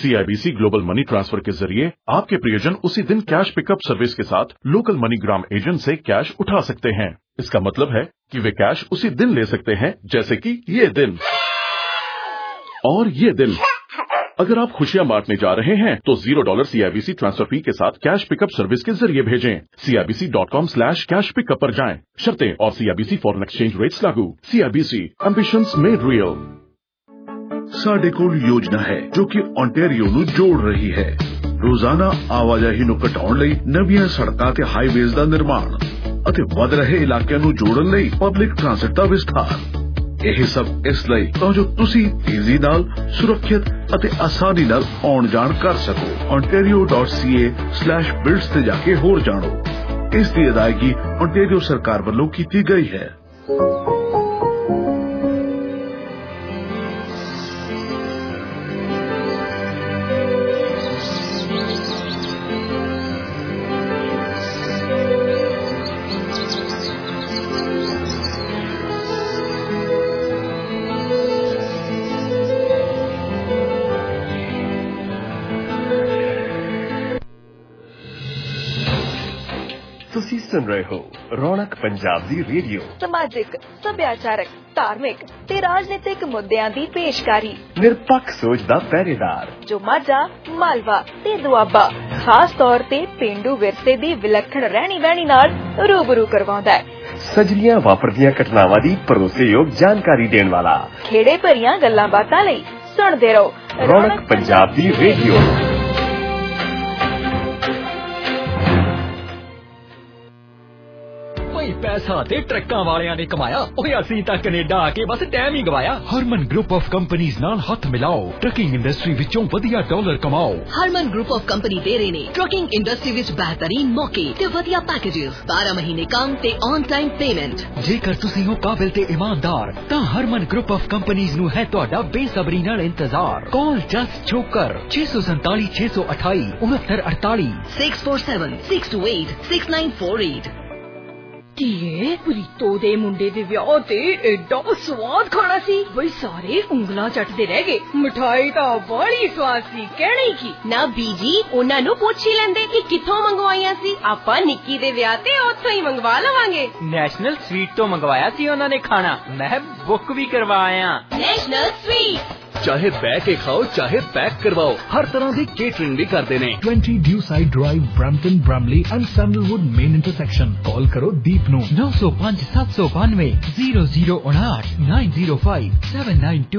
CIBC global money transfer के जरिए आपके प्रियजन उसी दिन कैश पिकअप सर्विस के साथ लोकल मनीग्राम एजेंट से कैश उठा सकते हैं। इसका मतलब है कि वे कैश उसी दिन ले सकते हैं, जैसे कि ये दिन और ये दिन। अगर आप खुशियां बांटने जा रहे हैं तो $0 CIBC ट्रांसफर फी के साथ कैश पिकअप सर्विस के जरिए भेजें। CIBC.com/कैश पिकअप पर जाएं। शर्तें और CIBC फॉरेन एक्सचेंज रेट्स लागू। CIBC ambitions made real. ਸਾਡੇ ਕੋਲ ਯੋਜਨਾ ਹੈ ਜੋ ਕਿ ਓਨਟਾਰੀਓ ਨੂੰ ਜੋੜ ਰਹੀ ਹੈ। ਰੋਜ਼ਾਨਾ ਆਵਾਜਾਈ ਨੂੰ ਘਟਾਉਣ ਲਈ ਨਵੀਆਂ ਸੜਕਾਂ ਤੇ ਹਾਈਵੇਜ਼ ਦਾ ਨਿਰਮਾਣ ਅਤੇ ਵਧ ਰਹੇ ਇਲਾਕਿਆਂ ਨੂੰ ਜੋੜਨ ਲਈ ਪਬਲਿਕ ਟ੍ਰਾਂਸਪੋਰਟ ਦਾ ਵਿਸਥਾਰ। ਇਹ ਸਭ ਇਸ ਲਈ ਤਾਂ ਜੋ ਤੁਸੀਂ ਤੇਜ਼ੀ ਨਾਲ, ਸੁਰੱਖਿਅਤ ਅਤੇ ਆਸਾਨੀ ਨਾਲ ਆਉਣ ਜਾਣ ਕਰ ਸਕੋ। ontario.ca/builds ਤੇ ਜਾ ਕੇ ਹੋਰ ਜਾਣੋ। ਇਸ ਦੀ ਅਦਾਇਗੀ ਓਨਟਾਰੀਓ ਸਰਕਾਰ ਵੱਲੋਂ ਕੀਤੀ ਗਈ ਹੈ। ਤੁਸੀਂ ਸੁਣ ਰਹੇ ਹੋ ਰੌਣਕ ਪੰਜਾਬ ਦੀ ਰੇਡੀਓ। ਸਮਾਜਿਕ, ਸੱਭਿਆਚਾਰਕ, ਧਾਰਮਿਕ ਤੇ ਰਾਜਨੀਤਿਕ ਮੁੱਦਿਆਂ ਦੀ ਪੇਸ਼ਕਾਰੀ। ਨਿਰਪੱਖ ਸੋਚ ਦਾ ਪਹਿਰੇਦਾਰ ਜੋ ਮਾਝਾ, ਮਾਲਵਾ ਤੇ ਦੁਆਬਾ ਖਾਸ ਤੌਰ ਤੇ ਪੇਂਡੂ ਵਿਰਸੇ ਦੀ ਵਿਲੱਖਣ ਰਹਿਣੀ ਬਹਿਣੀ ਨਾਲ ਰੂਬਰੂ ਕਰਵਾਉਂਦਾ ਹੈ। ਸਜਰੀਆਂ ਵਾਪਰਦੀਆਂ ਘਟਨਾਵਾਂ ਦੀ ਭਰੋਸੇਯੋਗ ਜਾਣਕਾਰੀ ਦੇਣ ਵਾਲਾ। ਖੇੜੇ ਭਰੀਆਂ ਗੱਲਾਂ ਬਾਤਾਂ ਲਈ ਸੁਣਦੇ ਰਹੋ ਰੌਣਕ ਪੰਜਾਬ ਦੀ ਰੇਡੀਓ। ਪੈਸਾ ਤੇ ਟਰੱਕਾਂ ਵਾਲਿਆਂ ਨੇ ਕਮਾਇਆ, ਓਏ ਅਸੀਂ ਤਾਂ ਕੈਨੇਡਾ ਆ ਕੇ ਬਸ ਟਾਈਮ ਹੀ ਗਵਾਇਆ। ਹਰਮਨ ਗਰੁੱਪ ਆਫ ਕੰਪਨੀਆਂ ਨਾਲ ਹੱਥ ਮਿਲਾਓ, ਟਰੱਕਿੰਗ ਇੰਡਸਟਰੀ ਵਿੱਚੋਂ ਵਧੀਆ ਡਾਲਰ ਕਮਾਓ। ਹਰਮਨ ਗਰੁੱਪ ਆਫ ਕੰਪਨੀ ਦੇ ਰਹੇ ਨੇ ਟਰੱਕਿੰਗ ਇੰਡਸਟਰੀ ਵਿੱਚ ਬਿਹਤਰੀਨ ਮੌਕੇ ਤੇ ਵਧੀਆ ਪੈਕੇजेस, 12 ਮਹੀਨੇ ਕੰਮ ਤੇ ਔਨ ਟਾਈਮ ਪੇਮੈਂਟ। ਜੇਕਰ ਤੁਸੀਂ ਹੋ ਕਾਬਿਲ ਤੇ ਇਮਾਨਦਾਰ ਤਾਂ ਹਰਮਨ ਗਰੁੱਪ ਆਫ ਕੰਪਨੀਆਂ ਨੂੰ ਹੈ ਤੁਹਾਡਾ ਬੇਸਬਰੀ ਨਾਲ ਇੰਤਜ਼ਾਰ। ਕਾਲ ਜਸਟ ਚੋਕਰ 647 628 6948 647 628 6948। ਕੀ ਪ੍ਰੀਤੋ ਦੇ ਮੁੰਡੇ ਦੇ ਵਿਆਹ ਤੇ ਐਡਾ ਸਵਾਦ ਖਾਣਾ ਸੀ ਬਈ ਸਾਰੇ ਉਂਗਲਾਂ ਚੱਟਦੇ ਰਹਿ ਗਏ। ਮਿਠਾਈ ਤਾਂ ਬੜੀ ਸਵਾਦ ਸੀ, ਕਹਿਣੀ ਕੀ ਨਾ ਬੀਜੀ, ਉਹਨਾਂ ਨੂੰ ਪੁੱਛ ਹੀ ਲੈਂਦੇ ਕਿ ਕਿੱਥੋਂ ਮੰਗਵਾਈਆਂ ਸੀ। ਆਪਾਂ ਨਿੱਕੀ ਦੇ ਵਿਆਹ ਤੇ ਉੱਥੋਂ ਹੀ ਮੰਗਵਾ ਲਵਾਂਗੇ। ਨੈਸ਼ਨਲ ਸਵੀਟ ਤੋਂ ਮੰਗਵਾਇਆ ਸੀ ਉਹਨਾਂ ਨੇ ਖਾਣਾ, ਮੈਂ ਬੁੱਕ ਵੀ ਕਰਵਾਇਆ। ਨੈਸ਼ਨਲ ਸਵੀਟ ਚਾਹੇ ਬਹਿ ਕੇ ਖਾਓ ਚਾਹੇ ਪੈਕ ਕਰਵਾਓ, ਹਰ ਤਰ੍ਹਾਂ ਦੀ ਕੇਟਰਿੰਗ ਵੀ ਕਰਦੇ ਨੇ। 20 Dewside Drive, Brampton, Bramley and Sandalwood main intersection। ਕਾਲ ਕਰੋ ਦੀਪ ਨੂੰ 905 792 0059 905 792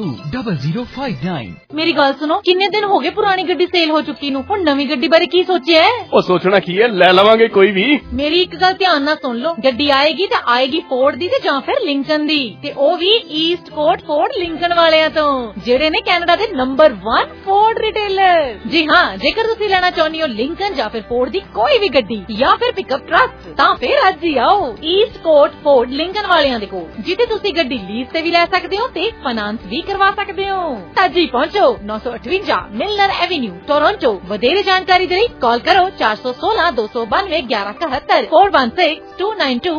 0059। ਮੇਰੀ ਗੱਲ ਸੁਣੋ, ਕਿੰਨੇ ਦਿਨ ਹੋ ਗਏ ਪੁਰਾਣੀ ਗੱਡੀ ਸੇਲ ਹੋ ਚੁੱਕੀ ਨੂੰ, ਹੁਣ ਨਵੀਂ ਗੱਡੀ ਬਾਰੇ ਕੀ ਸੋਚਿਆ ਹੈ? ਉਹ ਸੋਚਣਾ ਕੀ ਹੈ, ਲੈ ਲਵਾਂਗੇ ਕੋਈ ਵੀ। ਮੇਰੀ ਇੱਕ ਗੱਲ ਧਿਆਨ ਨਾਲ ਸੁਣ ਲਓ, ਗੱਡੀ ਆਏਗੀ ਤਾਂ ਆਏਗੀ ਫੋਰਡ ਦੀ ਤੇ ਜਾਂ ਫਿਰ ਲਿੰਕਨ ਦੀ, ਤੇ ਉਹ ਵੀ ਈਸਟ ਕੋਟ ਫੋਰਡ ਲਿੰਕਨ ਵਾਲਿਆਂ ਤੋਂ, ਜਿਹੜੇ ਨੇ ਕੈਨੇਡਾ ਦੇ ਨੰਬਰ 1 ਫੋਰਡ ਰਿਟੇਲਰ। ਜੀ ਹਾਂ, ਜੇਕਰ ਤੁਸੀਂ ਲੈਣਾ ਚਾਹੁੰਦੇ ਹੋ ਲਿੰਕਨ ਜਾਂ ਫਿਰ ਫੋਰਡ ਦੀ ਕੋਈ ਵੀ ਗੱਡੀ ਜਾਂ ਫਿਰ ਪਿਕਅਪ ਟਰੱਕ, ਤਾਂ ਫਿਰ ਅੱਜ ਹੀ ਆਓ ਈਸਟ ਕੋਟ ਫੋਰਡ ਲਿੰਕਨ ਵਾਲਿਆਂ ਦੇ ਕੋਲ, ਜਿੱਥੇ ਤੁਸੀਂ ਗੱਡੀ ਲੀਜ਼ ਤੇ ਵੀ ਲੈ ਸਕਦੇ ਹੋ ਤੇ ਫਾਈਨਾਂਸ ਵੀ ਕਰਵਾ ਸਕਦੇ ਹੋ। ਅੱਜ ਹੀ ਪਹੁੰਚੋ 958 ਮਿਲਨਰ ਐਵੇਨਿਊ, ਟੋਰਾਂਟੋ। ਵਧੇਰੇ ਜਾਣਕਾਰੀ ਦੇ ਲਈ ਕਾਲ ਕਰੋ 416 292 1171 416 292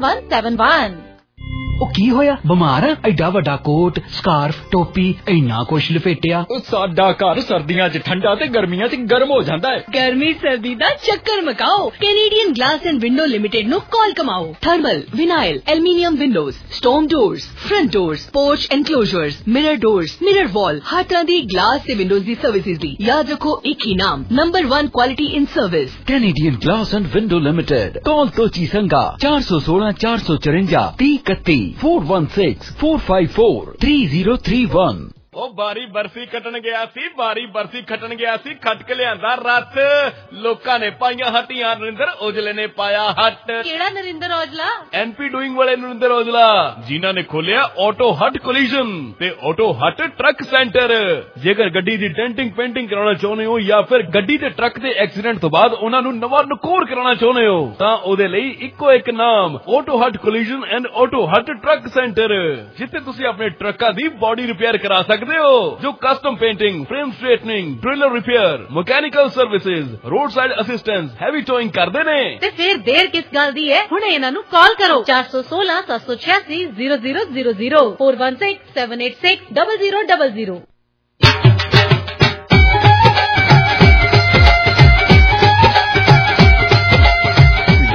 1171। ਉਹ ਕੀ ਹੋਇਆ, ਬਿਮਾਰ ਆ? ਐਡਾ ਵੱਡਾ ਕੋਟ, ਸਕਾਰਫ, ਟੋਪੀ, ਇੰਨਾ ਕੁਛ ਲਪੇਟਿਆ। ਸਾਡਾ ਘਰ ਸਰਦੀਆਂ 'ਚ ਠੰਡਾ ਤੇ ਗਰਮੀਆਂ 'ਚ ਗਰਮ ਹੋ ਜਾਂਦਾ ਹੈ। ਗਰਮੀ ਸਰਦੀ ਦਾ ਚੱਕਰ ਮਕਾਓ, Canadian glass and window limited ਨੂੰ ਕਾਲ ਕਮਾਓ। Thermal, vinyl, aluminium windows, storm doors, front doors, porch enclosures, mirror doors, mirror wall, ਹਰ ਤਰ੍ਹਾਂ ਦੀ ਗਲਾਸ ਤੇ ਵਿੰਡੋਜ਼ ਦੀ ਸਰਵਿਸਿਜ਼ ਲਈ ਯਾਦ ਰੱਖੋ ਇੱਕ ਹੀ ਨਾਮ, number 1 quality in service, Canadian glass and window limited. Call Tochi Sanga 416 454 3031 416 454 3031। ਉਹ ਬਾਰੀ ਬਰਫੀ ਕੱਟਣ ਗਿਆ ਸੀ, ਬਾਰੀ ਬਰਫੀ ਖੱਟਣ ਗਿਆ ਸੀ, ਖੱਟ ਕੇ ਲਿਆਂਦਾ ਰੱਥ। ਲੋਕਾਂ ਨੇ ਪਾਈਆਂ ਹੱਟੀਆਂ, ਨਰਿੰਦਰ ਔਜਲੇ ਨੇ ਪਾਇਆ ਹੱਟ। ਕਿਹੜਾ ਨਰਿੰਦਰ ਔਜਲਾ? ਐਨਪੀ ਡੂਇੰਗ ਵਾਲੇ ਨਰਿੰਦਰ ਔਜਲਾ, ਜਿਨ੍ਹਾਂ ਨੇ ਖੋਲਿਆ ਆਟੋ ਹੱਟ ਕੋਲੀਜਨ ਤੇ ਆਟੋ ਹੱਟ ਟਰੱਕ ਸੈਂਟਰ। ਜੇਕਰ ਗੱਡੀ ਦੀ ਡੈਂਟਿੰਗ ਪੇਂਟਿੰਗ ਕਰਾਉਣਾ ਚਾਹੁੰਦੇ ਹੋ ਜਾਂ ਫਿਰ ਗੱਡੀ ਤੇ ਟਰੱਕ ਦੇ ਐਕਸੀਡੈਂਟ ਤੋਂ ਬਾਅਦ ਉਹਨਾਂ ਨੂੰ ਨਵਾਂ ਨਕੋਰ ਕਰਾਉਣਾ ਚਾਹੁੰਦੇ ਹੋ, ਤਾਂ ਉਹਦੇ ਲਈ ਇੱਕੋ ਇੱਕ ਨਾਮ, auto hut collision and auto hut truck centre, ਜਿੱਥੇ ਤੁਸੀਂ ਆਪਣੇ ਟਰੱਕਾਂ ਦੀ ਬਾਡੀ ਰਿਪੇਅਰ ਕਰਾ ਸਕਦੇ ਹੋ, ਜੋ custom painting, frame straightening, trailer repair, mechanical services, roadside assistance, heavy towing ਕਰਦੇ ਨੇ। ਤੇ ਫਿਰ ਦੇਰ ਕਿਸ ਗੱਲ ਦੀ ਹੈ, ਹੁਣ ਇਹਨਾਂ ਨੂੰ ਕਾਲ ਕਰੋ 416 786 0000 416 786 0000।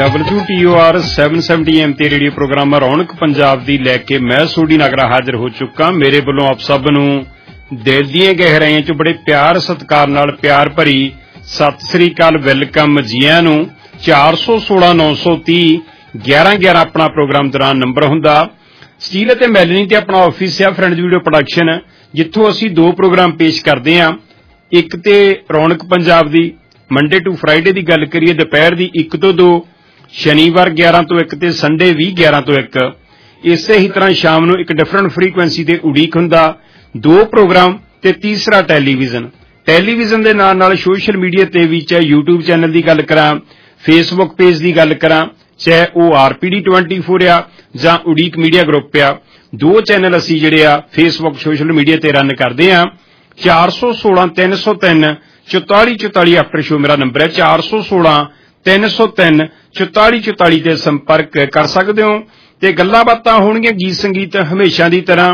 WTOR 770 ਤੇ ਰੇਡੀਓ ਪ੍ਰੋਗਰਾਮ ਰੌਣਕ ਪੰਜਾਬ ਦੀ ਲੈ ਕੇ ਮੈਂ ਸੋਢੀ ਨਗਰਾ ਹਾਜ਼ਰ ਹੋ ਚੁੱਕਾ। ਮੇਰੇ ਵੱਲੋਂ ਆਪ ਸਭ ਨੂੰ ਦਿਲ ਦੀਆਂ ਗਹਿਰਾਈਆਂ 'ਚ ਬੜੇ ਪਿਆਰ ਸਤਿਕਾਰ ਨਾਲ ਪਿਆਰ ਭਰੀ ਸਤਿ ਸ੍ਰੀ ਅਕਾਲ, ਵੈਲਕਮ ਜੀ ਆਇਆਂ ਨੂੰ। 416 930 1111 ਆਪਣਾ ਪ੍ਰੋਗਰਾਮ ਦੌਰਾਨ ਨੰਬਰ ਹੁੰਦਾ। ਸਟੀਲ ਅਤੇ ਮੈਲਨੀ ਤੇ ਆਪਣਾ ਆਫਿਸ ਆ ਫਰੈਂਡਜ਼ ਵੀਡੀਓ ਪ੍ਰੋਡਕਸ਼ਨ, ਜਿੱਥੋਂ ਅਸੀਂ 2 ਪ੍ਰੋਗਰਾਮ ਪੇਸ਼ ਕਰਦੇ ਹਾਂ। ਇੱਕ ਤੇ ਰੌਣਕ ਪੰਜਾਬ ਦੀ ਮੰਡੇ ਟੂ ਫਰਾਈਡੇ ਦੀ ਗੱਲ ਕਰੀਏ ਦੁਪਹਿਰ ਦੀ 1 ਤੋਂ 2, ਸ਼ਨੀਵਾਰ 11 ਤੋਂ 1 ਤੇ ਸੰਡੇ ਵੀ 11 ਤੋਂ 1। ਇਸੇ ਹੀ ਤਰ੍ਹਾਂ ਸ਼ਾਮ ਨੂੰ ਇੱਕ ਡਿਫਰੈਂਟ ਫਰੀਕੁਐਂਸੀ ਤੇ ਉਡੀਕ ਹੁੰਦਾ। 2 ਪ੍ਰੋਗਰਾਮ ਤੇ ਤੀਸਰਾ ਟੈਲੀਵਿਜ਼ਨ ਦੇ ਨਾਲ ਨਾਲ ਸੋਸ਼ਲ ਮੀਡੀਆ ਤੇ ਵੀ, ਚਾਹੇ YouTube ਚੈਨਲ ਦੀ ਗੱਲ ਕਰਾਂ, ਫੇਸਬੁੱਕ ਪੇਜ ਦੀ ਗੱਲ ਕਰਾਂ, ਚਾਹੇ ਉਹ RPD 24 ਆ ਜਾਂ ਉਡੀਕ ਮੀਡੀਆ ਗਰੁੱਪ ਆ। 2 ਚੈਨਲ ਅਸੀਂ ਜਿਹੜੇ ਆ ਫੇਸਬੁੱਕ ਸੋਸ਼ਲ ਮੀਡੀਆ ਤੇ ਰਨ ਕਰਦੇ ਆ। 416 303 44 44 ਆਫਟਰ ਸ਼ੋ ਮੇਰਾ ਨੰਬਰ ਹੈ। 416 303 44 44 ਤੇ ਸੰਪਰਕ ਕਰ ਸਕਦੇ ਹੋ ਤੇ ਗੱਲਾਂ ਬਾਤਾਂ ਹੋਣਗੀਆਂ। ਗੀਤ ਸੰਗੀਤ ਹਮੇਸ਼ਾ ਦੀ ਤਰ੍ਹਾਂ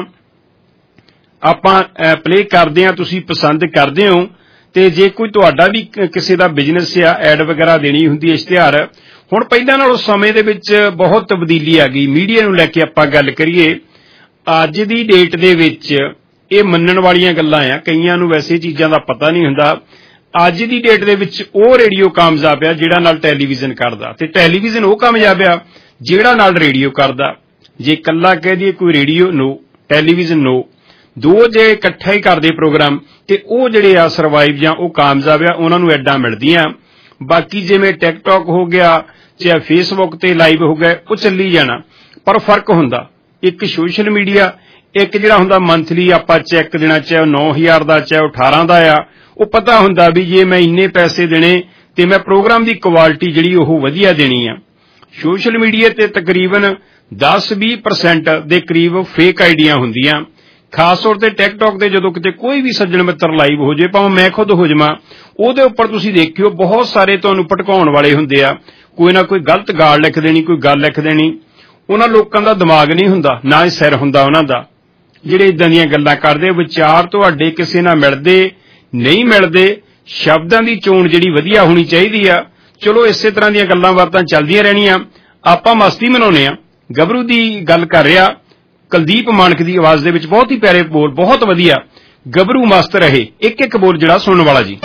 ਆਪਾਂ ਪਲੇ ਕਰਦੇ ਹਾਂ, ਤੁਸੀਂ ਪਸੰਦ ਕਰਦੇ ਹੋ। ਤੇ ਜੇ ਕੋਈ ਤੁਹਾਡਾ ਵੀ ਕਿਸੇ ਦਾ ਬਿਜ਼ਨਸ ਆ, ਐਡ ਵਗੈਰਾ ਦੇਣੀ ਹੁੰਦੀ ਹੈ, ਇਸ਼ਤਿਹਾਰ, ਹੁਣ ਪਹਿਲਾਂ ਨਾਲੋਂ ਸਮੇਂ ਦੇ ਵਿੱਚ ਬਹੁਤ ਤਬਦੀਲੀ ਆ ਗਈ। ਮੀਡੀਆ ਨੂੰ ਲੈ ਕੇ ਆਪਾਂ ਗੱਲ ਕਰੀਏ, ਅੱਜ ਦੀ ਡੇਟ ਦੇ ਵਿੱਚ ਇਹ ਮੰਨਣ ਵਾਲੀਆਂ ਗੱਲਾਂ ਆ, ਕਈਆਂ ਨੂੰ ਵੈਸੇ ਚੀਜ਼ਾਂ ਦਾ ਪਤਾ ਨਹੀਂ ਹੁੰਦਾ। ਅੱਜ ਦੀ ਡੇਟ ਦੇ ਵਿੱਚ ਉਹ ਰੇਡੀਓ ਕਾਮਯਾਬ ਆ ਜਿਹੜਾ ਨਾਲ ਟੈਲੀਵਿਜ਼ਨ ਕਰਦਾ, ਤੇ ਟੈਲੀਵਿਜ਼ਨ ਉਹ ਕਾਮਯਾਬ ਆ ਜਿਹੜਾ ਨਾਲ ਰੇਡੀਓ ਕਰਦਾ। ਜੇ ਇਕੱਲਾ ਕਹਿ ਦਈਏ ਕੋਈ ਰੇਡੀਓ ਨੋ, ਟੈਲੀਵਿਜ਼ਨ ਨੋ, 2 ਜੇ ਇਕੱਠਾ ਹੀ ਕਰਦੇ ਪ੍ਰੋਗਰਾਮ ਤੇ ਉਹ ਜਿਹੜੇ ਆ ਸਰਵਾਈਵ ਜਾਂ ਉਹ ਕਾਮਯਾਬ ਆ, ਉਹਨਾਂ ਨੂੰ ਐਡਾਂ ਮਿਲਦੀਆਂ। ਬਾਕੀ ਜਿਵੇਂ ਟਿਕਟੌਕ ਹੋ ਗਿਆ, ਚਾਹੇ ਫੇਸਬੁੱਕ ਤੇ ਲਾਈਵ ਹੋ ਗਏ, ਉਹ ਚੱਲੀ ਜਾਣਾ। ਪਰ ਫਰਕ ਹੁੰਦਾ, ਇੱਕ ਸੋਸ਼ਲ ਮੀਡੀਆ, ਇੱਕ ਜਿਹੜਾ ਹੁੰਦਾ ਮੰਥਲੀ ਆਪਾਂ ਚੈੱਕ ਦੇਣਾ, ਚਾਹੇ 9,000 ਦਾ ਚਾਹੇ 18 ਦਾ ਆ, ਉਹ ਪਤਾ ਹੁੰਦਾ ਵੀ ਜੇ ਮੈਂ ਇੰਨੇ ਪੈਸੇ ਦੇਣੇ ਤੇ ਮੈਂ ਪ੍ਰੋਗਰਾਮ ਦੀ ਕੁਆਲਿਟੀ ਜਿਹੜੀ ਉਹ ਵਧੀਆ ਦੇਣੀ ਆ। ਸੋਸ਼ਲ ਮੀਡੀਆ ਤੇ ਤਕਰੀਬਨ 10-20% ਦੇ ਕਰੀਬ ਫੇਕ ਆਈਡੀਆਂ ਹੁੰਦੀਆਂ। ਖਾਸ ਤੌਰ ਤੇ ਟਿਕਟੌਕ ਤੇ ਜਦੋਂ ਕਿਤੇ ਕੋਈ ਵੀ ਸੱਜਣ ਮਿੱਤਰ ਲਾਈਵ ਹੋ ਜਾਏ, ਭਾਵੇਂ ਮੈਂ ਖੁਦ ਹੋ ਜਾਵਾਂ, ਉਹਦੇ ਉੱਪਰ ਤੁਸੀਂ ਦੇਖਿਓ ਬਹੁਤ ਸਾਰੇ ਤੁਹਾਨੂੰ ਭਟਕਾਉਣ ਵਾਲੇ ਹੁੰਦੇ ਆ। ਕੋਈ ਨਾ ਕੋਈ ਗਲਤ ਗਾਲ ਲਿਖ ਦੇਣੀ, ਕੋਈ ਗੱਲ ਲਿਖ ਦੇਣੀ। ਉਹਨਾਂ ਲੋਕਾਂ ਦਾ ਦਿਮਾਗ ਨਹੀਂ ਹੁੰਦਾ, ਨਾ ਹੀ ਸਿਰ ਹੁੰਦਾ ਉਹਨਾਂ ਦਾ, ਜਿਹੜੇ ਇਦਾਂ ਦੀਆਂ ਗੱਲਾਂ ਕਰਦੇ। ਵਿਚਾਰ ਤੁਹਾਡੇ ਕਿਸੇ ਨਾਲ ਮਿਲਦੇ ਨਹੀਂ ਮਿਲਦੇ, ਸ਼ਬਦਾਂ ਦੀ ਚੋਣ ਜਿਹੜੀ ਵਧੀਆ ਹੋਣੀ ਚਾਹੀਦੀ ਆ। ਚਲੋ ਇਸੇ ਤਰ੍ਹਾਂ ਦੀਆਂ ਗੱਲਾਂ ਬਾਤਾਂ ਚੱਲਦੀਆਂ ਰਹਿਣੀਆਂ, ਆਪਾਂ ਮਸਤੀ ਮਨਾਉਣੇ ਆ। ਗੱਭਰੂ ਦੀ ਗੱਲ ਕਰ ਰਿਹਾ, ਕੁਲਦੀਪ ਮਾਨਕ ਦੀ ਆਵਾਜ਼ ਦੇ ਵਿੱਚ ਬਹੁਤ ਹੀ ਪਿਆਰੇ ਬੋਲ, ਬਹੁਤ ਵਧੀਆ। ਗੱਭਰੂ ਮਸਤ ਰਹੇ, ਇੱਕ ਬੋਲ ਜਿਹੜਾ ਸੁਣਨ ਵਾਲਾ ਜੀ।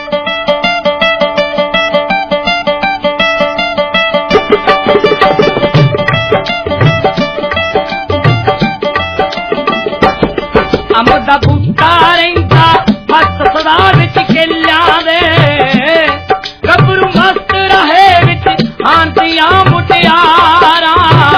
ਅੰਬ ਦਾ ਬੂਟਾ ਰਹਿੰਦਾ ਮਸਤ ਸਦਾ ਵਿੱਚ ਖੇਲਿਆਂ ਦੇ, ਗੱਭਰੂ ਮਸਤ ਰਹੇ ਵਿੱਚ ਆਂਦੀਆਂ ਮੁਟਿਆਰਾਂ।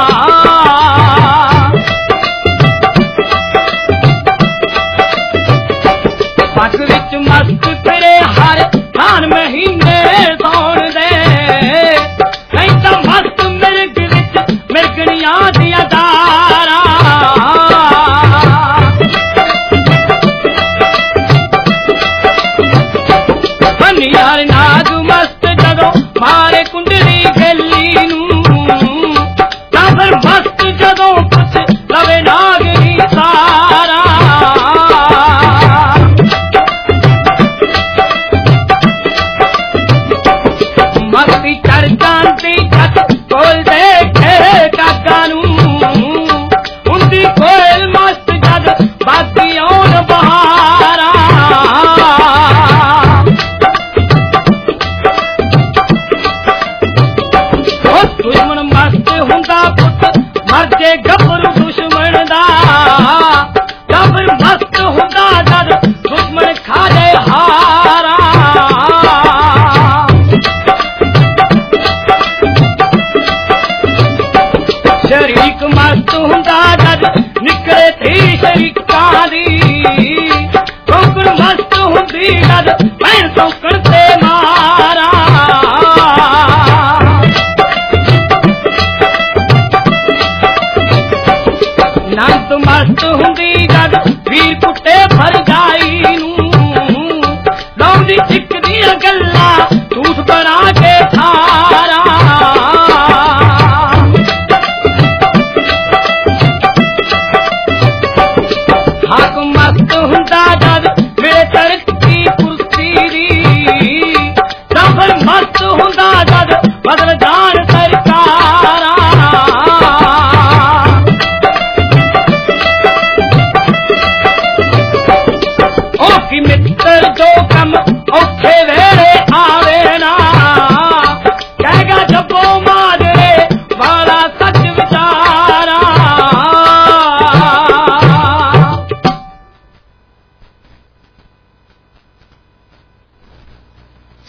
ਪੱਗ ਵਿੱਚ ਮਸਤ ਫਿਰੇ ਹਰ ਖਾਨ ਮਹੀਨੇ ਸੌਣ ਦੇ, ਕਹਿੰਦਾ ਮਸਤ ਮਿਰਗ ਵਿੱਚ ਮਿਰਗਣੀਆਂ ਦੀਆਂ ਦਾਰਾਂ। ਯਾਰ ਨਾਗ ਮਸਤ ਜਦੋਂ ਮਾਰੇ ਕੁੰਡਲੀ ਖੇਲੀ ਨੂੰ, ਤਾਂ ਫਿਰ ਮਸਤ ਜਦੋਂ ਕੁਛ ਲਵੇ ਨਾਗ ਹੀ ਸਾਰਾ। ਮਸਤੀ ਚੜ ਜਾਂਦੀ ਜੱਟ ਕੋਲ ਦੇਖੇ ਕਾਗਾ ਨੂੰ, ਹੁੰਦੀ ਕੋਲ ਮਸਤ ਜਦ ਬਾਗੀ ਆਉਣ ਬਹਾਰਾਂ। ਦੁਸ਼ਮਣ ਮਸਤ ਹੁੰਦਾ ਪੁੱਤ ਮਰਜੇ ਗੱਭਰੂ ਦੁਸ਼ਮਣ ਦਾ, ਗੱਭਰੂ ਮਸਤ ਹੁੰਦਾ ਜਦ ਦੁਸ਼ਮਣ ਖਾਲੇ ਹਾਰਾ। ਸ਼ਰੀਕ ਮਸਤ ਹੁੰਦਾ ਜਦ ਨਿਕਲੇ ਧੀ ਸ਼ਰੀਕਾਂ ਦੀ, ਸੌਕਣ ਮਸਤ ਹੁੰਦੀ ਜਦ ਭੈਣ ਸੌਕਣ ਤੇ ਮਾਰਾ। ਨੰਦ ਮਸਤ ਹੁੰਦੀ ਜਦ ਵੀਰ ਕੁੱਟੇ ਭਰਜਾਈ ਨੂੰ, ਲਾਉਂਦੀ ਇੱਕ ਦੀਆਂ ਗੱਲਾਂ ਝੂਠ ਬਣਾ ਕੇ ਸਾਰਾ। ਹਾਕ ਮਸਤ ਹੁੰਦਾ ਜਦ ਮੇਰੇ ਤਰੱਕੀ ਕੁਰਸੀ ਦੀ, ਸਫਰ ਮਸਤ ਹੁੰਦਾ ਜਦ ਬਦਲ ਜਾਣ ਸਰ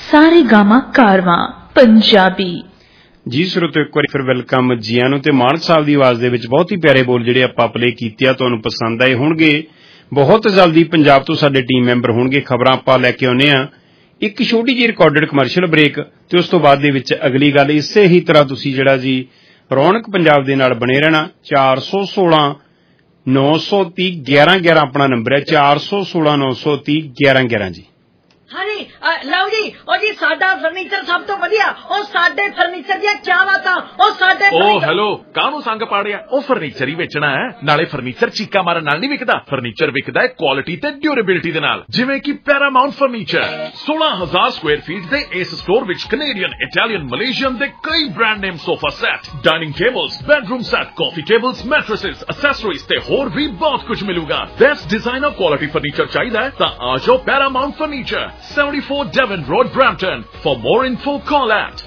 ਸਾਰੇ ਗਾਮਾ ਕਾਰਵਾਂ ਪੰਜਾਬੀ। ਜੀ ਸਰੋਤਿਓ, ਇੱਕ ਵਾਰੀ ਫਿਰ ਵੈਲਕਮ ਜੀ ਆਇਆਂ ਨੂੰ। ਤੇ ਮਾਨਕ ਸਾਹਿਬ ਦੀ ਆਵਾਜ਼ ਦੇ ਵਿੱਚ ਬਹੁਤ ਹੀ ਪਿਆਰੇ ਬੋਲ ਜਿਹੜੇ ਆਪਾਂ ਪਲੇ ਕੀਤੇ ਆ, ਤੁਹਾਨੂੰ ਪਸੰਦ ਆਏ ਹੋਣਗੇ। ਬਹੁਤ ਜਲਦੀ ਪੰਜਾਬ ਤੋਂ ਸਾਡੇ ਟੀਮ ਮੈਂਬਰ ਹੋਣਗੇ, ਖਬਰਾਂ ਆਪਾਂ ਲੈ ਕੇ ਆਉਂਦੇ ਆ। ਇੱਕ ਛੋਟੀ ਜਿਹੀ ਰਿਕਾਰਡਡ ਕਮਰਸ਼ੀਅਲ ਬ੍ਰੇਕ ਤੇ ਉਸ ਤੋਂ ਬਾਅਦ ਦੇ ਵਿੱਚ ਅਗਲੀ ਗੱਲ। ਇਸੇ ਹੀ ਤਰ੍ਹਾਂ ਤੁਸੀਂ ਜਿਹੜਾ ਜੀ ਰੌਣਕ ਪੰਜਾਬ ਦੇ ਨਾਲ ਬਣੇ ਰਹਿਣਾ। 416 930 1111 ਆਪਣਾ ਨੰਬਰ ਹੈ, 416 930 1111 ਜੀ। ਹਾਂਜੀ ਲਓ ਜੀ, ਉਹ ਜੀ ਸਾਡਾ ਫਰਨੀਚਰ ਸਭ ਤੋਂ ਵਧੀਆ, ਉਹ ਸਾਡੇ ਫਰਨੀਚਰ ਦੀਆਂ ਕਿਆ ਬਾਤਾਂ, ਉਹ ਸਾਡੇ ਉਹ ਹੈਲੋ, ਕਾਹਨੂੰ ਸੰਗ ਪਾੜਿਆ? ਉਹ ਫਰਨੀਚਰ ਹੀ ਵੇਚਣਾ ਹੈ, ਨਾਲੇ ਫਰਨੀਚਰ ਚੀਕਾ ਮਾਰਨ ਨਾਲ ਨਹੀਂ ਵਿਕਦਾ। ਫਰਨੀਚਰ ਵਿਕਦਾ ਹੈ ਕੁਆਲਿਟੀ ਤੇ ਡਿਊਰੇਬਿਲਿਟੀ ਦੇ ਨਾਲ, ਜਿਵੇਂ ਕਿ ਪੈਰਾਮਾਉਂਟ ਫਰਨੀਚਰ। 16000 ਸਕੁਆਇਰ ਫੀਟ ਦੇ ਇਸ ਸਟੋਰ ਵਿੱਚ ਕੈਨੇਡੀਅਨ, ਇਟਾਲੀਅਨ, ਮਲੇਸ਼ੀਅਨ ਦੇ ਕਈ brand name sofa set, dining tables, bedroom set, coffee tables, mattresses, accessories ਤੇ ਹੋਰ ਵੀ ਬਹੁਤ ਕੁਝ ਮਿਲੂਗਾ। ਬੈਸਟ ਡਿਜ਼ਾਈਨਰ ਕੁਆਲਿਟੀ ਫਰਨੀਚਰ ਚਾਹੀਦਾ ਹੈ ਤਾਂ ਆ ਜਾਓ Paramount furniture, 74 Devon Road, Brampton. For more info, call at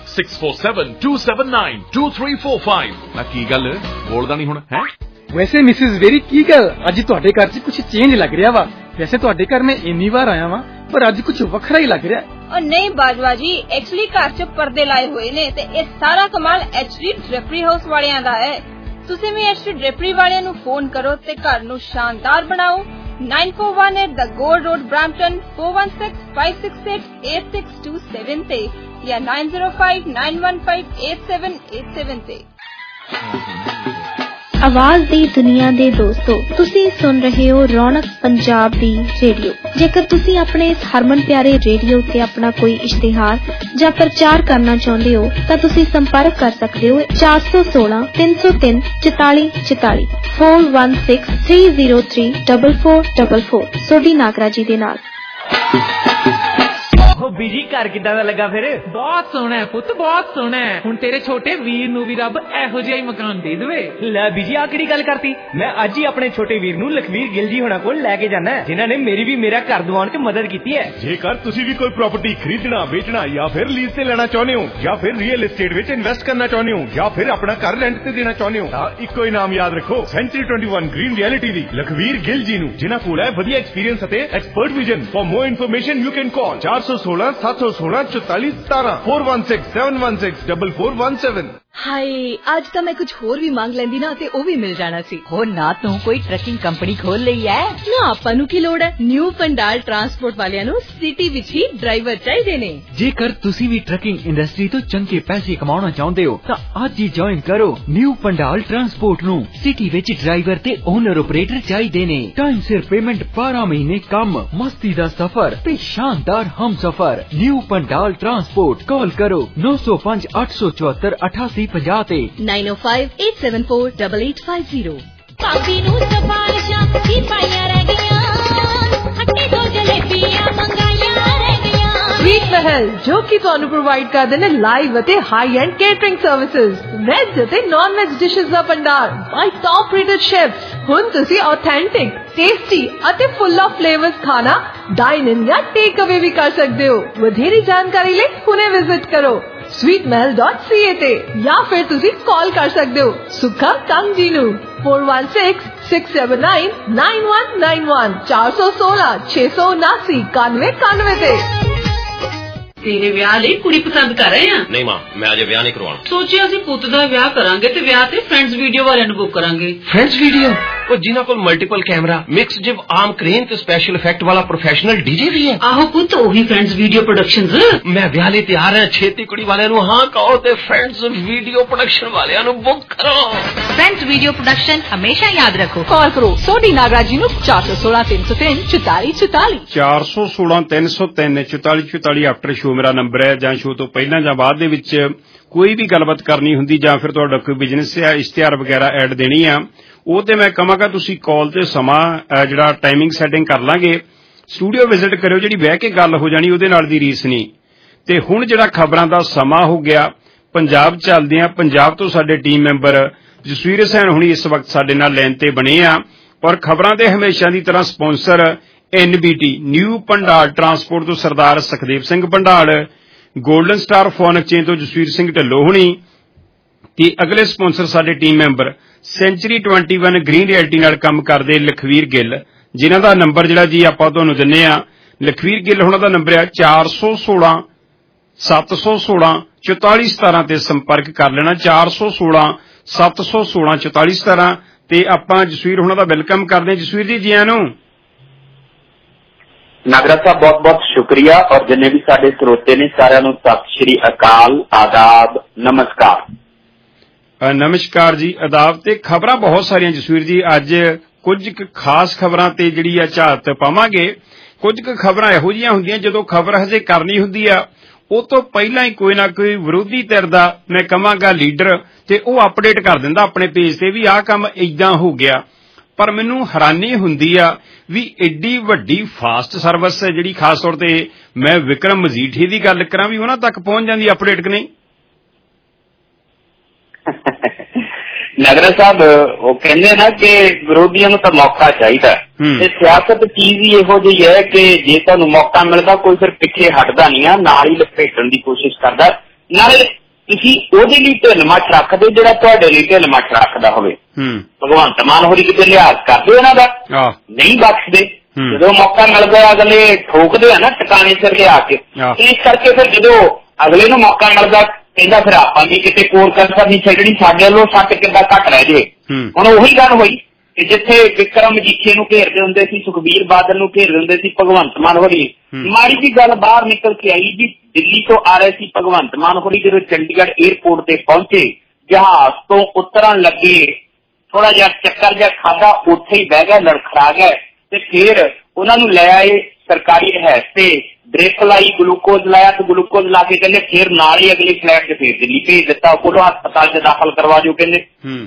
647-279-2345. ਨਾ ਕੀ ਗੱਲ ਬੋਲਦਾ ਨਹੀਂ ਹੁਣ ਹੈ? ਵੈਸੇ ਮਿਸਿਸ ਵੇਰੀ ਕੀ ਗੱਲ, ਅੱਜ ਤੁਹਾਡੇ ਘਰ 'ਚ ਕੁਝ ਚੇਂਜ ਲੱਗ ਰਿਹਾ ਵਾ। ਵੈਸੇ ਤੁਹਾਡੇ ਘਰ ਮੈਂ ਇੰਨੀ ਵਾਰ ਆਇਆ ਵਾਂ, ਪਰ ਅੱਜ ਕੁਝ ਵੱਖਰਾ ਹੀ ਲੱਗ ਰਿਹਾ। और नहीं बाजवा जी, एक्चुअली घर च पर्दे लाए हुए ने ते ये सारा कमाल HD ड्रेपरी हाउस वालियां दा है। तुसीं भी HD ड्रेपरी वालियां नूं फोन करो ते घर नूं शानदार बनाओ। 9418 The Gold Road, Brampton, 416-568-8627 ਤੇ ਜਾਂ 9059158787 ਤੇ। ਆਵਾਜ਼ ਦੀ ਦੁਨੀਆ ਦੇ ਦੋਸਤੋ, ਤੁਸੀਂ ਸੁਣ ਰਹੇ ਹੋ ਰੌਣਕ ਪੰਜਾਬ ਦੀ ਰੇਡੀਓ। ਜੇਕਰ ਤੁਸੀਂ ਆਪਣੇ ਇਸ ਹਰਮਨ ਪਿਆਰੇ ਰੇਡੀਓ ਤੇ ਆਪਣਾ ਕੋਈ ਇਸ਼ਤਿਹਾਰ ਜਾਂ ਪ੍ਰਚਾਰ ਕਰਨਾ ਚਾਹੁੰਦੇ ਹੋ ਤਾਂ ਤੁਸੀਂ ਸੰਪਰਕ ਕਰ ਸਕਦੇ ਹੋ 416 303 4444 416 303 4444 ਸੋਢੀ ਨਾਗਰਾ ਜੀ ਦੇ ਨਾਲ। ਬੀਜੀ ਘਰ ਕਿੱਦਾਂ ਦਾ ਲੱਗਾ ਫਿਰ? ਬਹੁਤ ਸੋਹਣਾ ਹੈ ਪੁੱਤ, ਬਹੁਤ ਸੋਹਣਾ ਹੈ। ਹੁਣ ਤੇਰੇ ਛੋਟੇ ਵੀਰ ਨੂੰ ਵੀ ਰੱਬ ਇਹੋ ਜਿਹਾ ਹੀ ਮਕਾਨ ਦੇ ਦੇਵੇ। ਲੈ ਬੀਜੀ, ਆ ਕਿਹੜੀ ਗੱਲ ਕਰਤੀ? ਮੈਂ ਅੱਜ ਹੀ ਆਪਣੇ ਛੋਟੇ ਵੀਰ ਨੂੰ ਲਖਵੀਰ ਗਿੱਲ ਜੀ ਹੋਣਾ ਕੋਲ ਲੈ ਕੇ ਜਾਣਾ, ਜਿਨ੍ਹਾਂ ਨੇ ਮੇਰੀ ਵੀ ਮੇਰਾ ਘਰ ਦਿਵਾਉਣ 'ਚ ਮਦਦ ਕੀਤੀ ਹੈ। ਜੇਕਰ ਤੁਸੀਂ ਵੀ ਕੋਈ ਪ੍ਰਾਪਰਟੀ ਖਰੀਦਣਾ, ਵੇਚਣਾ ਜਾਂ ਫਿਰ ਲੀਜ਼ ਤੇ ਲੈਣਾ ਚਾਹੁੰਦੇ ਹੋ, ਜਾਂ ਫਿਰ ਰੀਅਲ ਏਸਟੇਟ ਵਿੱਚ ਇਨਵੈਸਟ ਕਰਨਾ ਚਾਹੁੰਦੇ ਹੋ, ਜਾਂ ਫਿਰ ਆਪਣਾ ਘਰ ਰੈਂਟ ਤੇ ਦੇਣਾ ਚਾਹੁੰਦੇ ਹੋ, ਤਾਂ ਇੱਕੋ ਹੀ ਨਾਮ ਯਾਦ ਰੱਖੋ, ਸੈਂਚੁਰੀ 21 ਗ੍ਰੀਨ ਰਿਐਲਿਟੀ ਦੀ ਲਖਵੀਰ ਗਿੱਲ ਜੀ ਨੂੰ, ਜਿਨ੍ਹਾਂ ਕੋਲ ਹੈ ਵਧੀਆ ਐਕਸਪੀਰੀਅੰਸ ਅਤੇ expert vision. For more information you can call 416 716 44 17 416 716 4417। ਹਾਏ, ਅੱਜ ਤਾਂ ਮੈਂ ਕੁਝ ਹੋਰ ਵੀ ਮੰਗ ਲੈਂਦੀ ਨਾ ਤੇ ਉਹ ਵੀ ਮਿਲ ਜਾਣਾ ਸੀ। ਹੋ ਨਾ ਤੂੰ ਕੋਈ ਟਰੱਕਿੰਗ ਕੰਪਨੀ ਖੋਲ ਲਈ ਐ? ਨਾ, ਆਪਾਂ ਨੂੰ ਕੀ ਲੋੜ ਹੈ। ਨਿਊ ਪੰਡਾਲ ਟਰਾਂਸਪੋਰਟ ਵਾਲਿਆਂ ਨੂੰ ਸਿਟੀ ਵਿੱਚ ਹੀ ਡਰਾਈਵਰ ਚਾਹੀਦੇ ਨੇ। ਜੇਕਰ ਤੁਸੀਂ ਵੀ ਟਰੱਕਿੰਗ ਇੰਡਸਟਰੀ ਤੋਂ ਚੰਗੇ ਪੈਸੇ ਕਮਾਉਣਾ ਚਾਹੁੰਦੇ ਹੋ ਤਾਂ ਅੱਜ ਹੀ ਜੁਆਇਨ ਕਰੋ ਨਿਊ ਪੰਡਾਲ ਟਰਾਂਸਪੋਰਟ ਨੂੰ। ਸਿਟੀ ਵਿੱਚ ਡਰਾਈਵਰ ਤੇ ਓਨਰ ਆਪਰੇਟਰ ਚਾਹੀਦੇ ਨੇ। ਟਾਈਮ ਸਿਰ ਪੇਮੈਂਟ, 12 ਮਹੀਨੇ ਕੰਮ, ਮਸਤੀ ਦਾ ਸਫ਼ਰ ਤੇ ਸ਼ਾਨਦਾਰ ਹਮਸਫ਼ਰ। ਨਿਊ ਪੰਡਾਲ ਟਰਾਂਸਪੋਰਟ, ਕਾਲ ਕਰੋ 905 874 8850 ਤੇ 9058748850। ਭਾਬੀ ਨੂੰ ਸਫਾਰਿਸ਼ਾਂ ਕੀ ਪਾਈਆਂ ਰਹਿ ਗਈਆਂ, ਹੱਟੀ ਤੋਂ ਜਲੇਬੀਆਂ ਮੰਗਾਈਆਂ ਰਹਿ ਗਈਆਂ। ਸਵੀਟ ਮਹਿਲ, ਜੋ ਕਿ ਤੁਹਾਨੂੰ ਪ੍ਰੋਵਾਈਡ ਕਰਦੇ ਨੇ ਲਾਈਵ ਅਤੇ high end catering services, veg ਅਤੇ ਨਾਨ ਵੈਜ ਡਿਸ਼ਸ ਦਾ ਭੰਡਾਰ ਬਾਈ ਟੌਪ ਰੇਟਡ ਸ਼ੈਫਸ। ਹੁਣ ਤੁਸੀਂ ਆਥੈਂਟਿਕ, ਟੇਸਟੀ ਅਤੇ ਫੁੱਲ ਆਫ ਫਲੇਵਰਸ ਖਾਣਾ ਡਾਈਨ ਇਨ ਜਾਂ ਟੇਕ ਅਵੇ ਵੀ ਕਰ ਸਕਦੇ ਹੋ। ਵਧੇਰੀ ਜਾਣਕਾਰੀ ਲਈ ਹੁਣੇ ਵਿਜ਼ਿਟ ਕਰੋ sweetmahal.ca ਤੇ ਜਾਂ ਫਿਰ ਤੁਸੀਂ ਕਾਲ ਕਰ ਸਕਦੇ ਹੋ ਸੁਖਾ ਕੰਗ ਜੀ ਨੂੰ 4166799191 416 679 9191 ਤੇ। ਤੇਰੇ ਵਿਆਹ ਲਈ ਕੁੜੀ ਪਸੰਦ ਕਰ ਰਹੇ ਆ? ਨਹੀਂ ਮਾਂ, ਮੈਂ ਅਜੇ ਵਿਆਹ ਨਹੀਂ ਕਰਵਾਉਣਾ। ਸੋਚਿਆ ਅਸੀਂ ਪੁੱਤ ਦਾ ਵਿਆਹ ਕਰਾਂਗੇ ਤੇ ਵਿਆਹ ਤੇ ਫਰੈਂਡਸ ਵੀਡੀਓ ਵਾਲਿਆਂ ਨੂੰ ਬੁੱਕ ਕਰਾਂਗੇ। Friends video? ਉਹ ਜਿਨ੍ਹਾਂ ਕੋਲ multiple camera, mix jib, arm crane ਤੇ ਸਪੈਸ਼ਲ ਇਫੈਕਟ ਵਾਲਾ ਪ੍ਰੋਫੈਸ਼ਨਲ ਡੀਜੇ ਵੀ ਹੈ। ਆਹੋ ਪੁੱਤ, ਉਹੀ ਫਰੈਂਡਸ ਵੀਡੀਓ ਪ੍ਰੋਡਕਸ਼ਨਜ਼। ਮੈਂ ਵਿਆਹ ਲਈ ਤਿਆਰ ਹਾਂ। ਛੇਤੀ ਕੁੜੀ ਵਾਲਿਆਂ ਨੂੰ ਹਾਂ ਕਹੋ ਤੇ ਫਰੈਂਡਸ ਵੀਡੀਓ ਪ੍ਰੋਡਕਸ਼ਨ ਵਾਲਿਆਂ ਨੂੰ ਬੁੱਕ ਕਰੋ। ਫਰੈਂਡਸ ਵੀਡੀਓ ਪ੍ਰੋਡਕਸ਼ਨ ਹਮੇਸ਼ਾ ਯਾਦ ਰੱਖੋ। ਕਾਲ ਕਰੋ ਸੋਢੀ ਨਾਗਰਾ ਜੀ ਨੂੰ 416 303 4444 416 303 4444 ਆਫਟਰ ਸ਼ੋ ਮੇਰਾ ਨੰਬਰ ਹੈ। ਜਾਂ ਸ਼ੋ ਤੋਂ ਪਹਿਲਾਂ ਜਾਂ ਬਾਅਦ ਦੇ ਵਿੱਚ ਕੋਈ ਵੀ ਗੱਲਬਾਤ ਕਰਨੀ ਹੁੰਦੀ ਜਾਂ ਫਿਰ ਤੁਹਾਡਾ ਕੋਈ ਬਿਜ਼ਨਸ ਆ, ਇਸ਼ਤਿਹਾਰ ਵਗੈਰਾ ਐਡ ਦੇਣੀ ਆ, ਉਹ ਤੇ ਮੈਂ ਕਹਾਂਗਾ ਤੁਸੀਂ ਕਾਲ ਤੇ ਸਮਾਂ ਜਿਹੜਾ ਟਾਈਮਿੰਗ ਸੈਟਿੰਗ ਕਰ ਲਾਂਗੇ। ਸਟੂਡੀਓ ਵਿਜ਼ਿਟ ਕਰਿਓ, ਜਿਹੜੀ ਬਹਿ ਕੇ ਗੱਲ ਹੋ ਜਾਣੀ ਉਹਦੇ ਨਾਲ ਦੀ ਰੀਸ ਨਹੀਂ। ਤੇ ਹੁਣ ਜਿਹੜਾ ਖਬਰਾਂ ਦਾ ਸਮਾਂ ਹੋ ਗਿਆ, ਪੰਜਾਬ ਚੱਲਦੇ ਆ। ਪੰਜਾਬ ਤੋਂ ਸਾਡੇ ਟੀਮ ਮੈਂਬਰ ਜਸਵੀਰ ਹੁਸੈਨ ਹੁਣੀ ਇਸ ਵਕਤ ਸਾਡੇ ਨਾਲ ਲਾਈਨ ਤੇ ਬਣੇ ਆ। ਔਰ ਖਬਰਾਂ ਦੇ ਹਮੇਸ਼ਾ ਦੀ ਤਰ੍ਹਾਂ sponsor NBT new Pandal transport ਤੋਂ Sardar Sukhdev Singh Pandal, golden star phone exchange ਤੋਂ ਜਸਵੀਰ ਸਿੰਘ ਢਿੱਲੋਂ ਹੁਣੀ ਤੇ ਅਗਲੇ ਸਪਾਂਸਰ ਸਾਡੇ team member century 21 green reality ਨਾਲ ਕੰਮ ਕਰਦੇ ਲਖਵੀਰ ਗਿੱਲ, ਜਿਨ੍ਹਾਂ ਦਾ ਨੰਬਰ ਜਿਹੜਾ ਜੀ ਆਪਾਂ ਤੁਹਾਨੂੰ ਦਿੰਨੇ ਆ। ਲਖਵੀਰ ਗਿੱਲ ਹੁਣਾਂ ਦਾ ਨੰਬਰ ਆ 416 716 4417 ਤੇ ਸੰਪਰਕ ਕਰ ਲੈਣਾ। 416 716 4417 ਤੇ ਆਪਾਂ ਜਸਵੀਰ ਹੁਣਾਂ ਦਾ ਵੈਲਕਮ ਕਰਦੇ ਹਾਂ। ਜਸਵੀਰ ਜੀ ਜੀ ਆਇਆਂ ਨੂੰ। ਨਾਗਰਾ ਸਾਹਿਬ ਬਹੁਤ ਬਹੁਤ ਸ਼ੁਕਰੀਆ ਔਰ ਜਿੰਨੇ ਵੀ ਸਾਡੇ ਸਰੋਤੇ ਨੇ ਸਾਰਿਆਂ ਨੂੰ ਸਤਿ ਸ਼੍ਰੀ ਅਕਾਲ, ਆਦਾਬ, ਨਮਸਕਾਰ। ਨਮਸਕਾਰ ਜੀ, ਆਦਾਬ। ਤੇ ਖਬਰਾਂ ਬਹੁਤ ਸਾਰੀਆਂ ਜਸਵੀਰ ਜੀ, ਅੱਜ ਕੁਝ ਕੁ ਖਾਸ ਖਬਰਾਂ ਤੇ ਜਿਹੜੀ ਆ ਝਾਤ ਪਾਵਾਂਗੇ। ਕੁਝ ਕੁ ਖਬਰਾਂ ਇਹੋ ਜਿਹੀਆਂ ਹੁੰਦੀਆਂ ਜਦੋਂ ਖਬਰ ਹਜੇ ਕਰਨੀ ਹੁੰਦੀ ਆ ਉਹ ਤੋਂ ਪਹਿਲਾਂ ਹੀ ਕੋਈ ਨਾ ਕੋਈ ਵਿਰੋਧੀ ਧਿਰ ਦਾ ਮੈਂ ਕਹਾਂਗਾ ਲੀਡਰ ਤੇ ਉਹ ਅਪਡੇਟ ਕਰ ਦਿੰਦਾ ਆਪਣੇ ਪੇਜ ਤੇ ਵੀ ਆਹ ਕੰਮ ਏਦਾਂ ਹੋ ਗਿਆ। ਪਰ ਮੈਨੂੰ ਹੈਰਾਨੀ ਹੁੰਦੀ ਆ ਵੀ ਏਡੀ ਵੱਡੀ ਫਾਸਟ ਸਰਵਿਸ ਜਿਹੜੀ ਖਾਸ ਤੌਰ ਤੇ ਮੈਂ ਵਿਕਰਮ ਮਜੀਠੀ ਦੀ ਗੱਲ ਕਰਾਂ ਵੀ ਉਹਨਾਂ ਤੱਕ ਪਹੁੰਚ ਜਾਂਦੀ ਅਪਡੇਟ ਕਿ ਨਹੀਂ? ਨਗਰਾ ਸਾਹਿਬ ਉਹ ਕਹਿੰਦੇ ਨਾ ਕਿ ਵਿਰੋਧੀਆਂ ਨੂੰ ਤਾਂ ਮੌਕਾ ਚਾਹੀਦਾ ਤੇ ਸਿਆਸਤ ਚੀਜ਼ ਹੀ ਇਹੋ ਜਿਹੀ ਹੈ ਕਿ ਜੇ ਤੁਹਾਨੂੰ ਮੌਕਾ ਮਿਲਦਾ ਕੋਈ ਫਿਰ ਪਿੱਛੇ ਹਟਦਾ ਨਹੀਂ ਆ, ਨਾਲ ਹੀ ਲਪੇਟਣ ਦੀ ਕੋਸ਼ਿਸ਼ ਕਰਦਾ। ਨਾਲੇ ਤੁਸੀਂ ਉਹਦੇ ਲਈ ਢਿੱਲ ਮੱਠ ਰੱਖਦੇ ਜਿਹੜਾ ਤੁਹਾਡੇ ਲਈ ਢਿੱਲ ਮੱਠ ਰੱਖਦਾ ਹੋਵੇ। ਭਗਵੰਤ ਮਾਨ ਹੋਰੀ ਕਿਤੇ ਲਿਹਾਜ਼ ਕਰਦੇ ਉਹਨਾਂ ਦਾ ਨਹੀਂ ਬਖਸ਼ਦੇ। ਜਦੋਂ ਮੌਕਾ ਮਿਲਦਾ ਅਗਲੇ ਠੋਕਦੇ ਆ ਨਾ ਟਿਕਾਣੇ ਸਿਰ ਲਿਆ ਕੇ। ਇਸ ਕਰਕੇ ਫਿਰ ਜਦੋਂ ਅਗਲੇ ਨੂੰ ਮੌਕਾ ਮਿਲਦਾ ਕਹਿੰਦਾ ਫਿਰ ਆਪਾਂ ਵੀ ਕਿਤੇ ਕੋਰ ਕਸਰ ਨਹੀਂ ਛੱਡਣੀ, ਸਾਡੇ ਵੱਲੋਂ ਸੱਟ ਕਿੱਦਾਂ ਘੱਟ ਰਹਿ ਜੇ। ਹੁਣ ਉਹੀ ਗੱਲ ਹੋਈ ਕਿ ਜਿੱਥੇ ਵਿਕਰਮ ਮਜੀਠੀਏ ਨੂੰ ਘੇਰਦੇ ਹੁੰਦੇ ਸੀ, ਸੁਖਬੀਰ ਬਾਦਲ ਨੂੰ ਘੇਰਦੇ ਹੁੰਦੇ ਸੀ ਭਗਵੰਤ ਮਾਨ ਹੋਰੀ, ਮਾੜੀ ਜੀ ਗੱਲ ਬਾਹਰ ਨਿਕਲ ਕੇ ਆਈ ਵੀ ਦਿੱਲੀ ਤੋਂ ਆ ਰਹੇ ਸੀ ਭਗਵੰਤ ਮਾਨ ਹੋਰੀ, ਜਦੋਂ ਚੰਡੀਗੜ੍ਹ ਏਅਰਪੋਰਟ ਤੇ ਪਹੁੰਚੇ ਜਹਾਜ਼ ਤੋਂ ਉਤਰਨ ਲੱਗੇ ਥੋੜਾ ਜਿਹਾ ਚੱਕਰ ਜਿਹਾ ਖਾਧਾ, ਉੱਥੇ ਹੀ ਬਹਿ ਗਿਆ, ਲੜਖੜਾ ਗਿਆ ਤੇ ਫਿਰ ਉਹਨਾਂ ਨੂੰ ਲੈ ਆਏ ਸਰਕਾਰੀ ਰਿਹਾਇਸ਼ ਤੇ ਡ੍ਰਿਪ ਲਾਈ, ਗਲੂਕੋਜ਼ ਲਾਇਆ ਤੇ ਗਲੂਕੋਜ਼ ਲਾ ਕੇ ਕਹਿੰਦੇ ਫਿਰ ਨਾਲ ਹੀ ਅਗਲੀ ਫਲਾਈਟ ਤੇ ਫੇਰ ਦਿੱਲੀ ਭੇਜ ਦਿੱਤਾ, ਕੋਲੋਂ ਹਸਪਤਾਲ 'ਚ ਦਾਖਲ ਕਰਵਾ ਜੋ ਕਹਿੰਦੇ।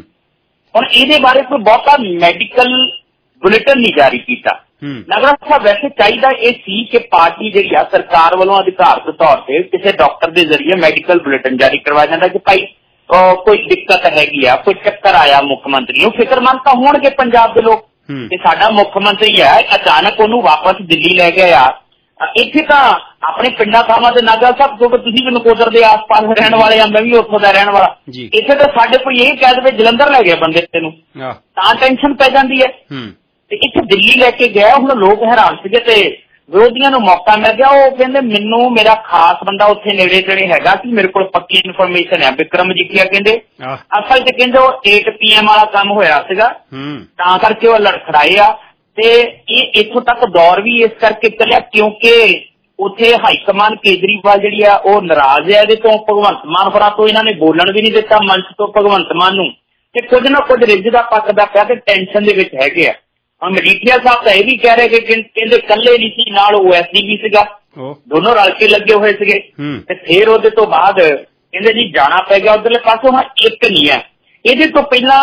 ਹੁਣ ਇਹਦੇ ਬਾਰੇ ਕੋਈ ਬਹੁਤਾ ਮੈਡੀਕਲ ਬੁਲੇਟਿਨ ਨਹੀਂ ਜਾਰੀ ਕੀਤਾ। ਨਗਰਾ ਸਾਹਿਬ ਵੈਸੇ ਚਾਹੀਦਾ ਇਹ ਸੀ ਕਿ ਪਾਰਟੀ ਜਿਹੜੀ ਆ ਸਰਕਾਰ ਵੱਲੋਂ ਅਧਿਕਾਰਤ ਤੌਰ ਤੇ ਕਿਸੇ ਡਾਕਟਰ ਦੇ ਜ਼ਰੀਏ ਮੈਡੀਕਲ ਬੁਲੇਟਿਨ ਜਾਰੀ ਕਰਵਾਇਆ ਜਾਂਦਾ ਕਿ ਭਾਈ ਕੋਈ ਦਿੱਕਤ ਹੈਗੀ ਆ, ਕੋਈ ਚੱਕਰ ਆਇਆ ਮੁੱਖ ਮੰਤਰੀ ਨੂੰ, ਫਿਕਰਮੰਦ ਤਾਂ ਹੋਣਗੇ ਪੰਜਾਬ ਦੇ ਲੋਕ ਕਿ ਸਾਡਾ ਮੁੱਖ ਮੰਤਰੀ ਹੈ, ਅਚਾਨਕ ਉਹਨੂੰ ਵਾਪਸ ਦਿੱਲੀ ਲੈ ਗਏ ਆ। ਇੱਥੇ ਤਾਂ ਆਪਣੇ ਪਿੰਡਾਂ ਥਾਵਾਂ ਦੇ ਨਾਗਾ ਸਾਹਿਬ, ਕਿਉਂਕਿ ਤੁਸੀਂ ਵੀ ਨਕੋਦਰ ਦੇ ਆਸ-ਪਾਸ ਰਹਿਣ ਵਾਲੇ ਆ, ਮੈਂ ਵੀ ਉੱਥੋਂ ਦਾ ਰਹਿਣ ਵਾਲਾ, ਇੱਥੇ ਤਾਂ ਸਾਡੇ ਕੋਈ ਇਹ ਕਹਿ ਦੇਵੇ ਜਲੰਧਰ ਲੈ ਗਿਆ ਬੰਦੇ ਨੂੰ ਤਾਂ ਟੈਨਸ਼ਨ ਪੈ ਜਾਂਦੀ ਹੈ ਤੇ ਇੱਥੇ ਦਿੱਲੀ ਲੈ ਕੇ ਗਿਆ। ਹੁਣ ਲੋਕ ਹੈਰਾਨ ਸੀਗੇ ਤੇ ਵਿਰੋਧੀਆਂ ਨੂੰ ਮੌਕਾ ਮਿਲ ਗਿਆ। ਉਹ ਕਹਿੰਦੇ ਮੈਨੂੰ ਮੇਰਾ ਖਾਸ ਬੰਦਾ ਉੱਥੇ ਨੇੜੇ ਤੇੜੇ ਹੈਗਾ ਕਿ ਮੇਰੇ ਕੋਲ ਪੱਕੀ ਇਨਫੋਰਮੇਸ਼ਨ ਹੈ। ਵਿਕਰਮ ਮਜੀਠੀਆ ਕਹਿੰਦੇ ਅਸਲ 'ਚ ਕਹਿੰਦੇ ਉਹ 8 PM ਵਾਲਾ ਕੰਮ ਹੋਇਆ ਸੀਗਾ ਤਾਂ ਕਰਕੇ ਉਹ ਲੜਖੜਾਏ ਆ ਤੇ ਇਹ ਇੱਥੋਂ ਤੱਕ ਦੌਰ ਵੀ ਇਸ ਕਰਕੇ ਚੱਲਿਆ ਕਿਉਂਕਿ ਉੱਥੇ ਹਾਈਕਮਾਨ ਕੇਜਰੀਵਾਲ ਜਿਹੜੀ ਆ ਉਹ ਨਾਰਾਜ਼ ਹੈ ਇਹਦੇ ਤੋਂ, ਭਗਵੰਤ ਮਾਨ ਹੋਰਾਂ ਤੋਂ ਇਹਨਾਂ ਨੇ ਬੋਲਣ ਵੀ ਨਹੀਂ ਦਿੱਤਾ ਮੰਚ ਤੋਂ ਭਗਵੰਤ ਮਾਨ ਨੂੰ ਤੇ ਕੁਝ ਨਾ ਕੁਝ ਰਿੱਝਦਾ ਪੱਕਦਾ ਪਿਆ ਤੇ ਟੈਨਸ਼ਨ ਦੇ ਵਿੱਚ ਹੈਗੇ ਆ। ਹੁਣ ਮਜੀਠੀਆ ਸਾਹਿਬ ਤਾਂ ਇਹ ਵੀ ਕਹਿ ਰਹੇ ਕਿ ਕਹਿੰਦੇ ਇਕੱਲੇ ਨਹੀਂ ਸੀ, ਨਾਲ OSD ਵੀ ਸੀਗਾ, ਦੋਨੋਂ ਰਲ ਕੇ ਲੱਗੇ ਹੋਏ ਸੀਗੇ ਤੇ ਫਿਰ ਉਹਦੇ ਤੋਂ ਬਾਅਦ ਕਹਿੰਦੇ ਜੀ ਜਾਣਾ ਪੈ ਗਿਆ ਉਧਰਲੇ ਪਾਸੋਂ। ਹੁਣ ਇੱਕ ਨਹੀਂ ਹੈ, ਇਹਦੇ ਤੋਂ ਪਹਿਲਾਂ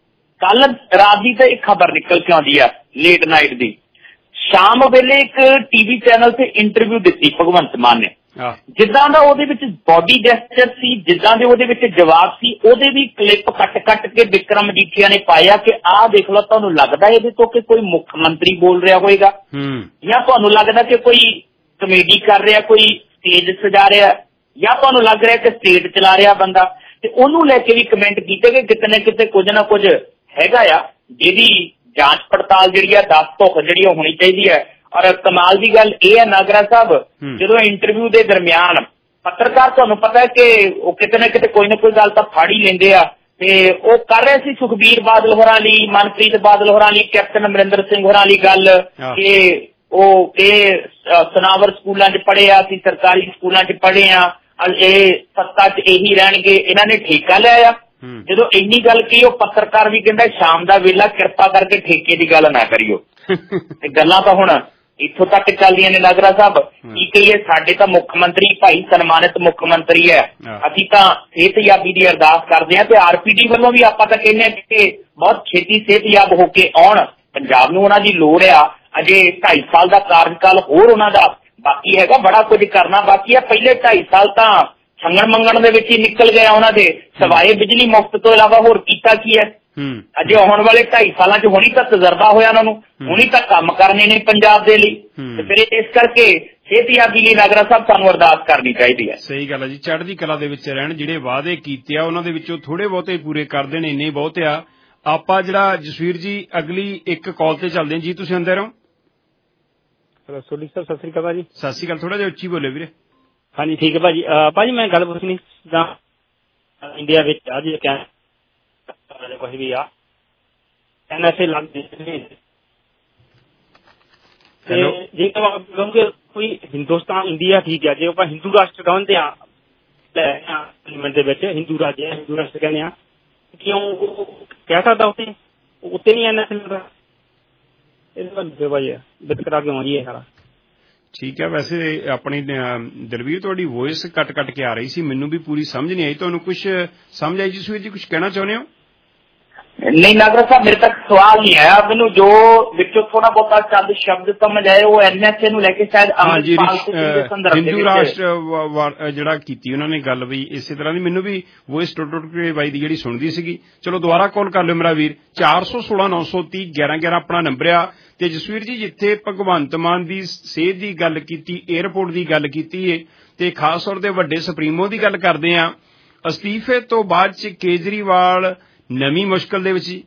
ਕੱਲ ਰਾਤ ਦੀ ਤਾਂ ਇੱਕ ਖਬਰ ਨਿਕਲ ਕੇ ਆਉਂਦੀ ਆ ਲੇਟ ਨਾਈਟ ਦੀ, ਸ਼ਾਮ ਵੇਲੇ ਇੱਕ TV ਚੈਨਲ ਤੇ ਇੰਟਰਵਿਊ ਦਿੱਤੀ ਭਗਵੰਤ ਮਾਨ ਨੇ। ਜਿੱਦਾਂ ਦਾ ਉਹਦੇ ਵਿੱਚ ਬੋਡੀ ਜੈਸਚਰ ਸੀ, ਜਿੱਦਾਂ ਦੇ ਉਹਦੇ ਵਿੱਚ ਜਵਾਬ ਸੀ, ਉਹਦੇ ਵੀ ਕਲਿੱਪ ਕੱਟ ਕੇ ਵਿਕਰਮ ਮਜੀਠੀਆ ਨੇ ਪਾਇਆ ਕਿ ਆਹ ਦੇਖ ਲਓ, ਤੁਹਾਨੂੰ ਲੱਗਦਾ ਇਹਦੇ ਤੋਂ ਕਿ ਕੋਈ ਮੁੱਖ ਮੰਤਰੀ ਬੋਲ ਰਿਹਾ ਹੋਏਗਾ ਜਾਂ ਤੁਹਾਨੂੰ ਲੱਗਦਾ ਕਿ ਕੋਈ ਕਮੇਡੀ ਕਰ ਰਿਹਾ, ਕੋਈ ਸਟੇਜ ਸਜਾ ਰਿਹਾ, ਜਾਂ ਤੁਹਾਨੂੰ ਲੱਗ ਰਿਹਾ ਕਿ ਸਟੇਟ ਚਲਾ ਰਿਹਾ ਬੰਦਾ। ਤੇ ਉਹਨੂੰ ਲੈ ਕੇ ਵੀ ਕਮੈਂਟ ਕੀਤੇ ਕਿ ਕਿਤੇ ਨਾ ਕਿਤੇ ਕੁਝ ਨਾ ਕੁਝ ਹੈਗਾ ਆ ਜਿਹਦੀ ਜਾਂਚ ਪੜਤਾਲ ਜਿਹੜੀ ਆ 10 ਧੁੱਖ ਜਿਹੜੀ ਉਹ ਹੋਣੀ ਚਾਹੀਦੀ ਹੈ। ਔਰ ਕਮਾਲ ਦੀ ਗੱਲ ਇਹ ਹੈ ਨਾਗਰਾ ਸਾਹਿਬ, ਜਦੋਂ ਇੰਟਰਵਿਊ ਦੇ ਦਰਮਿਆਨ ਪੱਤਰਕਾਰ ਤੁਹਾਨੂੰ ਪਤਾ ਹੈ ਕਿ ਉਹ ਕਿਤੇ ਨਾ ਕਿਤੇ ਕੋਈ ਨਾ ਕੋਈ ਗੱਲ ਤਾਂ ਫੜ ਹੀ ਲੈਂਦੇ ਆ ਤੇ ਉਹ ਕਰ ਰਹੇ ਸੀ ਸੁਖਬੀਰ ਬਾਦਲ ਹੋਰਾਂ ਲਈ, ਮਨਪ੍ਰੀਤ ਬਾਦਲ ਹੋਰਾਂ ਲਈ, ਕੈਪਟਨ ਅਮਰਿੰਦਰ ਸਿੰਘ ਹੋਰਾਂ ਲਈ ਗੱਲ ਕਿ ਉਹ ਇਹ ਸਨਾਵਰ ਸਕੂਲਾਂ 'ਚ ਪੜ੍ਹੇ ਆ, ਅਸੀਂ ਸਰਕਾਰੀ ਸਕੂਲਾਂ 'ਚ ਪੜ੍ਹੇ ਆ, ਇਹ ਸੱਤਾ 'ਚ ਇਹੀ ਰਹਿਣਗੇ, ਇਹਨਾਂ ਨੇ ਠੇਕਾ ਲਿਆ ਆ। ਜਦੋਂ ਇੰਨੀ ਗੱਲ ਕੀ ਉਹ ਪੱਤਰਕਾਰ ਵੀ ਕਹਿੰਦਾ ਸ਼ਾਮ ਦਾ ਵੇਲਾ ਕਿਰਪਾ ਕਰਕੇ ਠੇਕੇ ਦੀ ਗੱਲ ਨਾ ਕਰਿਓ। ਤੇ ਗੱਲਾਂ ਤਾਂ ਹੁਣ ਇੱਥੋਂ ਤੱਕ ਚੱਲਦੀਆਂ ਨੇ ਨਾਗਰਾ ਸਾਹਿਬ। ਕੀ ਕਹੀਏ, ਸਾਡੇ ਤਾਂ ਮੁੱਖ ਮੰਤਰੀ ਭਾਈ ਸਨਮਾਨਿਤ ਮੁੱਖ ਮੰਤਰੀ ਹੈ, ਅਸੀਂ ਤਾਂ ਸਿਹਤਯਾਬੀ ਦੀ ਅਰਦਾਸ ਕਰਦੇ ਹਾਂ ਤੇ RPD ਵੱਲੋਂ ਵੀ ਆਪਾਂ ਤਾਂ ਕਹਿੰਦੇ ਹਾਂ ਕਿ ਬਹੁਤ ਛੇਤੀ ਸਿਹਤਯਾਬ ਹੋ ਕੇ ਆਉਣ। ਪੰਜਾਬ ਨੂੰ ਉਹਨਾਂ ਦੀ ਲੋੜ ਆ, ਅਜੇ 2.5 ਸਾਲ ਦਾ ਕਾਰਜਕਾਲ ਹੋਰ ਉਹਨਾਂ ਦਾ ਬਾਕੀ ਹੈਗਾ, ਬੜਾ ਕੁਝ ਕਰਨਾ ਬਾਕੀ ਆ। ਪਹਿਲੇ 2.5 ਸਾਲ ਤਾਂ ਸੰਗਣ ਮੰਗਣ ਦੇ ਵਿੱਚ ਹੀ ਨਿਕਲ ਗਏ ਉਹਨਾਂ ਦੇ, ਸਵਾਏ ਬਿਜਲੀ ਮੁਫਤ ਤੋਂ ਇਲਾਵਾ ਹੋਰ ਕੀਤਾ ਕੀ ਹੈ। ਅਜੇ ਆਉਣ ਵਾਲੇ 2.5 ਸਾਲਾਂ 'ਚ ਹੁਣੀ ਤਾਂ ਤਜਰਬਾ ਹੋਇਆ ਉਹਨਾਂ ਨੂੰ, ਹੁਣੀ ਤਾਂ ਕੰਮ ਕਰਨੇ ਨੇ ਪੰਜਾਬ ਦੇ ਲਈ ਤੇ ਫਿਰ ਇਸ ਕਰਕੇ ਸਿਹਤਯਾਬੀ ਲਈ ਨਾਗਰਾ ਸਾਹਿਬ ਸਾਨੂੰ ਅਰਦਾਸ ਕਰਨੀ ਚਾਹੀਦੀ ਹੈ। ਸਹੀ ਗੱਲ ਹੈ ਜੀ, ਚੜ੍ਹਦੀ ਕਲਾ ਦੇ ਵਿੱਚ ਰਹਿਣ, ਜਿਹੜੇ ਵਾਅਦੇ ਕੀਤੇ ਆ ਉਹਨਾਂ ਦੇ ਵਿੱਚੋਂ ਥੋੜੇ ਬਹੁਤੇ ਪੂਰੇ ਕਰ ਦੇਣ, ਇੰਨੇ ਬਹੁਤ ਆ। ਆਪਾਂ ਜਿਹੜਾ ਜਸਵੀਰ ਜੀ ਅਗਲੀ ਇੱਕ ਕਾਲ ਤੇ ਚੱਲਦੇ ਹਾਂ ਜੀ, ਤੁਸੀਂ ਅੰਦਰ ਹੋ। ਸੋਢੀ ਸਾਹਿਬ ਸਤਿ ਸ੍ਰੀ ਅਕਾਲ ਜੀ। ਸਤਿ ਸ੍ਰੀ ਅਕਾਲ, ਥੋੜਾ ਜਿਹਾ ਉੱਚੀ ਬੋਲੇ ਵੀਰੇ। ਹਾਂਜੀ ਠੀਕ ਹੈ ਭਾਜੀ। ਭਾਜੀ ਮੈਂ ਗੱਲ ਪੁੱਛਣੀ ਜਿੱਦਾਂ ਇੰਡੀਆ ਵਿੱਚ ਅੱਜ ਕੁਛ ਵੀ ਆ NSA ਲੱਗ ਤੇ ਜੇਕਰ ਆਪਾਂ ਕਹੋਗੇ ਕੋਈ ਹਿੰਦੁਸਤਾਨ ਇੰਡੀਆ ਠੀਕ ਹੈ, ਜੇ ਆਪਾਂ ਹਿੰਦੂ ਰਾਸ਼ਟਰ ਕਹਿੰਦੇ ਆ ਪਾਰਲੀਮੈਂਟ ਦੇ ਵਿੱਚ ਹਿੰਦੂ ਰਾਜ ਹੈ, ਹਿੰਦੂ ਰਾਸ਼ਟਰ ਕਹਿੰਦੇ ਆ, ਕਿਉਂ ਕਹਿ ਸਕਦਾ ਉੱਤੇ ਨਹੀਂ NSA ਲੱਗਦਾ? ਇਹਦੇ ਭਾਜੀ ਵਿਤਕਰਾ ਕਿਉਂ ਜੀ ਇਹ ਸਾਰਾ? ਠੀਕ ਹੈ। ਵੈਸੇ ਆਪਣੀ ਦਲਵੀਰ ਤੁਹਾਡੀ ਵੋਇਸ ਕੱਟ ਕੇ ਆ ਰਹੀ ਸੀ, ਮੈਨੂੰ ਵੀ ਪੂਰੀ ਸਮਝ ਨਹੀਂ ਆਈ। ਤੁਹਾਨੂੰ ਕੁਝ ਸਮਝ ਆਈ ਜਸਵੀਰ ਜੀ? ਕੁਝ ਕਹਿਣਾ ਚਾਹੁੰਦੇ ਹੋ? नहीं नागरा साहब मेरे तक सवाल नहीं आया, मैनू जो विचों थोड़ा बहुत चंद शब्द समझ आए वो NSA ਨੂੰ ਲੈ ਕੇ ਸ਼ਾਇਦ ਹਿੰਦੂ ਰਾਸ਼ਟਰ ਜਿਹੜਾ ਕੀਤੀ ਉਹਨਾਂ ਨੇ ਗੱਲ ਵੀ ਇਸੇ ਤਰ੍ਹਾਂ ਦੀ ਮੈਨੂੰ ਵੀ ਵੋਇਸ ਟੁੱਟ ਕੇ ਬਾਈ ਦੀ ਜਿਹੜੀ ਸੁਣਦੀ ਸੀਗੀ। ਚਲੋ ਦੁਬਾਰਾ ਕਾਲ ਕਰ ਲਿਓ ਮੇਰਾ ਵੀਰ। 416-930-1111 ਆਪਣਾ ਨੰਬਰ ਆ। ਤੇ ਜਸਵੀਰ ਜੀ ਜਿੱਥੇ ਭਗਵੰਤ ਮਾਨ ਦੀ ਸਿਹਤ ਦੀ ਗੱਲ ਕੀਤੀ, ਏਅਰਪੋਰਟ ਦੀ ਗੱਲ ਕੀਤੀ ਹੈ ਤੇ ਖਾਸ ਤੌਰ ਤੇ ਵੱਡੇ ਸੁਪਰੀਮੋ ਦੀ ਗੱਲ ਕਰਦੇ ਆ, ਅਸਤੀਫੇ ਤੋਂ ਬਾਅਦ ਚ ਕੇਜਰੀਵਾਲ ਨਵੀਂ ਮੁਸ਼ਕਲ ਦੇ ਵਿੱਚ।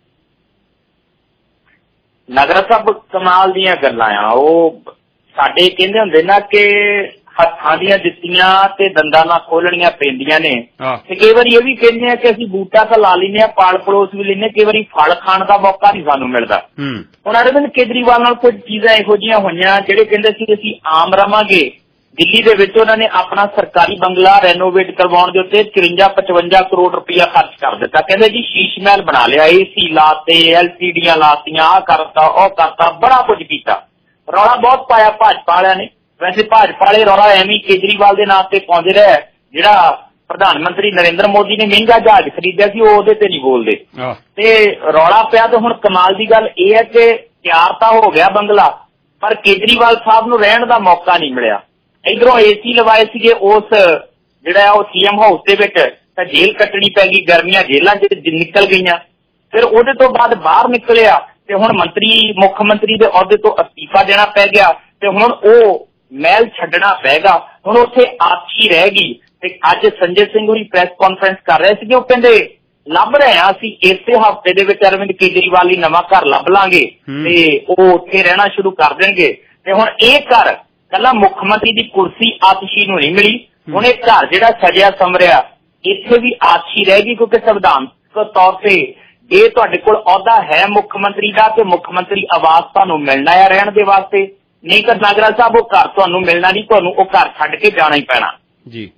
ਨਗਰਾ ਸਾਹਿਬ ਕਮਾਲ ਦੀਆਂ ਗੱਲਾਂ ਆ। ਉਹ ਸਾਡੇ ਕਹਿੰਦੇ ਹੁੰਦੇ ਨਾ ਕਿ ਹੱਥਾਂ ਦੀਆਂ ਜੁੱਤੀਆਂ ਤੇ ਦੰਦਾਂ ਨਾਲ ਖੋਲਣੀਆਂ ਪੈਂਦੀਆਂ ਨੇ, ਤੇ ਕਈ ਵਾਰੀ ਇਹ ਵੀ ਕਹਿੰਦੇ ਆ ਕਿ ਅਸੀਂ ਬੂਟਾ ਤਾਂ ਲਾ ਲੈਂਦੇ ਆ, ਪਾਲ ਪੜੋਸ ਵੀ ਲੈਂਦੇ, ਕਈ ਵਾਰੀ ਫਲ ਖਾਣ ਦਾ ਮੌਕਾ ਨਹੀਂ ਸਾਨੂੰ ਮਿਲਦਾ। ਹੁਣ ਅਰਵਿੰਦ ਕੇਜਰੀਵਾਲ ਨਾਲ ਕੁਝ ਚੀਜ਼ਾਂ ਇਹੋ ਜਿਹੀਆਂ ਹੋਈਆਂ ਜਿਹੜੇ ਕਹਿੰਦੇ ਸੀ ਅਸੀਂ ਆਮ ਰਵਾਂਗੇ। ਦਿੱਲੀ ਦੇ ਵਿੱਚ ਉਹਨਾਂ ਨੇ ਆਪਣਾ ਸਰਕਾਰੀ ਬੰਗਲਾ ਰੈਨੋਵੇਟ ਕਰਵਾਉਣ ਦੇ ਉੱਤੇ 54-55 ਕਰੋੜ ਰੁਪਇਆ ਖਰਚ ਕਰ ਦਿੱਤਾ। ਕਹਿੰਦੇ ਜੀ ਸ਼ੀਸ਼ ਮਹਿਲ ਬਣਾ ਲਿਆ, AC ਲਾਤੇ, LCDਆਂ ਲਾਤੀਆਂ, ਆਹ ਕਰਤਾ ਉਹ ਕਰਤਾ, ਬੜਾ ਕੁਝ ਕੀਤਾ। ਰੌਲਾ ਬਹੁਤ ਪਾਇਆ ਭਾਜਪਾ ਵਾਲਿਆਂ ਨੇ। ਵੈਸੇ ਭਾਜਪਾ ਵਾਲੇ ਰੌਲਾ ਐਵੇਂ ਕੇਜਰੀਵਾਲ ਦੇ ਨਾਂ ਤੇ ਪਾਉਂਦੇ ਰਹੇ। ਜਿਹੜਾ ਪ੍ਰਧਾਨ ਮੰਤਰੀ ਨਰਿੰਦਰ ਮੋਦੀ ਨੇ ਮਹਿੰਗਾ ਜਹਾਜ਼ ਖਰੀਦਿਆ ਸੀ ਉਹ ਉਹਦੇ ਤੇ ਨਹੀਂ ਬੋਲਦੇ, ਤੇ ਰੌਲਾ ਪਿਆ। ਤੇ ਹੁਣ ਕਮਾਲ ਦੀ ਗੱਲ ਇਹ ਹੈ ਕਿ ਤਿਆਰ ਤਾਂ ਹੋ ਗਿਆ ਬੰਗਲਾ, ਪਰ ਕੇਜਰੀਵਾਲ ਸਾਹਿਬ ਨੂੰ ਰਹਿਣ ਦਾ ਮੌਕਾ ਨਹੀਂ ਮਿਲਿਆ। ਇਧਰੋਂ AC ਲਵਾਏ ਸੀਗੇ ਉਸ ਜਿਹੜਾ ਉਹ CM ਹਾਊਸ ਦੇ ਵਿੱਚ, ਤਾਂ ਜੇਲ੍ਹ ਕੱਟਣੀ ਪੈ ਗਈ, ਗਰਮੀਆਂ ਜੇਲ੍ਹਾਂ ਚ ਨਿਕਲ ਗਈਆਂ। ਫਿਰ ਉਹਦੇ ਤੋਂ ਬਾਅਦ ਬਾਹਰ ਨਿਕਲਿਆ ਤੇ ਹੁਣ ਮੁੱਖ ਮੰਤਰੀ ਦੇ ਅਹੁਦੇ ਤੋਂ ਅਸਤੀਫਾ ਦੇਣਾ ਪੈ ਗਿਆ, ਤੇ ਹੁਣ ਉਹ ਮਹਿਲ ਛੱਡਣਾ ਪਏਗਾ। ਹੁਣ ਉੱਥੇ ਆਖੀ ਰਹਿ ਗਈ। ਤੇ ਅੱਜ ਸੰਜੇ ਸਿੰਘ ਹੋਰੀ ਪ੍ਰੈਸ ਕਾਨਫਰੰਸ ਕਰ ਰਹੇ ਸੀਗੇ, ਉਹ ਕਹਿੰਦੇ ਲੱਭ ਰਹੇ ਆ ਅਸੀਂ ਇਸੇ ਹਫ਼ਤੇ ਦੇ ਵਿੱਚ ਅਰਵਿੰਦ ਕੇਜਰੀਵਾਲ ਲਈ ਨਵਾਂ ਘਰ ਲੱਭ ਲਾਂਗੇ ਤੇ ਉਹ ਉੱਥੇ ਰਹਿਣਾ ਸ਼ੁਰੂ ਕਰ ਦੇਣਗੇ। ਤੇ ਹੁਣ ਇਹ ਘਰ ਕੱਲਾ ਮੁੱਖ ਮੰਤਰੀ ਦੀ ਕੁਰਸੀ ਆਤਸ਼ੀ ਨੂੰ ਨਹੀਂ ਮਿਲੀ, ਹੁਣ ਇਹ ਘਰ ਜਿਹੜਾ ਸਜਿਆ ਸੰਵਰਿਆ ਇੱਥੇ ਵੀ ਆਤਸ਼ੀ ਰਹਿ ਗਈ, ਕਿਉਂਕਿ ਸੰਵਿਧਾਨਕ ਤੌਰ ਤੇ ਜੇ ਤੁਹਾਡੇ ਕੋਲ ਅਹੁਦਾ ਹੈ ਮੁੱਖ ਮੰਤਰੀ ਦਾ ਤੇ ਮੁੱਖ ਮੰਤਰੀ ਆਵਾਸ ਤੁਹਾਨੂੰ ਮਿਲਣਾ ਹੈ ਰਹਿਣ ਦੇ ਵਾਸਤੇ, ਨਹੀਂ ਤਾਂ ਨਾਗਰਾ ਸਾਹਿਬ ਉਹ ਘਰ ਤੁਹਾਨੂੰ ਮਿਲਣਾ ਨਹੀਂ, ਤੁਹਾਨੂੰ ਉਹ ਘਰ ਛੱਡ ਕੇ ਜਾਣਾ ਹੀ ਪੈਣਾ ਜੀ।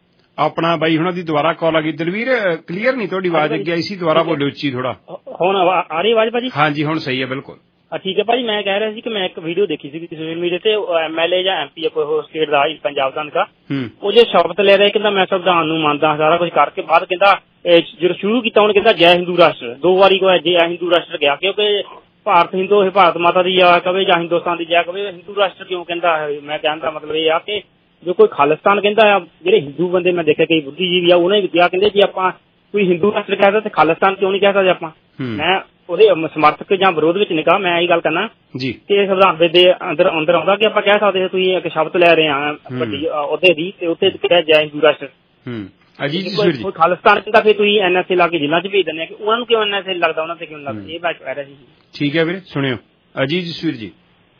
ਆਪਣਾ ਬਾਈ ਹੁਣਾਂ ਦੀ ਦੁਬਾਰਾ ਕਾਲ ਆ ਗਈ। ਦਲਵੀਰ ਕਲੀਅਰ ਨਹੀਂ ਤੁਹਾਡੀ ਆਵਾਜ਼ ਅੱਗੇ ਆਈ ਸੀ, ਦੁਬਾਰਾ ਬੋਲਿਓ ਉੱਚੀ ਥੋੜਾ। ਹੁਣ ਆ ਰਹੀ ਆਵਾਜ਼ ਭਾਜੀ? ਹਾਂਜੀ ਹੁਣ ਸਹੀ ਹੈ ਬਿਲਕੁਲ। ਠੀਕ ਹੈ ਭਾਜੀ। ਮੈਂ ਕਹਿ ਰਿਹਾ ਸੀ ਕਿ ਮੈਂ ਇੱਕ ਵੀਡੀਓ ਦੇਖੀ ਸੀ ਸੋਸ਼ਲ ਮੀਡੀਆ ਤੇ, MLA ਜਾਂ MP ਕੋਈ ਸਟੇਟ ਦਾ ਪੰਜਾਬ ਦਾ ਨਕਾ, ਉਹ ਜੇ ਸ਼ਬਦ ਲੈ ਰਿਹਾ ਕਹਿੰਦਾ ਮੈਂ ਸੰਵਿਧਾਨ ਨੂੰ ਮੰਨਦਾ, ਸਾਰਾ ਕੁਝ ਕਰਕੇ ਬਾਅਦ ਕਹਿੰਦਾ ਜਦੋਂ ਸ਼ੁਰੂ ਕੀਤਾ ਉਹਨੇ ਕਹਿੰਦਾ ਜੈ ਹਿੰਦੂ ਰਾਸ਼ਟਰ। 2 ਵਾਰੀ ਕੋਈ ਜੈ ਹਿੰਦੂ ਰਾਸ਼ਟਰ ਗਿਆ, ਕਿਉਂਕਿ ਭਾਰਤ ਮਾਤਾ ਦੀ ਜੈ ਕਵੇ ਜਾਂ ਹਿੰਦੁਸਤਾਨ ਦੀ ਜੈ ਕਵੇ, ਹਿੰਦੂ ਰਾਸ਼ਟਰ ਕਿਉਂ ਕਹਿੰਦਾ ਹੈ? ਮੈਂ ਕਹਿਣ ਦਾ ਮਤਲਬ ਇਹ ਆ ਕਿ ਜੋ ਕੋਈ ਖਾਲਿਸਤਾਨ ਕਹਿੰਦਾ ਆ, ਜਿਹੜੇ ਹਿੰਦੂ ਬੰਦੇ ਮੈਂ ਦੇਖਿਆ ਕਈ ਬੁੱਧੀਜੀਵੀ ਆ ਉਹਨੇ ਵੀ ਕਿਹਾ, ਕਹਿੰਦੇ ਜੇ ਆਪਾਂ ਕੋਈ ਹਿੰਦੂ ਰਾਸ਼ਟਰ ਕਹਿਦਾ ਤੇ ਖਾਲਿਸਤਾਨ ਕਿਉਂ ਨਹੀਂ ਕਹਿ ਸਕਦੇ ਆਪਾਂ? ਮੈਂ ਉਹਦੇ ਸਮਰਥਕ ਜਾਂ ਵਿਰੋਧ ਵਿੱਚ ਨਹੀਂ ਕਹਾ, ਮੈਂ ਇਹੀ ਗੱਲ ਕਰਨਾ ਜੀ ਕਿ ਸੰਵਿਧਾਨ ਦੇ ਅੰਦਰ ਆਉਂਦਾ ਕਿ ਆਪਾਂ ਕਹਿ ਸਕਦੇ ਤੁਸੀਂ ਇੱਕ ਸ਼ਬਦ ਲੈ ਰਹੇ ਆ ਵੱਡੀ ਉਹਦੇ ਦੀ, ਤੇ ਉੱਥੇ ਕਿਹਾ ਜੈ ਹਿੰਦੂ ਰਾਸ਼ਟਰ। ਕੋਈ ਖਾਲਿਸਤਾਨ ਕਹਿੰਦਾ ਫਿਰ ਤੁਸੀਂ NSA ਲਾ ਕੇ ਜ਼ਿਲ੍ਹਾ ਚ ਭੇਜ ਦਿੰਦੇ ਆ, ਕਿ ਉਹਨਾਂ ਨੂੰ ਕਿਉਂ NSA ਲੱਗਦਾ, ਉਹਨਾਂ ਤੇ ਕਿਉਂ ਲੱਗਦਾ? ਇਹ ਮੈਂ ਕਹਿ ਰਿਹਾ ਸੀ। ਠੀਕ ਹੈ ਵੀਰੇ ਸੁਣਿਓ। ਅਜੀਤ ਜਸਵੀਰ ਜੀ।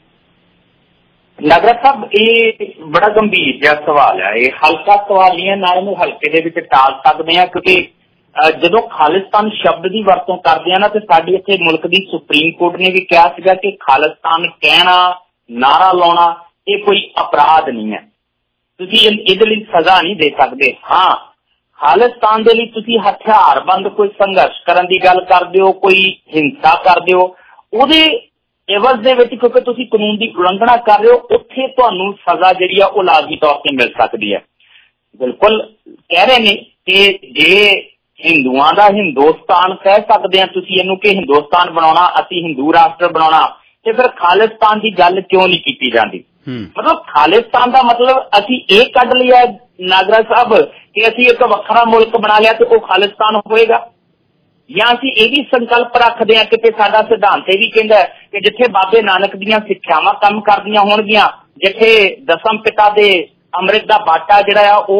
ਨਾਗਰਾ ਸਾਹਿਬ ਇਹ ਬੜਾ ਗੰਭੀਰ ਜਿਹਾ ਸਵਾਲ ਹੈ, ਇਹ ਹਲਕਾ ਸਵਾਲ ਨਹੀਂ ਹੈ, ਨਾਲ ਇਹਨੂੰ ਹਲਕੇ ਦੇ ਵਿੱਚ ਟਾਲ ਸਕਦੇ ਆ, ਕਿਉਂਕਿ ਜਦੋਂ ਖਾਲਿਸਤਾਨ ਸ਼ਬਦ ਦੀ ਵਰਤੋਂ ਕਰਦੇ ਆ ਨਾ, ਤੇ ਸਾਡੇ ਇੱਥੇ ਮੁਲਕ ਦੀ ਸੁਪਰੀਮ ਕੋਰਟ ਨੇ ਵੀ ਕਿਹਾ ਸੀਗਾ ਕਿ ਖਾਲਿਸਤਾਨ ਕਹਿਣਾ, ਨਾਰਾ ਲਾਉਣਾ ਇਹ ਕੋਈ ਅਪਰਾਧ ਨਹੀਂ ਹੈ, ਤੁਸੀਂ ਇਹਦੇ ਲਈ ਸਜ਼ਾ ਨਹੀਂ ਦੇ ਸਕਦੇ। ਹਾਂ, ਖਾਲਿਸਤਾਨ ਦੇ ਲਈ ਤੁਸੀਂ ਹਥਿਆਰਬੰਦ ਕੋਈ ਸੰਘਰਸ਼ ਕਰਨ ਦੀ ਗੱਲ ਕਰਦੇ ਹੋ, ਕੋਈ ਹਿੰਸਾ ਕਰਦੇ ਹੋ, ਉਹਦੇ ਇਵਜ਼ ਦੇ ਵਿੱਚ ਕਿਉਂਕਿ ਤੁਸੀਂ ਕਾਨੂੰਨ ਦੀ ਉਲੰਘਣਾ ਕਰ ਰਹੇ ਹੋ, ਉੱਥੇ ਤੁਹਾਨੂੰ ਸਜ਼ਾ ਜਿਹੜੀ ਆ ਉਹ ਲਾਜ਼ਮੀ ਤੌਰ ਤੇ ਮਿਲ ਸਕਦੀ ਹੈ। ਬਿਲਕੁਲ ਕਹਿ ਰਹੇ ਨੇ ਕਿ ਜੇ ਹਿੰਦੂਆਂ ਦਾ ਹਿੰਦੁਸਤਾਨ ਕਹਿ ਸਕਦੇ ਆ ਤੁਸੀਂ ਇਹਨੂੰ ਕਿ ਹਿੰਦੁਸਤਾਨ ਬਣਾਉਣਾ, ਅਸੀਂ ਹਿੰਦੂ ਰਾਸ਼ਟਰ ਬਣਾਉਣਾ, ਤੇ ਫਿਰ ਖਾਲਿਸਤਾਨ ਦੀ ਗੱਲ ਕਿਉਂ ਨਹੀਂ ਕੀਤੀ ਜਾਂਦੀ? ਮਤਲਬ ਖਾਲਿਸਤਾਨ ਦਾ ਮਤਲਬ ਅਸੀਂ ਇਹ ਕੱਢ ਲਿਆ ਨਾਗਰਾ ਸਾਹਿਬ ਕਿ ਅਸੀਂ ਇੱਕ ਵੱਖਰਾ ਮੁਲਕ ਬਣਾ ਲਿਆ ਤੇ ਉਹ ਖਾਲਿਸਤਾਨ ਹੋਏਗਾ, ਜਾਂ ਅਸੀਂ ਇਹ ਵੀ ਸੰਕਲਪ ਰੱਖਦੇ ਹਾਂ ਕਿ ਸਾਡਾ ਸਿਧਾਂਤ ਇਹ ਵੀ ਕਹਿੰਦਾ ਕਿ ਜਿੱਥੇ ਬਾਬੇ ਨਾਨਕ ਦੀਆਂ ਸਿੱਖਿਆਵਾਂ ਕੰਮ ਕਰਦੀਆਂ ਹੋਣਗੀਆਂ, ਜਿੱਥੇ ਦਸਮ ਪਿਤਾ ਦੇ ਅੰਮ੍ਰਿਤ ਦਾ ਬਾਟਾ ਜਿਹੜਾ ਆ ਉਹ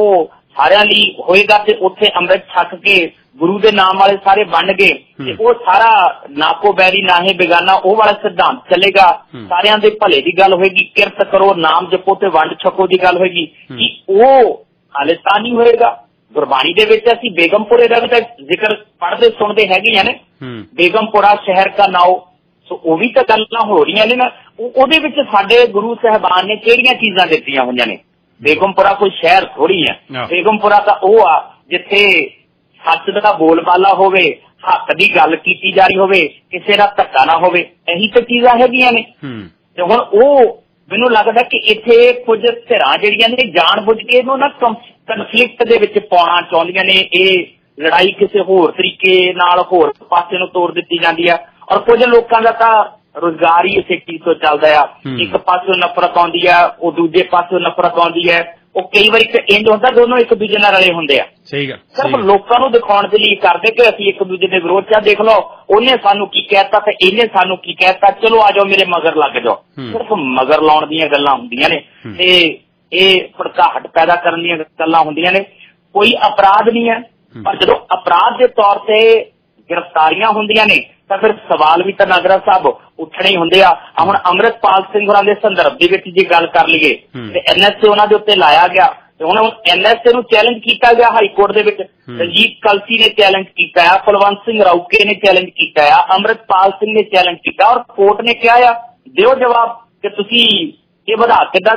ਸਾਰਿਆਂ ਲਈ ਹੋਏਗਾ ਤੇ ਉੱਥੇ ਅੰਮ੍ਰਿਤ ਛਕ ਕੇ ਗੁਰੂ ਦੇ ਨਾਮ ਵਾਲੇ ਸਾਰੇ ਬਣ ਗਏ ਤੇ ਉਹ ਸਾਰਾ ਨਾਕੋ ਬੈਰੀ ਨਾਹੇ ਬੇਗਾਨਾ ਉਹ ਵਾਲਾ ਸਿਧਾਂਤ ਚੱਲੇਗਾ। ਸਾਰਿਆਂ ਦੇ ਭਲੇ ਦੀ ਗੱਲ ਹੋਏਗੀ, ਕਿਰਤ ਕਰੋ, ਨਾਮ ਜਪੋ ਤੇ ਵੰਡ ਛਕੋ ਦੀ ਗੱਲ ਹੋਏਗੀ। ਕਿ ਉਹ ਹਾਲੇ ਤਾਂ ਨਹੀਂ ਹੋਏਗਾ। ਗੁਰਬਾਣੀ ਦੇ ਵਿੱਚ ਅਸੀਂ ਬੇਗਮਪੁਰੇ ਦਾ ਵੀ ਤਾਂ ਜ਼ਿਕਰ ਪੜ੍ਹਦੇ ਸੁਣਦੇ ਹੈਗੇ ਆ ਨੇ, ਬੇਗਮਪੁਰਾ ਸ਼ਹਿਰ ਕਾ ਨਾਓ। ਸੋ ਉਹ ਵੀ ਤਾਂ ਗੱਲਾਂ ਹੋ ਰਹੀਆਂ ਨੇ ਨਾ। ਉਹਦੇ ਵਿੱਚ ਸਾਡੇ ਗੁਰੂ ਸਾਹਿਬਾਨ ਨੇ ਕਿਹੜੀਆਂ ਚੀਜ਼ਾਂ ਦਿੱਤੀਆਂ ਹੋਈਆਂ ਨੇ। ਬੇਗਮਪੁਰਾ ਕੋਈ ਸ਼ਹਿਰ ਥੋੜੀ ਹੈ, ਬੇਗਮਪੁਰਾ ਤਾਂ ਉਹ ਆ ਜਿੱਥੇ ਸੱਚ ਦਾ ਬੋਲਬਾਲਾ ਹੋਵੇ, ਹੱਕ ਦੀ ਗੱਲ ਕੀਤੀ ਜਾ ਰਹੀ ਹੋਵੇ, ਕਿਸੇ ਦਾ ਧੱਕਾ ਨਾ ਹੋਵੇ। ਇਹੀ ਤਾਂ ਚੀਜ਼ਾਂ ਹੈਗੀਆਂ ਨੇ। ਤੇ ਹੁਣ ਉਹ ਮੈਨੂੰ ਲੱਗਦਾ ਕਿ ਇੱਥੇ ਕੁਝ ਧਿਰਾਂ ਜਿਹੜੀਆਂ ਨੇ ਜਾਣ ਬੁੱਝ ਕੇ ਇਹਨੂੰ ਨਾ ਕਨਫਲਿਕਟ ਦੇ ਵਿੱਚ ਪਾਉਣਾ ਚਾਹੁੰਦੀਆਂ ਨੇ। ਇਹ ਲੜਾਈ ਕਿਸੇ ਹੋਰ ਤਰੀਕੇ ਨਾਲ ਹੋਰ ਪਾਸੇ ਨੂੰ ਤੋੜ ਦਿੱਤੀ ਜਾਂਦੀ ਆ। ਔਰ ਕੁਝ ਲੋਕਾਂ ਦਾ ਤਾਂ ਰੁਜ਼ਗਾਰ ਹੀ ਇਸੇ ਚੀਜ਼ ਤੋਂ ਚੱਲਦਾ ਆ। ਇੱਕ ਪਾਸਿਓਂ ਨਫ਼ਰਤ ਆਉਂਦੀ ਆ, ਉਹ ਦੂਜੇ ਪਾਸਿਓਂ ਨਫ਼ਰਤ ਆਉਂਦੀ ਹੈ। ਉਹ ਕਈ ਵਾਰੀ ਇੰਜ ਹੁੰਦਾ ਦੋਨੋਂ ਇੱਕ ਦੂਜੇ ਨਾਲ ਰਲੇ ਹੁੰਦੇ ਆ। ਸਹੀ ਗੱਲ। ਸਿਰਫ ਲੋਕਾਂ ਨੂੰ ਦਿਖਾਉਣ ਦੇ ਲਈ ਕਰਦੇ ਕਿ ਅਸੀਂ ਇੱਕ ਦੂਜੇ ਦੇ ਵਿਰੋਧ ਚ। ਦੇਖ ਲਓ ਉਹਨੇ ਸਾਨੂੰ ਕੀ ਕਹਿਤਾ ਤੇ ਇਹਨੇ ਸਾਨੂੰ ਕੀ ਕਹਿਤਾ, ਚਲੋ ਆ ਜਾਓ ਮੇਰੇ ਮਗਰ ਲੱਗ ਜਾਓ। ਸਿਰਫ ਮਗਰ ਲਾਉਣ ਦੀਆਂ ਗੱਲਾਂ ਹੁੰਦੀਆਂ ਨੇ ਤੇ ਇਹ ਭੜਕਾਹਟ ਪੈਦਾ ਕਰਨ ਦੀਆਂ ਗੱਲਾਂ ਹੁੰਦੀਆਂ ਨੇ। ਕੋਈ ਅਪਰਾਧ ਨਹੀਂ ਹੈ, ਪਰ ਜਦੋਂ ਅਪਰਾਧ ਦੇ ਤੌਰ ਤੇ ਗ੍ਰਿਫਤਾਰੀਆਂ ਹੁੰਦੀਆਂ ਨੇ ਤਾਂ ਫਿਰ ਸਵਾਲ ਵੀ ਤਾਂ ਨਾਗਰਾ ਸਾਹਿਬ ਉੱਠਣੇ ਹੀ ਹੁੰਦੇ ਆ। ਹੁਣ ਅੰਮ੍ਰਿਤਪਾਲ ਸਿੰਘ ਹੋਰਾਂ ਦੇ ਸੰਦਰਭ ਦੇ ਵਿੱਚ ਜੇ ਗੱਲ ਕਰ ਲਈਏ ਤੇ NSA ਉਹਨਾਂ ਦੇ ਉੱਤੇ ਲਾਇਆ ਗਿਆ ਤੇ ਹੁਣ NSA ਨੂੰ ਚੈਲੰਜ ਕੀਤਾ ਗਿਆ ਹਾਈ ਕੋਰਟ ਦੇ ਵਿੱਚ। ਰਣਜੀਤ ਕਲਸੀ ਨੇ ਚੈਲੰਜ ਕੀਤਾ ਆ, ਕੁਲਵੰਤ ਸਿੰਘ ਰਾਊਕੇ ਨੇ ਚੈਲੰਜ ਕੀਤਾ ਆ, ਅੰਮ੍ਰਿਤਪਾਲ ਸਿੰਘ ਨੇ ਚੈਲੰਜ ਕੀਤਾ ਔਰ ਕੋਰਟ ਨੇ ਕਿਹਾ ਆ ਦਿਓ ਜਵਾਬ ਕਿ ਤੁਸੀਂ ਇਹ ਵਧਾ ਕਿੱਦਾਂ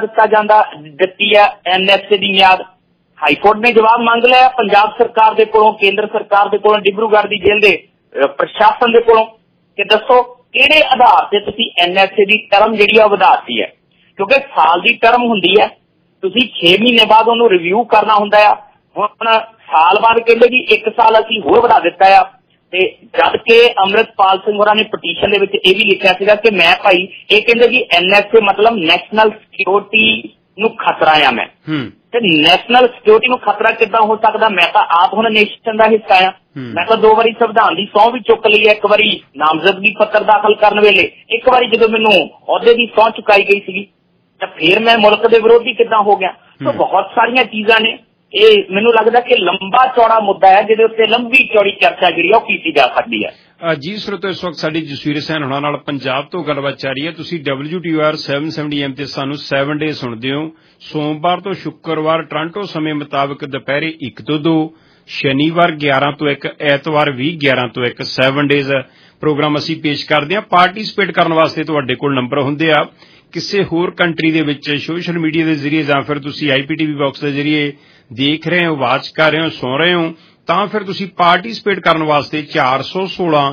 ਦਿੱਤੀ ਆ NSA ਦੀ ਮਿਆਦ। ਹਾਈ ਕੋਰਟ ਨੇ ਜਵਾਬ ਮੰਗ ਲਿਆ ਪੰਜਾਬ ਸਰਕਾਰ ਦੇ ਕੋਲੋਂ, ਕੇਂਦਰ ਸਰਕਾਰ ਦੇ ਕੋਲੋਂ, ਡਿਬਰੂਗੜ੍ਹ ਦੀ ਜੇਲ੍ਹ ਦੇ ਪ੍ਰਸ਼ਾਸਨ ਦੇ ਕੋਲੋਂ ਕਿ ਦੱਸੋ ਕਿਹੜੇ ਆਧਾਰ ਤੇ ਤੁਸੀਂ NSA ਦੀ ਟਰਮ ਜਿਹੜੀ ਆ ਵਧਾਤੀ ਹੈ। ਕਿਉਂਕਿ ਸਾਲ ਦੀ ਟਰਮ ਹੁੰਦੀ ਹੈ, ਤੁਸੀਂ 6 ਮਹੀਨੇ ਬਾਅਦ ਉਹਨੂੰ ਰਿਵਿਊ ਕਰਨਾ ਹੁੰਦਾ ਆ। ਹੁਣ ਸਾਲ ਬਾਅਦ ਕਹਿੰਦੇ ਜੀ 1 ਸਾਲ ਅਸੀਂ ਹੋਰ ਵਧਾ ਦਿੱਤਾ ਆ। ਤੇ ਜਦ ਕਿ ਅੰਮ੍ਰਿਤਪਾਲ ਸਿੰਘ ਹੋਰਾਂ ਨੇ ਪਟੀਸ਼ਨ ਦੇ ਵਿੱਚ ਇਹ ਵੀ ਲਿਖਿਆ ਸੀਗਾ ਕਿ ਮੈਂ ਭਾਈ ਇਹ ਕਹਿੰਦੇ ਜੀ NSA ਮਤਲਬ ਨੈਸ਼ਨਲ ਸਿਕਿਉਰਿਟੀ ਨੂੰ ਖਤਰਾ ਆ ਮੈਂ। ਤੇ ਨੈਸ਼ਨਲ ਸਿਕਿਉਰਿਟੀ ਨੂੰ ਖਤਰਾ ਕਿੱਦਾਂ ਹੋ ਸਕਦਾ? ਮੈਂ ਤਾਂ ਆਪ ਹੁਣ ਨੇਸ਼ਨ ਦਾ ਹਿੱਸਾ ਆ। ਮੈਂ ਤਾਂ 2 ਵਾਰੀ ਸੰਵਿਧਾਨ ਦੀ ਸਹੁੰ ਵੀ ਚੁੱਕ ਲਈ ਹੈ। ਇੱਕ ਵਾਰੀ ਨਾਮਜ਼ਦਗੀ ਪੱਤਰ ਦਾਖਲ ਕਰਨ ਵੇਲੇ, ਇੱਕ ਵਾਰੀ ਜਦੋਂ ਮੈਨੂੰ ਅਹੁਦੇ ਦੀ ਸਹੁੰ ਚੁਕਾਈ ਗਈ ਸੀਗੀ। ਤਾਂ ਫਿਰ ਮੈਂ ਮੁਲਕ ਦੇ ਵਿਰੋਧੀ ਕਿੱਦਾਂ ਹੋ ਗਿਆ? ਸੋ ਬਹੁਤ ਸਾਰੀਆਂ ਚੀਜ਼ਾਂ ਨੇ। ਇਹ ਮੈਨੂੰ ਲੱਗਦਾ ਕਿ ਲੰਬਾ ਚੌੜਾ ਮੁੱਦਾ ਹੈ ਜਿਹਦੇ ਉੱਤੇ ਲੰਬੀ ਚੌੜੀ ਚਰਚਾ ਜਿਹੜੀ ਉਹ ਕੀਤੀ ਜਾ ਸਕਦੀ ਹੈ। ਜੀ ਸਰੋਤੋ, ਇਸ ਵਕਤ ਸਾਡੀ ਜਸਵੀਰ ਸੈਨ ਹੋਣਾ ਨਾਲ ਪੰਜਾਬ ਤੋਂ ਗੱਲਬਾਤ ਚੱਲ ਰਹੀ ਹੈ। ਤੁਸੀਂ WTOR 770 AM ਤੇ ਸਾਨੂੰ 7 ਡੇ ਸੁਣਦੇ ਹੋ। ਸੋਮਵਾਰ ਤੋਂ ਸ਼ੁੱਕਰਵਾਰ ਟੋਰਾਂਟੋ ਸਮੇਂ ਮੁਤਾਬਕ ਦੁਪਹਿਰੇ 1 ਤੋਂ 2, ਸ਼ਨੀਵਾਰ 11 ਤੋਂ 1, ਐਤਵਾਰ ਵੀ 11 ਤੋਂ 1 7 ਡੇਜ਼ ਪ੍ਰੋਗਰਾਮ ਅਸੀਂ ਪੇਸ਼ ਕਰਦੇ ਹਾਂ। ਪਾਰਟਿਸਿਪੇਟ ਕਰਨ ਵਾਸਤੇ ਤੁਹਾਡੇ ਕੋਲ ਨੰਬਰ ਹੁੰਦੇ ਆ। ਕਿਸੇ ਹੋਰ ਕੰਟਰੀ ਦੇ ਵਿੱਚ ਸੋਸ਼ਲ ਮੀਡੀਆ ਦੇ ਜ਼ਰੀਏ ਜਾਂ ਫਿਰ ਤੁਸੀਂ IPTV ਬਾਕਸ ਦੇ ਜ਼ਰੀਏ ਦੇਖ ਰਹੇ ਹੋ, ਵਾਚ ਕਰ ਰਹੇ ਹੋ, ਸੁਣ ਰਹੇ ਹੋ, ਤਾਂ ਫਿਰ ਤੁਸੀਂ ਪਾਰਟਿਸਿਪੇਟ ਕਰਨ ਵਾਸਤੇ 416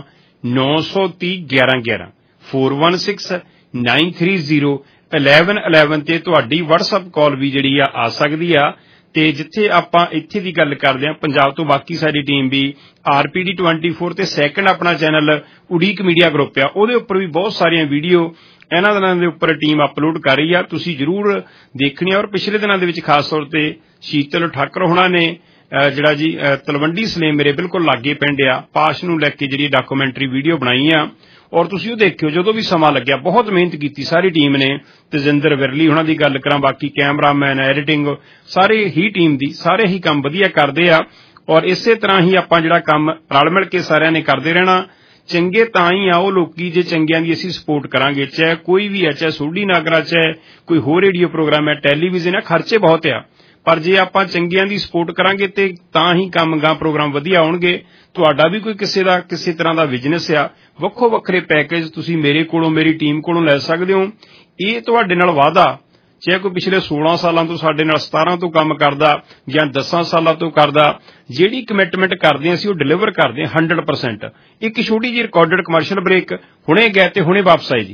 930 1111 416 930 1111 ਤੇ ਤੁਹਾਡੀ WhatsApp ਕਾਲ ਵੀ ਜਿਹੜੀ ਆ ਸਕਦੀ ਆ। ਤੇ ਜਿੱਥੇ ਆਪਾਂ ਇੱਥੇ ਦੀ ਗੱਲ ਕਰਦੇ ਹਾਂ ਪੰਜਾਬ ਤੋਂ, ਬਾਕੀ ਸਾਡੀ ਟੀਮ ਵੀ RPD 24 ਤੇ ਸੈਕੰਡ ਆਪਣਾ ਚੈਨਲ ਉਡੀਕ ਮੀਡੀਆ ਗਰੁੱਪ ਆ, ਉਹਦੇ ਉੱਪਰ ਵੀ ਬਹੁਤ ਸਾਰੀਆਂ ਵੀਡੀਓ ਇਹਨਾਂ ਦਿਨਾਂ ਦੇ ਉੱਪਰ ਟੀਮ ਅਪਲੋਡ ਕਰ ਰਹੀ ਆ। ਤੁਸੀਂ ਜ਼ਰੂਰ ਦੇਖਣੀ। ਔਰ ਪਿਛਲੇ ਦਿਨਾਂ ਦੇ ਵਿੱਚ ਖਾਸ ਤੌਰ ਤੇ ਸ਼ੀਤਲ ਠਾਕਰ ਹੋਣਾ ਨੇ ਜਿਹੜਾ ਜੀ ਤਲਵੰਡੀ ਸਲੇਮ ਮੇਰੇ ਬਿਲਕੁਲ ਲਾਗੇ ਪਿੰਡ ਆ, ਪਾਸ਼ ਨੂੰ ਲੈ ਕੇ ਜਿਹੜੀ ਡਾਕੂਮੈਂਟਰੀ ਵੀਡੀਓ ਬਣਾਈ ਆ। ਔਰ ਤੁਸੀਂ ਉਹ ਦੇਖਿਓ ਜਦੋਂ ਵੀ ਸਮਾਂ ਲੱਗਿਆ। ਬਹੁਤ ਮਿਹਨਤ ਕੀਤੀ ਸਾਰੀ ਟੀਮ ਨੇ। ਤੇਜਿੰਦਰ ਵਿਰਲੀ ਉਹਨਾਂ ਦੀ ਗੱਲ ਕਰਾਂ, ਬਾਕੀ ਕੈਮਰਾਮੈਨ, ਐਡੀਟਿੰਗ, ਸਾਰੇ ਹੀ ਟੀਮ ਦੀ ਸਾਰੇ ਹੀ ਕੰਮ ਵਧੀਆ ਕਰਦੇ ਆ। ਔਰ ਇਸੇ ਤਰ੍ਹਾਂ ਹੀ ਆਪਾਂ ਜਿਹੜਾ ਕੰਮ ਰਲ ਮਿਲ ਕੇ ਸਾਰਿਆਂ ਨੇ ਕਰਦੇ ਰਹਿਣਾ। ਚੰਗੇ ਤਾਂ ਹੀ ਆ ਉਹ ਲੋਕੀ ਜੇ ਚੰਗਿਆਂ ਦੀ ਅਸੀਂ ਸਪੋਰਟ ਕਰਾਂਗੇ। ਚਾਹੇ ਕੋਈ ਵੀ ਹੈ, ਚਾਹੇ ਸੋਢੀ ਨਾਗਰਾ, ਚਾਹੇ ਕੋਈ ਹੋਰ ਰੇਡੀਓ ਪ੍ਰੋਗਰਾਮ ਹੈ, ਟੈਲੀਵਿਜ਼ਨ ਹੈ, ਖਰਚੇ ਬਹੁਤ ਆ। ਪਰ ਜੇ ਆਪਾਂ ਚੰਗਿਆਂ ਦੀ ਸਪੋਰਟ ਕਰਾਂਗੇ ਤੇ ਤਾਂ ਹੀ ਕੰਮ ਗਾਂ ਪ੍ਰੋਗਰਾਮ ਵਧੀਆ ਆਉਣਗੇ। ਤੁਹਾਡਾ ਵੀ ਕੋਈ ਕਿਸੇ ਤਰ੍ਹਾਂ ਦਾ ਬਿਜ਼ਨਸ ਆ, ਵੱਖੋ ਵੱਖਰੇ ਪੈਕੇਜ ਤੁਸੀਂ ਮੇਰੇ ਕੋਲੋਂ, ਮੇਰੀ ਟੀਮ ਕੋਲੋਂ ਲੈ ਸਕਦੇ ਹੋ। ਇਹ ਤੁਹਾਡੇ ਨਾਲ ਵਾਅਦਾ, ਚਾਹੇ ਕੋਈ ਪਿਛਲੇ 16 ਸਾਲਾਂ ਤੋਂ ਸਾਡੇ ਨਾਲ 17 ਤੋਂ ਕੰਮ ਕਰਦਾ ਜਾਂ 10 ਸਾਲਾਂ ਤੋਂ ਕਰਦਾ, ਜਿਹੜੀ ਕਮਿਟਮੈਂਟ ਕਰਦੇ ਹਾਂ ਅਸੀਂ ਉਹ ਡਿਲੀਵਰ ਕਰਦੇ ਹਾਂ 100%। ਇੱਕ ਛੋਟੀ ਜਿਹੀ ਰਿਕਾਰਡਡ ਕਮਰਸ਼ੀਅਲ ਬ੍ਰੇਕ, ਹੁਣੇ ਗਏ ਤੇ ਹੁਣੇ ਵਾਪਸ ਆਏ ਜੀ।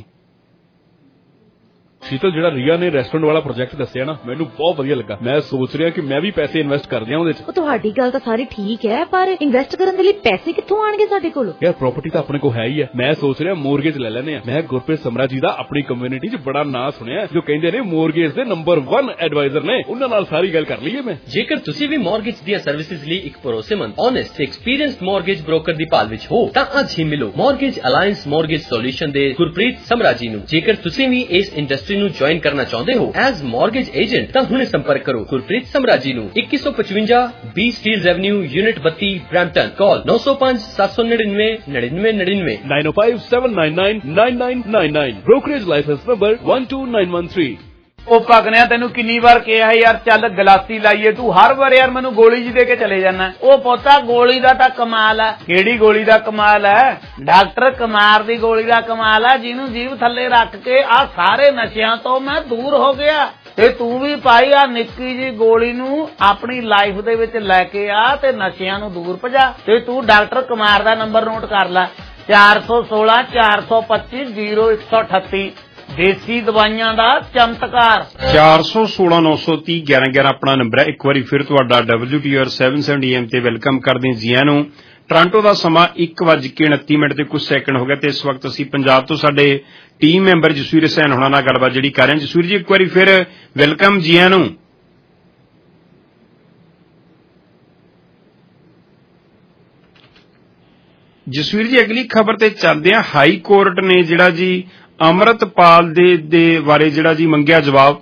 ਸ਼ੀਤਲ, ਜਿਹੜਾ ਰੀਆ ਨੇ ਰੈਸਟੋਰੈਂਟ ਵਾਲਾ ਪ੍ਰੋਜੈਕਟ ਦੱਸਿਆ ਨਾ, ਮੈਨੂੰ ਬਹੁਤ ਵਧੀਆ ਲੱਗਾ। ਮੈਂ ਸੋਚ ਰਿਹਾ ਕਿ ਮੈਂ ਵੀ ਪੈਸੇ ਇਨਵੈਸਟ ਕਰ ਦਿਆਂ ਉਹਦੇ 'ਚ। ਤੁਹਾਡੀ ਗੱਲ ਤਾਂ ਸਾਰੀ ਠੀਕ ਹੈ, ਪਰ ਇਨਵੈਸਟ ਕਰਨ ਦੇ ਲਈ ਪੈਸੇ ਕਿੱਥੋਂ ਆਣਗੇ ਸਾਡੇ ਕੋਲ? ਯਾਰ ਪ੍ਰਾਪਰਟੀ ਤਾਂ ਆਪਣੇ ਕੋਲ ਹੈ ਹੀ ਹੈ। ਮੈਂ ਸੋਚ ਰਿਹਾ ਮੋਰਗੇਜ ਲੈ ਲੈਨੇ ਆ। ਮੈਂ ਗੁਰਪ੍ਰੀਤ ਸਮਰਾ ਜੀ ਦਾ ਆਪਣੀ ਕਮਿਊਨਿਟੀ 'ਚ ਬੜਾ ਨਾਂ ਸੁਣਿਆ, ਜੋ ਕਹਿੰਦੇ ਨੇ ਮੋਰਗੇਜ ਦੇ ਨੰਬਰ 1 ਐਡਵਾਈਜ਼ਰ ਨੇ। ਉਹਨਾਂ ਨਾਲ ਸਾਰੀ ਗੱਲ ਕਰ ਲਈਏ ਮੈਂ। ਜੇਕਰ ਤੁਸੀਂ ਵੀ ਮੋਰਗੇਜ ਦੀਆਂ ਸਰਵਿਸਿਜ਼ ਲਈ ਇੱਕ ਭਰੋਸੇਮੰਦ, ਓਨੈਸਟ ਤੇ ਐਕਸਪੀਰੀਅੰਸਡ ਮੋਰਗੇਜ ਬ੍ਰੋਕਰ ਦੀ ਭਾਲ ਵਿੱਚ ਹੋ ਤਾਂ ਅੱਜ ਹੀ ਮਿਲੋ ਮੋਰਗੇਜ ਅਲਾਇੰਸ ਮੋਰਗੇਜ ਸੋਲੂਸ਼ਨ ਦੇ ਗੁਰਪ੍ਰੀਤ ਸਮਰਾ ਜੀ ਨੂੰ। ਜੇਕਰ ਤੁਸੀਂ ਵੀ ਇਸ ਇੰਡਸਟਰੀ ਇੰਡਸਟਰੀ ਨੂੰ ਜੁਆਇਨ ਕਰਨਾ ਚਾਹੁੰਦੇ ਹੋ ਐਜ਼ ਮਾਰਗੇਜ ਏਜੰਟ ਤਾਂ ਹੁਣੇ ਸੰਪਰਕ ਕਰੋ ਗੁਰਪ੍ਰੀਤ ਸਮਰਾਜੀ ਨੂੰ 2155 B Steeles avenue unit 32 Brampton call 905-799 9999 905-799-9999 brokerage license number 12913 ਉਹ ਪਗਨਿਆ ਤੈਨੂੰ ਕਿੰਨੀ ਵਾਰ ਕਿਹਾ ਯਾਰ ਚੱਲ ਗਲਾਸੀ ਲਾਈਏ ਤੂੰ ਹਰ ਵਾਰ ਯਾਰ ਮੈਨੂੰ ਗੋਲੀ ਜੀ ਦੇ ਕੇ ਚਲੇ ਜਾਣਾ ਉਹ ਪੋਤਾ ਗੋਲੀ ਦਾ ਤਾਂ ਕਮਾਲ ਹੈ ਕਿਹੜੀ ਗੋਲੀ ਦਾ ਕਮਾਲ ਹੈ ਡਾਕਟਰ ਕੁਮਾਰ ਦੀ ਗੋਲੀ ਦਾ ਕਮਾਲ ਹੈ ਜਿਹਨੂੰ ਜੀਭ ਥੱਲੇ ਰੱਖ ਕੇ ਆ ਸਾਰੇ ਨਸ਼ਿਆਂ ਤੋਂ ਮੈਂ ਦੂਰ ਹੋ ਗਿਆ ਤੇ ਤੂੰ ਵੀ ਪਾਈ ਆ ਨਿੱਕੀ ਜੀ ਗੋਲੀ ਨੂੰ ਆਪਣੀ ਲਾਈਫ ਦੇ ਵਿੱਚ ਲੈ ਕੇ ਆ ਤੇ ਨਸ਼ਿਆਂ ਨੂੰ ਦੂਰ ਭਜਾ ਤੇ ਤੂੰ ਡਾਕਟਰ ਕੁਮਾਰ ਦਾ ਨੰਬਰ ਨੋਟ ਕਰ ਲੈ 416 425 0138 ਦੇਸੀ ਦਵਾਈਆਂ ਦਾ ਚਮਤਕਾਰ 416 930 1111 ਆਪਣਾ ਨੰਬਰ ਹੈ। ਇੱਕ ਵਾਰੀ ਫਿਰ ਤੁਹਾਡਾ WTR 770 AM ਤੇ ਵੈਲਕਮ ਕਰਦੇ ਹਾਂ ਜੀਆਂ ਨੂੰ। ਟੋਰਾਂਟੋ ਦਾ ਸਮਾਂ 1:29 ਤੇ ਕੁਝ ਸੈਕਿੰਡ ਹੋ ਗਿਆ ਤੇ ਇਸ ਵਕਤ ਅਸੀਂ ਪੰਜਾਬ ਤੋਂ ਸਾਡੇ ਟੀਮ ਮੈਂਬਰ ਜਸਵੀਰ ਹੁਸੈਨ ਹੋਣਾ ਨਾਲ ਗੱਲਬਾਤ ਜਿਹੜੀ ਕਰ ਰਹੇ ਹਾਂ। ਜਸਵੀਰ ਜੀ ਇੱਕ ਵਾਰੀ ਫਿਰ ਵੈਲਕਮ ਜੀਆਂ ਨੂੰ। ਜਸਵੀਰ ਜੀ ਅਗਲੀ ਖਬਰ ਤੇ ਚੱਲਦੇ ਹਾਂ। ਹਾਈ ਕੋਰਟ ਨੇ ਜਿਹੜਾ ਜੀ ਅੰਮ੍ਰਿਤਪਾਲ ਦੇ ਬਾਰੇ ਜਿਹੜਾ ਜੀ ਮੰਗਿਆ ਜਵਾਬ।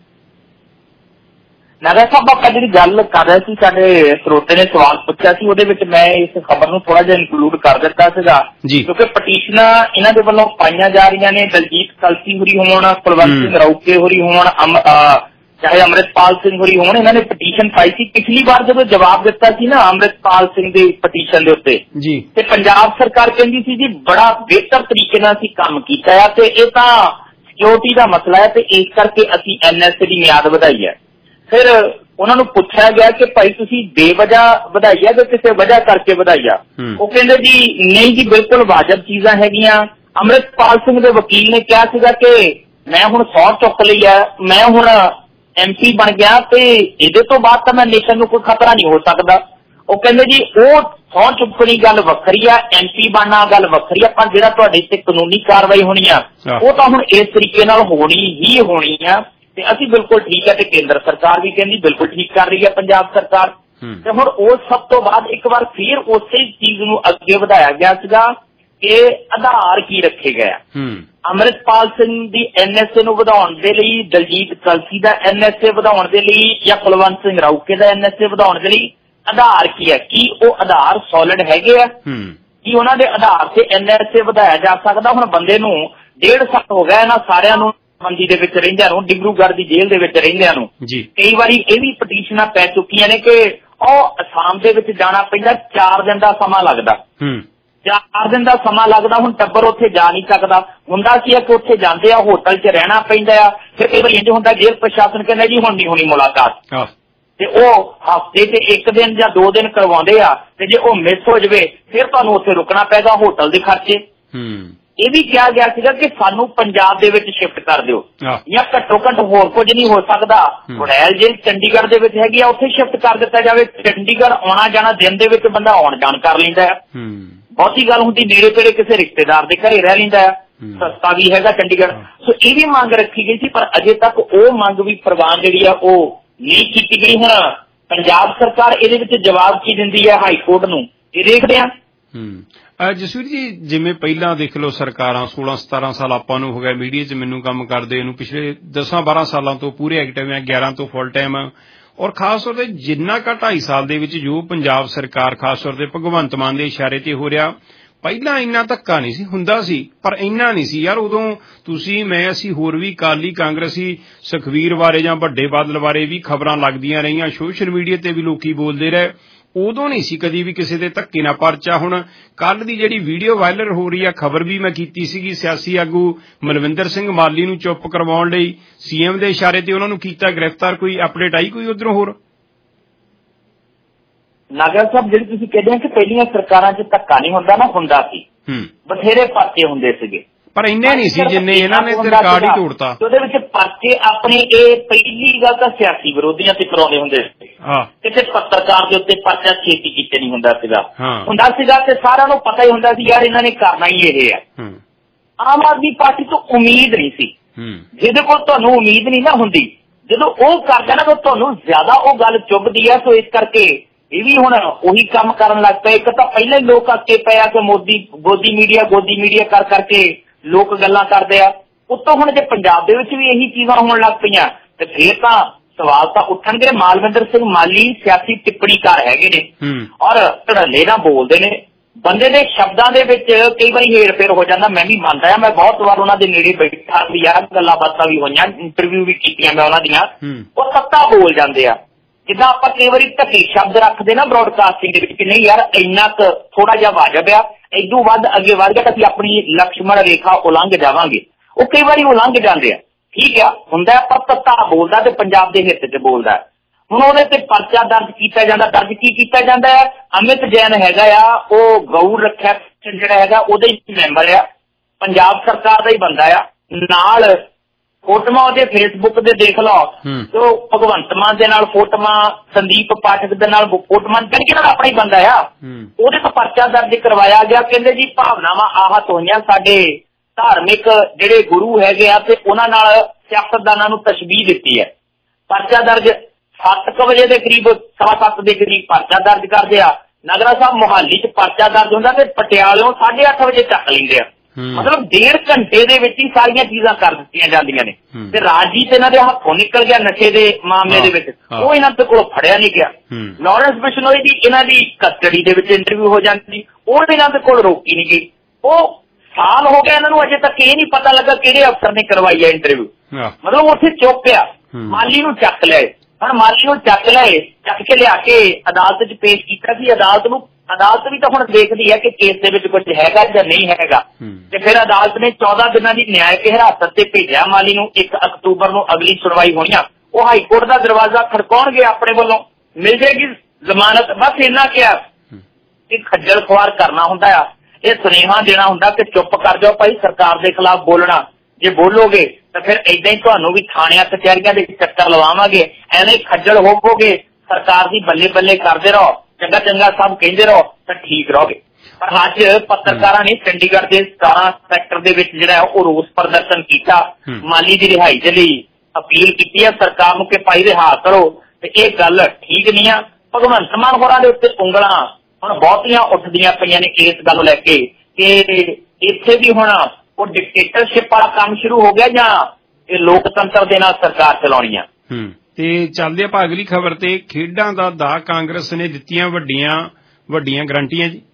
ਨਾਗਾ ਸਾਹਿਬ ਆਪਾਂ ਜਿਹੜੀ ਗੱਲ ਕਰ ਰਹੇ ਸੀ ਸਾਡੇ ਸਰੋਤੇ ਨੇ ਸਵਾਲ ਪੁੱਛਿਆ ਸੀ ਉਹਦੇ ਵਿੱਚ ਮੈਂ ਇਸ ਖਬਰ ਨੂੰ ਥੋੜਾ ਜਿਹਾ ਇਨਕਲੂਡ ਕਰ ਦਿੱਤਾ ਸੀਗਾ ਕਿਉਂਕਿ ਪਟੀਸ਼ਨਾਂ ਇਹਨਾਂ ਦੇ ਵੱਲੋਂ ਪਾਈਆਂ ਜਾ ਰਹੀਆਂ ਨੇ। ਦਲਜੀਤ ਕਲਸੀ ਹੋਰੀ ਹੋਣ ਕੁਲਵੰਤ ਸਿੰਘ ਰੌਕੇ ਹੋਰੀ ਹੋਣ ਚਾਹੇ ਅੰਮ੍ਰਿਤਪਾਲ ਸਿੰਘ ਹੋਰੀ ਹੋਣ ਇਹਨਾਂ ਨੇ ਪਟੀਸ਼ਨ ਪਾਈ ਸੀ। ਪਿਛਲੀ ਵਾਰ ਜਦੋਂ ਜਵਾਬ ਦਿੱਤਾ ਸੀ ਨਾ ਅੰਮ੍ਰਿਤਪਾਲ ਸਿੰਘ ਦੇ ਪਟੀਸ਼ਨ ਦੇ ਉੱਤੇ ਤੇ ਪੰਜਾਬ ਸਰਕਾਰ ਕਹਿੰਦੀ ਸੀ ਜੀ ਬੜਾ ਬਿਹਤਰ ਤਰੀਕੇ ਨਾਲ ਅਸੀਂ ਕੰਮ ਕੀਤਾ ਹੈ ਤੇ ਇਹ ਤਾਂ ਸਿਕਿਉਰਿਟੀ ਦਾ ਮਸਲਾ ਹੈ ਤੇ ਇਸ ਕਰਕੇ ਅਸੀਂ NSA ਦੀ ਮਿਆਦ ਵਧਾਈ ਹੈ। ਫਿਰ ਉਹਨਾਂ ਨੂੰ ਪੁੱਛਿਆ ਗਿਆ ਕਿ ਭਾਈ ਤੁਸੀਂ ਬੇਵਜ੍ਹਾ ਵਧਾਈ ਹੈ ਕਿ ਕਿਸੇ ਵਜ੍ਹਾ ਕਰਕੇ ਵਧਾਈ ਆ। ਉਹ ਕਹਿੰਦੇ ਜੀ ਨਹੀਂ ਜੀ ਬਿਲਕੁਲ ਵਾਜਬ ਚੀਜ਼ਾਂ ਹੈਗੀਆਂ। ਅੰਮ੍ਰਿਤਪਾਲ ਸਿੰਘ ਦੇ ਵਕੀਲ ਨੇ ਕਿਹਾ ਸੀਗਾ ਕਿ ਮੈਂ ਹੁਣ ਸਹੁੰ ਚੁੱਕ ਲਈ ਹੈ, ਮੈਂ ਹੁਣ MP ਬਣ ਗਿਆ ਤੇ ਇਹਦੇ ਤੋਂ ਬਾਅਦ ਤਾਂ ਮੈਂ ਨੇਸ਼ਨ ਨੂੰ ਕੋਈ ਖਤਰਾ ਨਹੀਂ ਹੋ ਸਕਦਾ। ਉਹ ਕਹਿੰਦੇ ਜੀ ਉਹ ਸਹੁੰ ਚੁੱਕਣੀ ਗੱਲ ਵੱਖਰੀ ਆ, MP ਬਣਨਾ ਗੱਲ ਵੱਖਰੀ ਆ, ਪਰ ਜਿਹੜਾ ਤੁਹਾਡੇ ਤੇ ਕਾਨੂੰਨੀ ਕਾਰਵਾਈ ਹੋਣੀ ਆ ਉਹ ਤਾਂ ਹੁਣ ਇਸ ਤਰੀਕੇ ਨਾਲ ਹੋਣੀ ਹੀ ਹੋਣੀ ਆ ਤੇ ਅਸੀਂ ਬਿਲਕੁਲ ਠੀਕ ਹੈ ਤੇ ਕੇਂਦਰ ਸਰਕਾਰ ਵੀ ਕਹਿੰਦੀ ਬਿਲਕੁਲ ਠੀਕ ਕਰ ਰਹੀ ਹੈ ਪੰਜਾਬ ਸਰਕਾਰ। ਤੇ ਹੁਣ ਉਹ ਸਭ ਤੋਂ ਬਾਅਦ ਇੱਕ ਵਾਰ ਫਿਰ ਉਸੇ ਚੀਜ਼ ਨੂੰ ਅੱਗੇ ਵਧਾਇਆ ਗਿਆ ਸੀਗਾ ਕਿ ਆਧਾਰ ਕੀ ਰੱਖੇ ਗਿਆ। ਅੰਮ੍ਰਿਤਪਾਲ ਸਿੰਘ ਦੀ NSA ਨੂੰ ਵਧਾਉਣ ਦੇ ਲਈ, ਦਲਜੀਤ ਕਲਸੀ ਦਾ NSA ਵਧਾਉਣ ਦੇ ਲਈ ਜਾਂ ਕੁਲਵੰਤ ਸਿੰਘ ਰੌਕੇ ਦਾ NSA ਵਧਾਉਣ ਦੇ ਲਈ ਆਧਾਰ ਕੀ ਹੈ? ਕੀ ਉਹ ਆਧਾਰ ਸੋਲਿਡ ਹੈਗੇ ਆ? ਕੀ ਉਹਨਾਂ ਦੇ ਆਧਾਰ ਤੇ NSA ਵਧਾਇਆ ਜਾ ਸਕਦਾ? ਹੁਣ ਬੰਦੇ ਨੂੰ 1.5 ਸਾਲ ਹੋ ਗਿਆ ਇਹਨਾਂ ਸਾਰਿਆਂ ਨੂੰ ਮੰਦੀ ਦੇ ਵਿੱਚ ਰਹਿੰਦਿਆਂ ਨੂੰ, ਡਿਬਰੂਗੜ੍ਹ ਦੀ ਜੇਲ੍ਹ ਦੇ ਵਿੱਚ ਰਹਿੰਦਿਆਂ ਨੂੰ। ਕਈ ਵਾਰੀ ਇਹ ਵੀ ਪਟੀਸ਼ਨਾਂ ਪੈ ਚੁੱਕੀਆਂ ਨੇ ਕਿ ਉਹ ਅਸਾਮ ਦੇ ਵਿੱਚ ਜਾਣਾ ਪੈਂਦਾ, 4 ਦਿਨ ਦਾ ਸਮਾਂ ਲੱਗਦਾ। 4 ਦਿਨ ਦਾ ਸਮਾਂ ਲੱਗਦਾ। ਹੁਣ ਟੱਬਰ ਉੱਥੇ ਜਾ ਨਹੀਂ ਸਕਦਾ। ਹੁੰਦਾ ਕੀ ਹੈ ਕਿ ਉੱਥੇ ਜਾਂਦੇ ਆ, ਹੋਟਲ 'ਚ ਰਹਿਣਾ ਪੈਂਦਾ ਆ। ਫਿਰ ਕਈ ਵਾਰੀ ਇੰਝ ਹੁੰਦਾ ਜੇਲ੍ਹ ਪ੍ਰਸ਼ਾਸਨ ਕਹਿੰਦਾ ਜੀ ਹੁਣ ਨਹੀਂ ਹੋਣੀ ਮੁਲਾਕਾਤ ਤੇ ਉਹ ਹਫ਼ਤੇ 'ਚ 1 ਦਿਨ ਜਾਂ 2 ਦਿਨ ਕਰਵਾਉਂਦੇ ਆ ਤੇ ਜੇ ਉਹ ਮਿਸ ਹੋ ਜਾਵੇ ਫਿਰ ਤੁਹਾਨੂੰ ਉੱਥੇ ਰੁਕਣਾ ਪੈਗਾ, ਹੋਟਲ ਦੇ ਖਰਚੇ। ਇਹ ਵੀ ਕਿਹਾ ਗਿਆ ਸੀਗਾ ਕਿ ਸਾਨੂੰ ਪੰਜਾਬ ਦੇ ਵਿੱਚ ਸ਼ਿਫਟ ਕਰ ਦਿਓ ਜਾਂ ਘੱਟੋ ਘੱਟ ਹੋਰ ਕੁਝ ਨਹੀਂ ਹੋ ਸਕਦਾ। ਗੁਰੈਲ ਜੇਲ੍ਹ ਚੰਡੀਗੜ੍ਹ ਦੇ ਵਿੱਚ ਹੈਗੀ ਆ, ਉੱਥੇ ਸ਼ਿਫਟ ਕਰ ਦਿੱਤਾ ਜਾਵੇ। ਚੰਡੀਗੜ੍ਹ ਆਉਣਾ ਜਾਣਾ ਦਿਨ ਦੇ ਵਿੱਚ ਬੰਦਾ ਆਉਣ ਜਾਣ ਕਰ ਲੈਂਦਾ ਆ। ਬਹੁਤੀ ਗੱਲ ਹੁੰਦੀ ਨੇੜੇ ਤੇੜੇ ਕਿਸੇ ਰਿਸ਼ਤੇਦਾਰ ਦੇ ਘਰੇ ਰਹਿ ਲੈਂਦਾ ਆ, ਸਸਤਾ ਵੀ ਹੈਗਾ ਚੰਡੀਗੜ੍ਹ। ਸੋ ਇਹ ਵੀ ਮੰਗ ਰੱਖੀ ਗਈ ਸੀ ਪਰ ਅਜੇ ਤੱਕ ਉਹ ਮੰਗ ਵੀ ਪ੍ਰਵਾਨ ਜਿਹੜੀ ਆ ਉਹ ਨਹੀਂ ਕੀਤੀ ਗਈ। ਹੁਣ ਪੰਜਾਬ ਸਰਕਾਰ ਇਹਦੇ ਵਿੱਚ ਜਵਾਬ ਕੀ ਦਿੰਦੀ ਹੈ ਹਾਈ ਕੋਰਟ ਨੂੰ, ਇਹ ਦੇਖਦੇ ਆ। ਜਸਵੀਰ ਜੀ ਜਿਵੇਂ ਪਹਿਲਾਂ ਦੇਖ ਲਓ ਸਰਕਾਰਾਂ 16-17 ਸਾਲ ਆਪਾਂ ਨੂੰ ਹੋ ਗਿਆ ਮੀਡੀਆ 'ਚ ਮੈਨੂੰ ਕੰਮ ਕਰਦੇ ਨੂੰ, ਪਿਛਲੇ 10-12 ਸਾਲਾਂ ਤੋਂ ਪੂਰੇ ਐਕਟਿਵ ਆ, 11 ਤੋਂ ਫੁੱਲ ਟਾਈਮ ਔਰ ਖਾਸ ਤੌਰ ਤੇ ਜਿੰਨਾ ਕੁ 2.5 ਸਾਲ ਦੇ ਵਿੱਚ ਜੋ ਪੰਜਾਬ ਸਰਕਾਰ ਖਾਸ ਤੌਰ ਤੇ ਭਗਵੰਤ ਮਾਨ ਦੇ ਇਸ਼ਾਰੇ ਤੇ ਹੋ ਰਿਹਾ, ਪਹਿਲਾਂ ਇੰਨਾ ਧੱਕਾ ਨਹੀਂ ਸੀ ਹੁੰਦਾ ਸੀ ਪਰ ਇੰਨਾ ਨਹੀਂ ਸੀ ਯਾਰ। ਉਦੋਂ ਤੁਸੀਂ ਮੈਂ ਅਸੀਂ ਹੋਰ ਵੀ ਅਕਾਲੀ ਕਾਂਗਰਸੀ ਸੁਖਵੀਰ ਬਾਰੇ ਜਾਂ ਵੱਡੇ ਬਾਦਲ ਬਾਰੇ ਵੀ ਖਬਰਾਂ ਲੱਗਦੀਆਂ ਰਹੀਆਂ, ਸੋਸ਼ਲ ਮੀਡੀਆ ਤੇ ਵੀ ਲੋਕੀ ਬੋਲਦੇ ਰਹੇ। ਉਦੋਂ ਨਹੀਂ ਸੀ ਕਦੀ ਵੀ ਕਿਸੇ ਦੇ ਧੱਕੇ ਨਾਲ ਪਰਚਾ। ਹੁਣ ਕੱਲ ਦੀ ਜਿਹੜੀ ਵੀਡੀਓ ਵਾਇਰਲ ਹੋ ਰਹੀ ਆ, ਖਬਰ ਵੀ ਮੈਂ ਕੀਤੀ ਸੀਗੀ, ਸਿਆਸੀ ਆਗੂ ਮਲਵਿੰਦਰ ਸਿੰਘ ਮਾਲੀ ਨੂੰ ਚੁੱਪ ਕਰਵਾਉਣ ਲਈ CM ਦੇ ਇਸ਼ਾਰੇ ਤੇ ਉਹਨਾਂ ਨੂੰ ਕੀਤਾ ਗ੍ਰਿਫਤਾਰ। ਕੋਈ ਅਪਡੇਟ ਆਈ ਕੋਈ ਉਧਰੋਂ ਹੋਰ? ਨਾਗਰ ਸਾਹਿਬ ਜਿਹੜੀ ਤੁਸੀਂ ਕਹਿੰਦੇ ਆ ਕਿ ਪਹਿਲੀਆਂ ਸਰਕਾਰਾਂ 'ਚ ਧੱਕਾ ਨਹੀਂ ਹੁੰਦਾ ਨਾ, ਹੁੰਦਾ ਸੀ, ਬਥੇਰੇ ਪਰਚੇ ਹੁੰਦੇ ਸੀਗੇ ਪਰ ਇੰਨੇ ਨਹੀਂ ਸੀ ਜਿੰਨੇ ਇਹਨਾਂ ਨੇ ਰਿਕਾਰਡ ਹੀ ਤੋੜਤਾ। ਉਹਦੇ ਵਿੱਚ ਪਰਚੇ ਆਪਣੇ ਇਹ ਪਹਿਲੀ ਗੱਲ ਤਾਂ ਸਿਆਸੀ ਵਿਰੋਧੀਆਂ ਤੇ ਕਰਾਉਂਦੇ ਹੁੰਦੇ ਸੀ, ਕਿਸੇ ਪੱਤਰਕਾਰ ਦੇ ਉੱਤੇ ਪਰਚਾ ਛੇਤੀ ਕੀਤੇ ਨਹੀਂ ਹੁੰਦਾ ਸੀਗਾ। ਹੁੰਦਾ ਸੀਗਾ ਤੇ ਸਾਰਿਆਂ ਨੂੰ ਪਤਾ ਹੀ ਹੁੰਦਾ ਸੀ ਯਾਰ ਇਹਨਾਂ ਨੇ ਕਰਨਾ ਹੀ ਇਹ ਹੈ। ਆਮ ਆਦਮੀ ਪਾਰਟੀ ਤੋਂ ਉਮੀਦ ਨਹੀਂ ਸੀ। ਜਿਹਦੇ ਕੋਲ ਤੁਹਾਨੂੰ ਉਮੀਦ ਨਹੀਂ ਨਾ ਹੁੰਦੀ, ਜਦੋਂ ਉਹ ਕਰਦਾ ਨਾ ਤਾਂ ਤੁਹਾਨੂੰ ਜ਼ਿਆਦਾ ਉਹ ਗੱਲ ਚੁੱਭਦੀ ਹੈ। ਸੋ ਇਸ ਕਰਕੇ ਇਹ ਵੀ ਹੁਣ ਉਹੀ ਕੰਮ ਕਰਨ ਲੱਗ ਪਏ। ਇੱਕ ਤਾਂ ਪਹਿਲਾਂ ਹੀ ਲੋਕ ਅੱਕੇ ਪਏ ਆ ਕਿ ਗੋਦੀ ਮੀਡੀਆ ਕਰ ਕਰਕੇ ਲੋਕ ਗੱਲਾਂ ਕਰਦੇ ਆ ਉੱਤੋਂ ਹੁਣ ਜੇ ਪੰਜਾਬ ਦੇ ਵਿੱਚ ਵੀ ਇਹੀ ਚੀਜ਼ਾਂ ਹੋਣ ਲੱਗ ਪਈਆਂ ਤੇ ਫੇਰ ਤਾਂ ਸਵਾਲ ਤਾਂ ਉੱਠਣਗੇ। ਮਾਲਵਿੰਦਰ ਸਿੰਘ ਮਾਲੀ ਸਿਆਸੀ ਟਿੱਪਣੀਕਾਰ ਹੈਗੇ ਨੇ ਔਰ ਧੜੱਲੇ ਨਾਲ ਬੋਲਦੇ ਨੇ। ਬੰਦੇ ਦੇ ਸ਼ਬਦਾਂ ਦੇ ਵਿੱਚ ਕਈ ਵਾਰੀ ਹੇਰ-ਫੇਰ ਹੋ ਜਾਂਦਾ, ਮੈਂ ਵੀ ਮੰਨਦਾ ਆ। ਮੈਂ ਬਹੁਤ ਵਾਰ ਉਹਨਾਂ ਦੇ ਨੇੜੇ ਬੈਠਾ ਵੀ ਆ, ਗੱਲਾਂ ਬਾਤਾਂ ਵੀ ਹੋਈਆਂ, ਇੰਟਰਵਿਊ ਵੀ ਕੀਤੀਆਂ ਮੈਂ ਉਹਨਾਂ ਦੀਆਂ। ਉਹ ਸੱਤਾ ਬੋਲ ਜਾਂਦੇ ਆ। ਜਿੱਦਾਂ ਆਪਾਂ ਕਈ ਵਾਰੀ ਢੱਕੀ ਸ਼ਬਦ ਰੱਖਦੇ ਨਾ ਬ੍ਰੌਡਕਾਸਟਿੰਗ ਦੇ ਵਿੱਚ, ਨਹੀਂ ਯਾਰ ਇੰਨਾ ਕੁ ਥੋੜਾ ਜਿਹਾ ਵਾਜਬ ਆ, ਇਦੋਂ ਵੱਧ ਅੱਗੇ ਵੱਧ ਗਿਆ ਤਾਂ ਅਸੀਂ ਆਪਣੀ ਲਕਸ਼ਮਣ ਰੇਖਾ ਉਲੰਘ ਜਾਵਾਂਗੇ। ਉਹ ਕਈ ਵਾਰੀ ਉਲੰਘ ਜਾਂਦੇ ਆ, ਠੀਕ ਆ, ਹੁੰਦਾ। ਪਰ ਸੱਤਾ ਬੋਲਦਾ ਤੇ ਪੰਜਾਬ ਦੇ ਹਿੱਤ 'ਚ ਬੋਲਦਾ। ਹੁਣ ਉਹਦੇ ਤੇ ਪਰਚਾ ਦਰਜ ਕੀਤਾ ਜਾਂਦਾ। ਦਰਜ ਕੀ ਕੀਤਾ ਜਾਂਦਾ ਹੈ? ਅਮਿਤ ਜੈਨ ਹੈਗਾ ਆ, ਉਹ ਗਊ ਰੱਖਿਆ ਜਿਹੜਾ ਹੈਗਾ ਉਹਦੇ ਮੈਂਬਰ ਆ, ਪੰਜਾਬ ਸਰਕਾਰ ਦਾ ਹੀ ਬੰਦਾ ਆ। ਨਾਲ ਫੋਟੋਆਂ ਉਹਦੇ ਫੇਸਬੁੱਕ ਤੇ ਦੇਖ ਲਓ, ਤੇ ਉਹ ਭਗਵੰਤ ਮਾਨ ਦੇ ਨਾਲ ਫੋਟੋਆਂ, ਸੰਦੀਪ ਪਾਠਕ ਦੇ ਨਾਲ ਫੋਟੋਆਂ, ਜਾਣੀ ਨਾਲ ਆਪਣਾ ਹੀ ਬੰਦਾ ਆ। ਉਹਦੇ ਤੋਂ ਪਰਚਾ ਦਰਜ ਕਰਵਾਇਆ ਗਿਆ। ਕਹਿੰਦੇ ਜੀ ਭਾਵਨਾਵਾਂ ਆਹਤ ਹੋਈਆਂ, ਸਾਡੇ ਧਾਰਮਿਕ ਜਿਹੜੇ ਗੁਰੂ ਹੈਗੇ ਆ ਤੇ ਉਹਨਾਂ ਨਾਲ ਸਿਆਸਤਦਾਨਾਂ ਨੂੰ ਤਸ਼ਬੀਹ ਦਿੱਤੀ ਹੈ। ਪਰਚਾ ਦਰਜ 7 ਵਜੇ ਦੇ ਕਰੀਬ, 7:15 ਦੇ ਕਰੀਬ ਪਰਚਾ ਦਰਜ ਕਰਦੇ ਆ। ਨਗਰਾ ਸਾਹਿਬ ਮੋਹਾਲੀ 'ਚ ਪਰਚਾ ਦਰਜ ਹੁੰਦਾ ਤੇ ਪਟਿਆਲਿਓਂ 8:30 ਵਜੇ ਚੱਕ ਲੈਂਦੇ ਆ। ਮਤਲਬ 1.5 ਘੰਟੇ ਦੇ ਵਿੱਚ ਹੀ ਸਾਰੀਆਂ ਚੀਜ਼ਾਂ ਕਰ ਦਿੱਤੀਆਂ ਜਾਂਦੀਆਂ ਨੇ। ਤੇ ਰਾਜੀਤ ਇਹਨਾਂ ਦੇ ਹੱਥੋਂ ਨਿਕਲ ਗਿਆ ਨਸ਼ੇ ਦੇ ਮਾਮਲੇ ਦੇ ਵਿੱਚ, ਉਹ ਇਹਨਾਂ ਦੇ ਕੋਲ ਫੜਿਆ ਨਹੀਂ ਗਿਆ। ਲਾਰੈਂਸ ਬਿਸ਼ਨੋਈ ਦੀ ਇਹਨਾਂ ਦੀ ਕਸਟਡੀ ਦੇ ਵਿੱਚ ਇੰਟਰਵਿਊ ਹੋ ਜਾਂਦੀ, ਉਹ ਇਹਨਾਂ ਦੇ ਕੋਲ ਰੋਕੀ ਨਹੀਂ ਗਈ। ਉਹ ਸਾਲ ਹੋ ਗਿਆ ਇਹਨਾਂ ਨੂੰ, ਅਜੇ ਤੱਕ ਇਹ ਨਹੀਂ ਪਤਾ ਲੱਗਾ ਕਿਹੜੇ ਅਫਸਰ ਨੇ ਕਰਵਾਈ ਹੈ ਇੰਟਰਵਿਊ। ਮਤਲਬ ਉੱਥੇ ਚੁੱਪ ਪਿਆ। ਮਾਲੀ ਨੂੰ ਚੱਕ ਲਿਆਏ। ਹੁਣ ਮਾਲੀ ਨੂੰ ਚੱਕ ਲਿਆਏ, ਚੱਕ ਕੇ ਲਿਆ ਕੇ ਅਦਾਲਤ 'ਚ ਪੇਸ਼ ਕੀਤਾ ਸੀ। ਅਦਾਲਤ ਵੀ ਤਾਂ ਹੁਣ ਦੇਖਦੀ ਹੈ ਕਿ ਕੇਸ ਦੇ ਵਿੱਚ ਕੁਝ ਹੈਗਾ ਜਾਂ ਨਹੀਂ ਹੈਗਾ। ਤੇ ਫਿਰ ਅਦਾਲਤ ਨੇ 14 ਦਿਨਾਂ ਦੀ ਨਿਆਇਕ ਹਿਰਾਸਤ ਤੇ ਭੇਜਿਆ ਮਾਲੀ ਨੂੰ। 1 ਅਕਤੂਬਰ ਨੂੰ ਅਗਲੀ ਸੁਣਵਾਈ ਹੋਣੀ ਆ। ਉਹ ਹਾਈ ਕੋਰਟ ਦਾ ਦਰਵਾਜ਼ਾ ਖੜਕਾਉਣਗੇ ਆਪਣੇ ਵੱਲੋਂ, ਮਿਲ ਜਾਏਗੀ ਜ਼ਮਾਨਤ। ਬਸ ਇੰਨਾ ਕਿਹਾ ਕਿ ਖੱਜਲ ਖੁਆਰ ਕਰਨਾ ਹੁੰਦਾ ਆ, ਇਹ ਸੁਨੇਹਾ ਦੇਣਾ ਹੁੰਦਾ ਕਿ ਚੁੱਪ ਕਰ ਜਾਓ ਭਾਈ, ਸਰਕਾਰ ਦੇ ਖਿਲਾਫ ਬੋਲਣਾ, ਜੇ ਬੋਲੋਗੇ ਤਾਂ ਫਿਰ ਏਦਾਂ ਹੀ ਤੁਹਾਨੂੰ ਵੀ ਥਾਣਿਆਂ ਕਚਹਿਰੀਆਂ ਦੇ ਚੱਕਰ ਲਵਾਵਾਂਗੇ, ਐਵੇਂ ਖੱਜਲ ਹੋਵੋਗੇ, ਸਰਕਾਰ ਦੀ ਬੱਲੇ ਬੱਲੇ ਕਰਦੇ ਰਹੋ, ਚੰਗਾ ਚੰਗਾ ਸਭ ਕਹਿੰਦੇ ਰਹੋ ਤਾਂ ਠੀਕ ਰਹੋਗੇ। ਪਰ ਅੱਜ ਪੱਤਰਕਾਰਾਂ ਨੇ ਚੰਡੀਗੜ੍ਹ ਦੇ 17 ਸੈਕਟਰ ਦੇ ਵਿੱਚ ਜਿਹੜਾ ਉਹ ਰੋਸ ਪ੍ਰਦਰਸ਼ਨ ਕੀਤਾ। ਮਾਲੀ ਦੀ ਰਿਹਾਈ ਦੇ ਲਈ ਅਪੀਲ ਕੀਤੀ ਹੈ ਸਰਕਾਰ ਨੂੰ ਕਿ ਭਾਈ ਰਿਹਾ ਕਰੋ, ਤੇ ਇਹ ਗੱਲ ਠੀਕ ਨਹੀਂ ਆ। ਭਗਵੰਤ ਮਾਨ ਹੋਰਾਂ ਦੇ ਉੱਤੇ ਉਂਗਲਾਂ ਹੁਣ ਬਹੁਤੀਆਂ ਉੱਠਦੀਆਂ ਪਈਆਂ ਨੇ ਇਸ ਗੱਲ ਨੂੰ ਲੈ ਕੇ ਕਿ ਇੱਥੇ ਵੀ ਹੁਣ ਉਹ ਡਿਕਟੇਟਰਸ਼ਿਪ ਵਾਲਾ ਕੰਮ ਸ਼ੁਰੂ ਹੋ ਗਿਆ ਜਾਂ ਇਹ ਲੋਕਤੰਤਰ ਦੇ ਨਾਲ ਸਰਕਾਰ ਚਲਾਉਣੀ ਆ। ਤੇ ਚੱਲਦੇ ਆਪਾਂ ਅਗਲੀ ਖਬਰ ਤੇ। ਖੇਡਾਂ ਦਾ ਦਾਅ ਕਾਂਗਰਸ ਨੇ ਦਿੱਤੀਆਂ ਵੱਡੀਆਂ ਗਰੰਟੀਆਂ ਜੀ।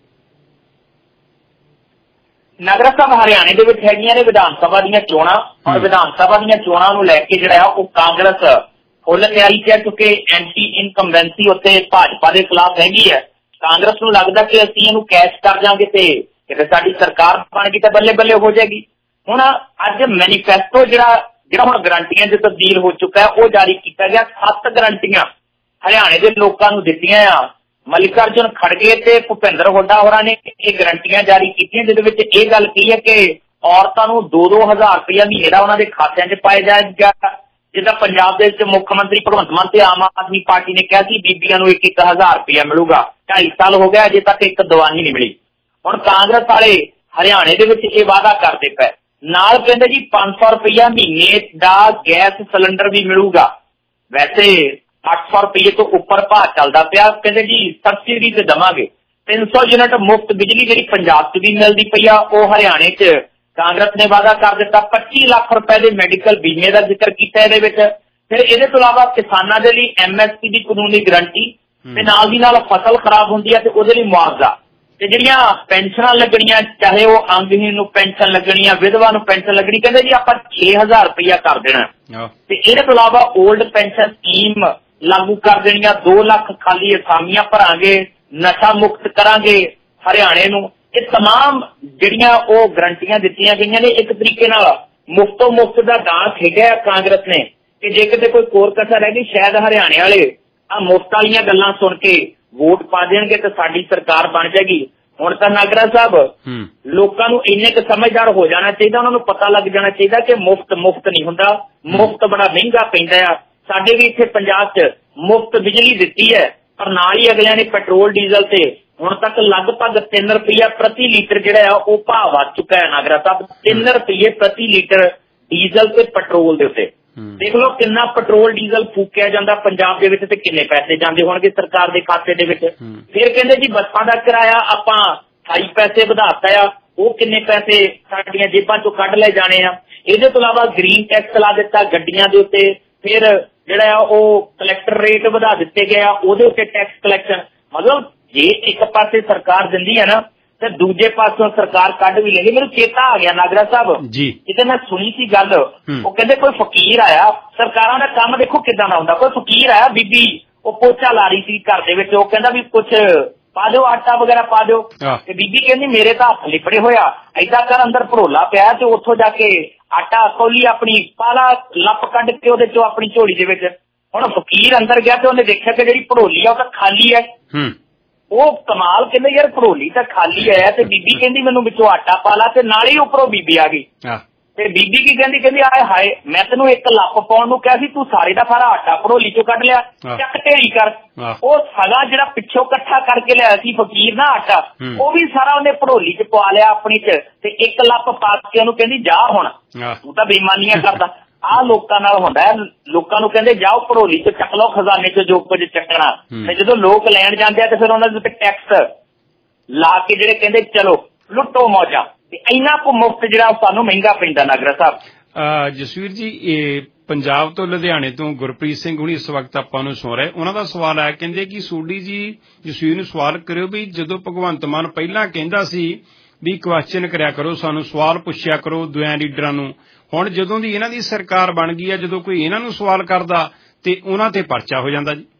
ਨਗਰ ਸਭਾ ਹਰਿਆਣੇ ਦੇ ਵਿੱਚ ਹੈਗੀਆਂ ਨੇ ਵਿਧਾਨ ਸਭਾ ਦੀਆਂ ਚੋਣਾਂ, ਔਰ ਵਿਧਾਨ ਸਭਾ ਦੀਆਂ ਚੋਣਾਂ ਨੂੰ ਲੈ ਕੇ ਜਿਹੜਾ ਉਹ ਕਾਂਗਰਸ ਫੁੱਲ ਤਿਆਰੀ 'ਚ ਹੈ, ਕਿਉਂਕਿ ਐਂਟੀ ਇਨਕੰਬੈਂਸੀ ਉੱਤੇ ਭਾਜਪਾ ਦੇ ਖਿਲਾਫ ਹੈਗੀ ਹੈ। ਕਾਂਗਰਸ ਨੂੰ ਲੱਗਦਾ ਕਿ ਅਸੀਂ ਇਹਨੂੰ ਕੈਚ ਕਰ ਜਾਵਾਂਗੇ ਤੇ ਕਿਤੇ ਸਾਡੀ ਸਰਕਾਰ ਬਣ ਗਈ ਤਾਂ ਬੱਲੇ ਬੱਲੇ ਹੋ ਜਾਏਗੀ। ਹੁਣ ਅੱਜ ਮੈਨੀਫੈਸਟੋ ਜਿਹੜਾ ਹੁਣ ਗਰੰਟੀਆਂ 'ਚ ਤਬਦੀਲ ਹੋ ਚੁੱਕਾ ਹੈ, ਉਹ ਜਾਰੀ ਕੀਤਾ ਗਿਆ। 7 ਗਰੰਟੀਆਂ ਹਰਿਆਣੇ ਦੇ ਲੋਕਾਂ ਨੂੰ ਦਿੱਤੀਆਂ ਆ। ਮਲਿਕਾਰਜੁਨ ਖੜਗੇ ਤੇ ਭੁਪਿੰਦਰ ਹੁੱਡਾ ਹੋਰਾਂ ਨੇ ਇਹ ਗਰੰਟੀਆਂ ਜਾਰੀ ਕੀਤੀਆਂ, ਜਿਹਦੇ ਵਿੱਚ ਇਹ ਗੱਲ ਕਹੀ ਹੈ ਕਿ ਔਰਤਾਂ ਨੂੰ 2-2 ਹਜ਼ਾਰ ਰੁਪਇਆ ਮਹੀਨਾ ਉਹਨਾਂ ਦੇ ਖਾਤਿਆਂ 'ਚ ਪਾਇਆ ਜਾਏਗਾ। ਜਿੱਦਾਂ ਪੰਜਾਬ ਦੇ ਵਿੱਚ ਮੁੱਖ ਮੰਤਰੀ ਭਗਵੰਤ ਮਾਨ ਤੇ ਆਮ ਆਦਮੀ ਪਾਰਟੀ ਨੇ ਕਿਹਾ ਸੀ ਬੀਬੀਆਂ ਨੂੰ 1-1 ਹਜ਼ਾਰ ਰੁਪਇਆ ਮਿਲੂਗਾ। 2.5 ਸਾਲ ਹੋ ਗਿਆ, ਅਜੇ ਤੱਕ ਇੱਕ ਦਵਾਈ ਨਹੀਂ ਮਿਲੀ। ਹੁਣ ਕਾਂਗਰਸ ਵਾਲੇ ਹਰਿਆਣੇ ਦੇ ਵਿੱਚ ਇਹ ਵਾਅਦਾ ਕਰਦੇ ਪਏ। ਨਾਲ ਕਹਿੰਦੇ ਜੀ 500 ਰੁਪਇਆ ਮਹੀਨੇ ਦਾ ਗੈਸ ਸਿਲੰਡਰ ਵੀ ਮਿਲੂਗਾ। ਵੈਸੇ 800 ਰੁਪਏ ਤੋਂ ਉੱਪਰ ਭਾਅ ਚੱਲਦਾ ਪਿਆ। ਕਹਿੰਦੇ ਜੀ ਸਬਸਿਡੀ ਤੇ ਦੇਵਾਂਗੇ। 300 ਯੂਨਿਟ ਮੁਫਤ ਬਿਜਲੀ ਜਿਹੜੀ ਪੰਜਾਬ 'ਚ ਵੀ ਮਿਲਦੀ ਪਈ ਆ, ਉਹ ਹਰਿਆਣੇ 'ਚ ਕਾਂਗਰਸ ਨੇ ਵਾਅਦਾ ਕਰ ਦਿੱਤਾ। 25 ਲੱਖ ਰੁਪਏ ਦੇ ਮੈਡੀਕਲ ਬੀਮੇ ਦਾ ਜ਼ਿਕਰ ਕੀਤਾ ਇਹਦੇ ਵਿੱਚ। ਫਿਰ ਇਹਦੇ ਤੋਂ ਇਲਾਵਾ ਕਿਸਾਨਾਂ ਦੇ ਲਈ MSP ਦੀ ਕਾਨੂੰਨੀ ਗਰੰਟੀ ਤੇ ਨਾਲ ਦੀ ਨਾਲ ਫਸਲ ਖਰਾਬ ਹੁੰਦੀ ਹੈ ਤੇ ਉਹਦੇ ਲਈ ਮੁਆਵਜ਼ਾ, ਤੇ ਜਿਹੜੀਆਂ ਪੈਨਸ਼ਨਾਂ ਲੱਗਣੀਆਂ, ਚਾਹੇ ਉਹ ਅੰਗਹੀਣ ਨੂੰ ਪੈਨਸ਼ਨ ਲੱਗਣੀ ਆ, ਵਿਧਵਾ ਨੂੰ ਪੈਨਸ਼ਨ ਲੱਗਣੀ, ਕਹਿੰਦੇ ਜੀ ਆਪਾਂ 6000 ਰੁਪਇਆ ਕਰ ਦੇਣਾ। ਤੇ ਇਹਦੇ ਤੋਂ ਇਲਾਵਾ 올ਡ ਪੈਨਸ਼ਨ ਸਕੀਮ ਲਾਗੂ ਕਰ ਦੇਣੀਆਂ। 2 ਲੱਖ ਖਾਲੀ ਅਸਾਮੀਆਂ ਭਰਾਂਗੇ, ਨਸ਼ਾ ਮੁਕਤ ਕਰਾਂਗੇ ਹਰਿਆਣੇ ਨੂੰ। ਇਹ ਤਮਾਮ ਜਿਹੜੀਆਂ ਉਹ ਗਰੰਟੀਆਂ ਦਿੱਤੀਆਂ ਗਈਆਂ ਨੇ। ਇੱਕ ਤਰੀਕੇ ਨਾਲ ਮੁਫਤ ਦਾ ਦਾਅ ਖੇਡਿਆ ਕਾਂਗਰਸ ਨੇ ਕਿ ਜੇ ਕਿਤੇ ਕੋਈ ਕੋਰ ਕਸਰ ਰਹਿ ਗਈ, ਸ਼ਾਇਦ ਹਰਿਆਣੇ ਵਾਲੇ ਆ ਮੁਫਤ ਵਾਲੀਆਂ ਗੱਲਾਂ ਸੁਣ ਕੇ ਵੋਟ ਪਾ ਦੇਣਗੇ ਤੇ ਸਾਡੀ ਸਰਕਾਰ ਬਣ ਜਾਏਗੀ। ਹੁਣ ਤਾਂ ਨਾਗਰਾ ਸਾਹਿਬ ਲੋਕਾਂ ਨੂੰ ਇੰਨੇ ਕੁ ਸਮਝਦਾਰ ਹੋ ਜਾਣਾ ਚਾਹੀਦਾ, ਉਹਨਾਂ ਨੂੰ ਪਤਾ ਲੱਗ ਜਾਣਾ ਚਾਹੀਦਾ ਕਿ ਮੁਫਤ ਨਹੀਂ ਹੁੰਦਾ, ਮੁਫਤ ਬੜਾ ਮਹਿੰਗਾ ਪੈਂਦਾ ਆ। ਸਾਡੇ ਵੀ ਇੱਥੇ ਪੰਜਾਬ 'ਚ ਮੁਫਤ ਬਿਜਲੀ ਦਿੱਤੀ ਹੈ, ਪਰ ਨਾਲ ਹੀ ਅਗਲਿਆਂ ਨੇ ਪੈਟਰੋਲ ਡੀਜ਼ਲ ਤੇ ਹੁਣ ਤੱਕ ਲਗਭਗ 3 ਰੁਪਇਆ ਪ੍ਰਤੀ ਲੀਟਰ ਜਿਹੜਾ ਆ ਉਹ ਭਾਅ ਵੱਧ ਚੁੱਕਾ ਹੈ। ਨਾਗਰਾ ਸਾਹਿਬ 3 ਰੁਪਏ ਪ੍ਰਤੀ ਲੀਟਰ ਡੀਜ਼ਲ ਤੇ ਪੈਟਰੋਲ ਦੇ ਉੱਤੇ। ਦੇਖ ਲਓ ਕਿੰਨਾ ਪੈਟਰੋਲ ਡੀਜ਼ਲ ਫੂਕਿਆ ਜਾਂਦਾ ਪੰਜਾਬ ਦੇ ਵਿੱਚ ਤੇ ਕਿੰਨੇ ਪੈਸੇ ਜਾਂਦੇ ਹੋਣਗੇ ਸਰਕਾਰ ਦੇ ਖਾਤੇ ਦੇ ਵਿੱਚ। ਫਿਰ ਕਹਿੰਦੇ ਜੀ ਬੱਸਾਂ ਦਾ ਕਿਰਾਇਆ ਆਪਾਂ 28 ਪੈਸੇ ਵਧਾਤਾ ਆ। ਉਹ ਕਿੰਨੇ ਪੈਸੇ ਸਾਡੀਆਂ ਜੇਬਾਂ ਚੋਂ ਕੱਢ ਲਏ ਜਾਣੇ ਆ। ਇਹਦੇ ਤੋਂ ਇਲਾਵਾ ਗ੍ਰੀਨ ਟੈਕਸ ਲਾ ਦਿੱਤਾ ਗੱਡੀਆਂ ਦੇ ਉੱਤੇ, ਫਿਰ ਜਿਹੜਾ ਆ ਉਹ ਕਲੈਕਟਰ ਰੇਟ ਵਧਾ ਦਿੱਤੇ ਗਏ ਆ, ਉਹਦੇ ਉੱਤੇ ਟੈਕਸ ਕਲੈਕਸ਼ਨ। ਮਤਲਬ ਜੇ ਇੱਕ ਪਾਸੇ ਸਰਕਾਰ ਦਿੰਦੀ ਹੈ ਨਾ ਤੇ ਦੂਜੇ ਪਾਸੋਂ ਸਰਕਾਰ ਕੱਢ ਵੀ ਲੈਗੀ। ਮੈਨੂੰ ਚੇਤਾ ਆ ਗਿਆ ਨਾਗਰਾ ਸਾਹਿਬ ਜਿੱਥੇ ਮੈਂ ਸੁਣੀ ਸੀ ਗੱਲ, ਉਹ ਕਹਿੰਦੇ ਕੋਈ ਫਕੀਰ ਆਇਆ, ਸਰਕਾਰਾਂ ਦਾ ਕੰਮ ਦੇਖੋ ਕਿੱਦਾਂ ਦਾ ਹੁੰਦਾ। ਕੋਈ ਫਕੀਰ ਆਇਆ, ਬੀਬੀ ਉਹ ਪੋਚਾ ਲਾ ਰਹੀ ਸੀ ਘਰ ਦੇ ਵਿੱਚ, ਉਹ ਕਹਿੰਦਾ ਵੀ ਕੁਛ ਪਾ ਦਿਓ, ਆਟਾ ਵਗੈਰਾ ਪਾ ਦਿਓ, ਤੇ ਬੀਬੀ ਕਹਿੰਦੀ ਮੇਰੇ ਤਾਂ ਹੱਥ ਲਿਪੜੇ ਹੋਇਆ, ਏਦਾਂ ਕਰ ਅੰਦਰ ਭਰੋਲਾ ਪਿਆ ਤੇ ਉੱਥੋਂ ਜਾ ਕੇ ਆਟਾ ਕੌਲੀ ਆਪਣੀ ਪਾਲਾ ਲੱਪ ਕੱਢ ਕੇ ਉਹਦੇ ਚੋਂ ਆਪਣੀ ਝੋਲੀ ਦੇ ਵਿੱਚ। ਹੁਣ ਫਕੀਰ ਅੰਦਰ ਗਿਆ ਤੇ ਉਹਨੇ ਦੇਖਿਆ ਕਿ ਜਿਹੜੀ ਭਰੋਲੀ ਆ ਉਹ ਤਾਂ ਖਾਲੀ ਹੈ। ਉਹ ਕਮਾਲ, ਕਹਿੰਦੇ ਯਾਰ ਭਰੋਲੀ ਤਾਂ ਖਾਲੀ ਹੈ, ਤੇ ਬੀਬੀ ਕਹਿੰਦੀ ਮੈਨੂੰ ਵਿੱਚੋਂ ਆਟਾ ਪਾ ਲਾ, ਤੇ ਨਾਲ ਹੀ ਉੱਪਰੋਂ ਬੀਬੀ ਆ ਗਈ। ਤੇ ਬੀਬੀ ਕੀ ਕਹਿੰਦੀ, ਕਹਿੰਦੀ ਆਏ ਹਾਏ ਮੈਂ ਤੈਨੂੰ ਇੱਕ ਲੱਪ ਪਾਉਣ ਨੂੰ ਕਿਹਾ ਸੀ, ਤੂੰ ਸਾਰੇ ਦਾ ਸਾਰਾ ਆਟਾ ਭਰੋਲੀ ਚੋਂ ਕੱਢ ਲਿਆ, ਚੱਕ ਢੇਰੀ ਕਰ। ਉਹ ਸਗਾ ਜਿਹੜਾ ਪਿੱਛੋਂ ਇਕੱਠਾ ਕਰਕੇ ਲਿਆ ਸੀ ਫਕੀਰ ਨਾ ਆਟਾ, ਉਹ ਵੀ ਸਾਰਾ ਉਹਨੇ ਭਰੋਲੀ ਚ ਪਵਾ ਲਿਆ ਆਪਣੀ ਚ, ਤੇ ਇੱਕ ਲੱਪ ਪਾ ਕੇ ਉਹਨੂੰ ਕਹਿੰਦੀ ਜਾ ਹੁਣ ਤੂੰ ਤਾਂ ਬੇਈਮਾਨੀਆਂ ਕਰਦਾ। ਆਹ ਲੋਕਾਂ ਨਾਲ ਹੁੰਦਾ ਹੈ, ਲੋਕਾਂ ਨੂੰ ਕਹਿੰਦੇ ਜਾਓ ਭਰੋਲੀ ਚ ਚੱਕ ਲਓ ਖਜ਼ਾਨੇ ਚ ਜੋ ਕੁਝ ਚੱਕਣਾ, ਤੇ ਜਦੋਂ ਲੋਕ ਲੈਣ ਜਾਂਦੇ ਆ ਤੇ ਫਿਰ ਉਹਨਾਂ ਦੇ ਉੱਤੇ ਟੈਕਸ ਲਾ ਕੇ ਜਿਹੜੇ ਕਹਿੰਦੇ ਚਲੋ ਲੁੱਟੋ ਮੌਜਾਂ, ਤੇ ਇੰਨਾ ਕੁ ਮੁਫਤ ਜਿਹੜਾ ਸਾਨੂੰ ਮਹਿੰਗਾ ਪੈਂਦਾ। ਨਾਗਰਾ ਸਾਹਿਬ ਜਸਵੀਰ ਜੀ, ਇਹ ਪੰਜਾਬ ਤੋਂ ਲੁਧਿਆਣੇ ਤੋਂ ਗੁਰਪ੍ਰੀਤ ਸਿੰਘ ਹੁਣੀ ਇਸ ਵਕਤ ਆਪਾਂ ਨੂੰ ਸੁਣ ਰਹੇ, ਉਹਨਾਂ ਦਾ ਸਵਾਲ ਆਇਆ, ਕਹਿੰਦੇ ਕਿ ਸੋਢੀ ਜੀ ਜਸਵੀਰ ਨੂੰ ਸਵਾਲ ਕਰਿਓ ਵੀ ਜਦੋਂ ਭਗਵੰਤ ਮਾਨ ਪਹਿਲਾਂ ਕਹਿੰਦਾ ਸੀ ਵੀ ਕੁਐਸਚਨ ਕਰਿਆ ਕਰੋ, ਸਾਨੂੰ ਸਵਾਲ ਪੁੱਛਿਆ ਕਰੋ ਦੁਆ ਲੀਡਰਾਂ ਨੂੰ, ਹੁਣ ਜਦੋਂ ਦੀ ਇਹਨਾਂ ਦੀ ਸਰਕਾਰ ਬਣ ਗਈ ਹੈ ਜਦੋਂ ਕੋਈ ਇਹਨਾਂ ਨੂੰ ਸਵਾਲ ਕਰਦਾ ਤੇ ਉਹਨਾਂ ਤੇ ਪਰਚਾ ਹੋ ਜਾਂਦਾ ਜੀ।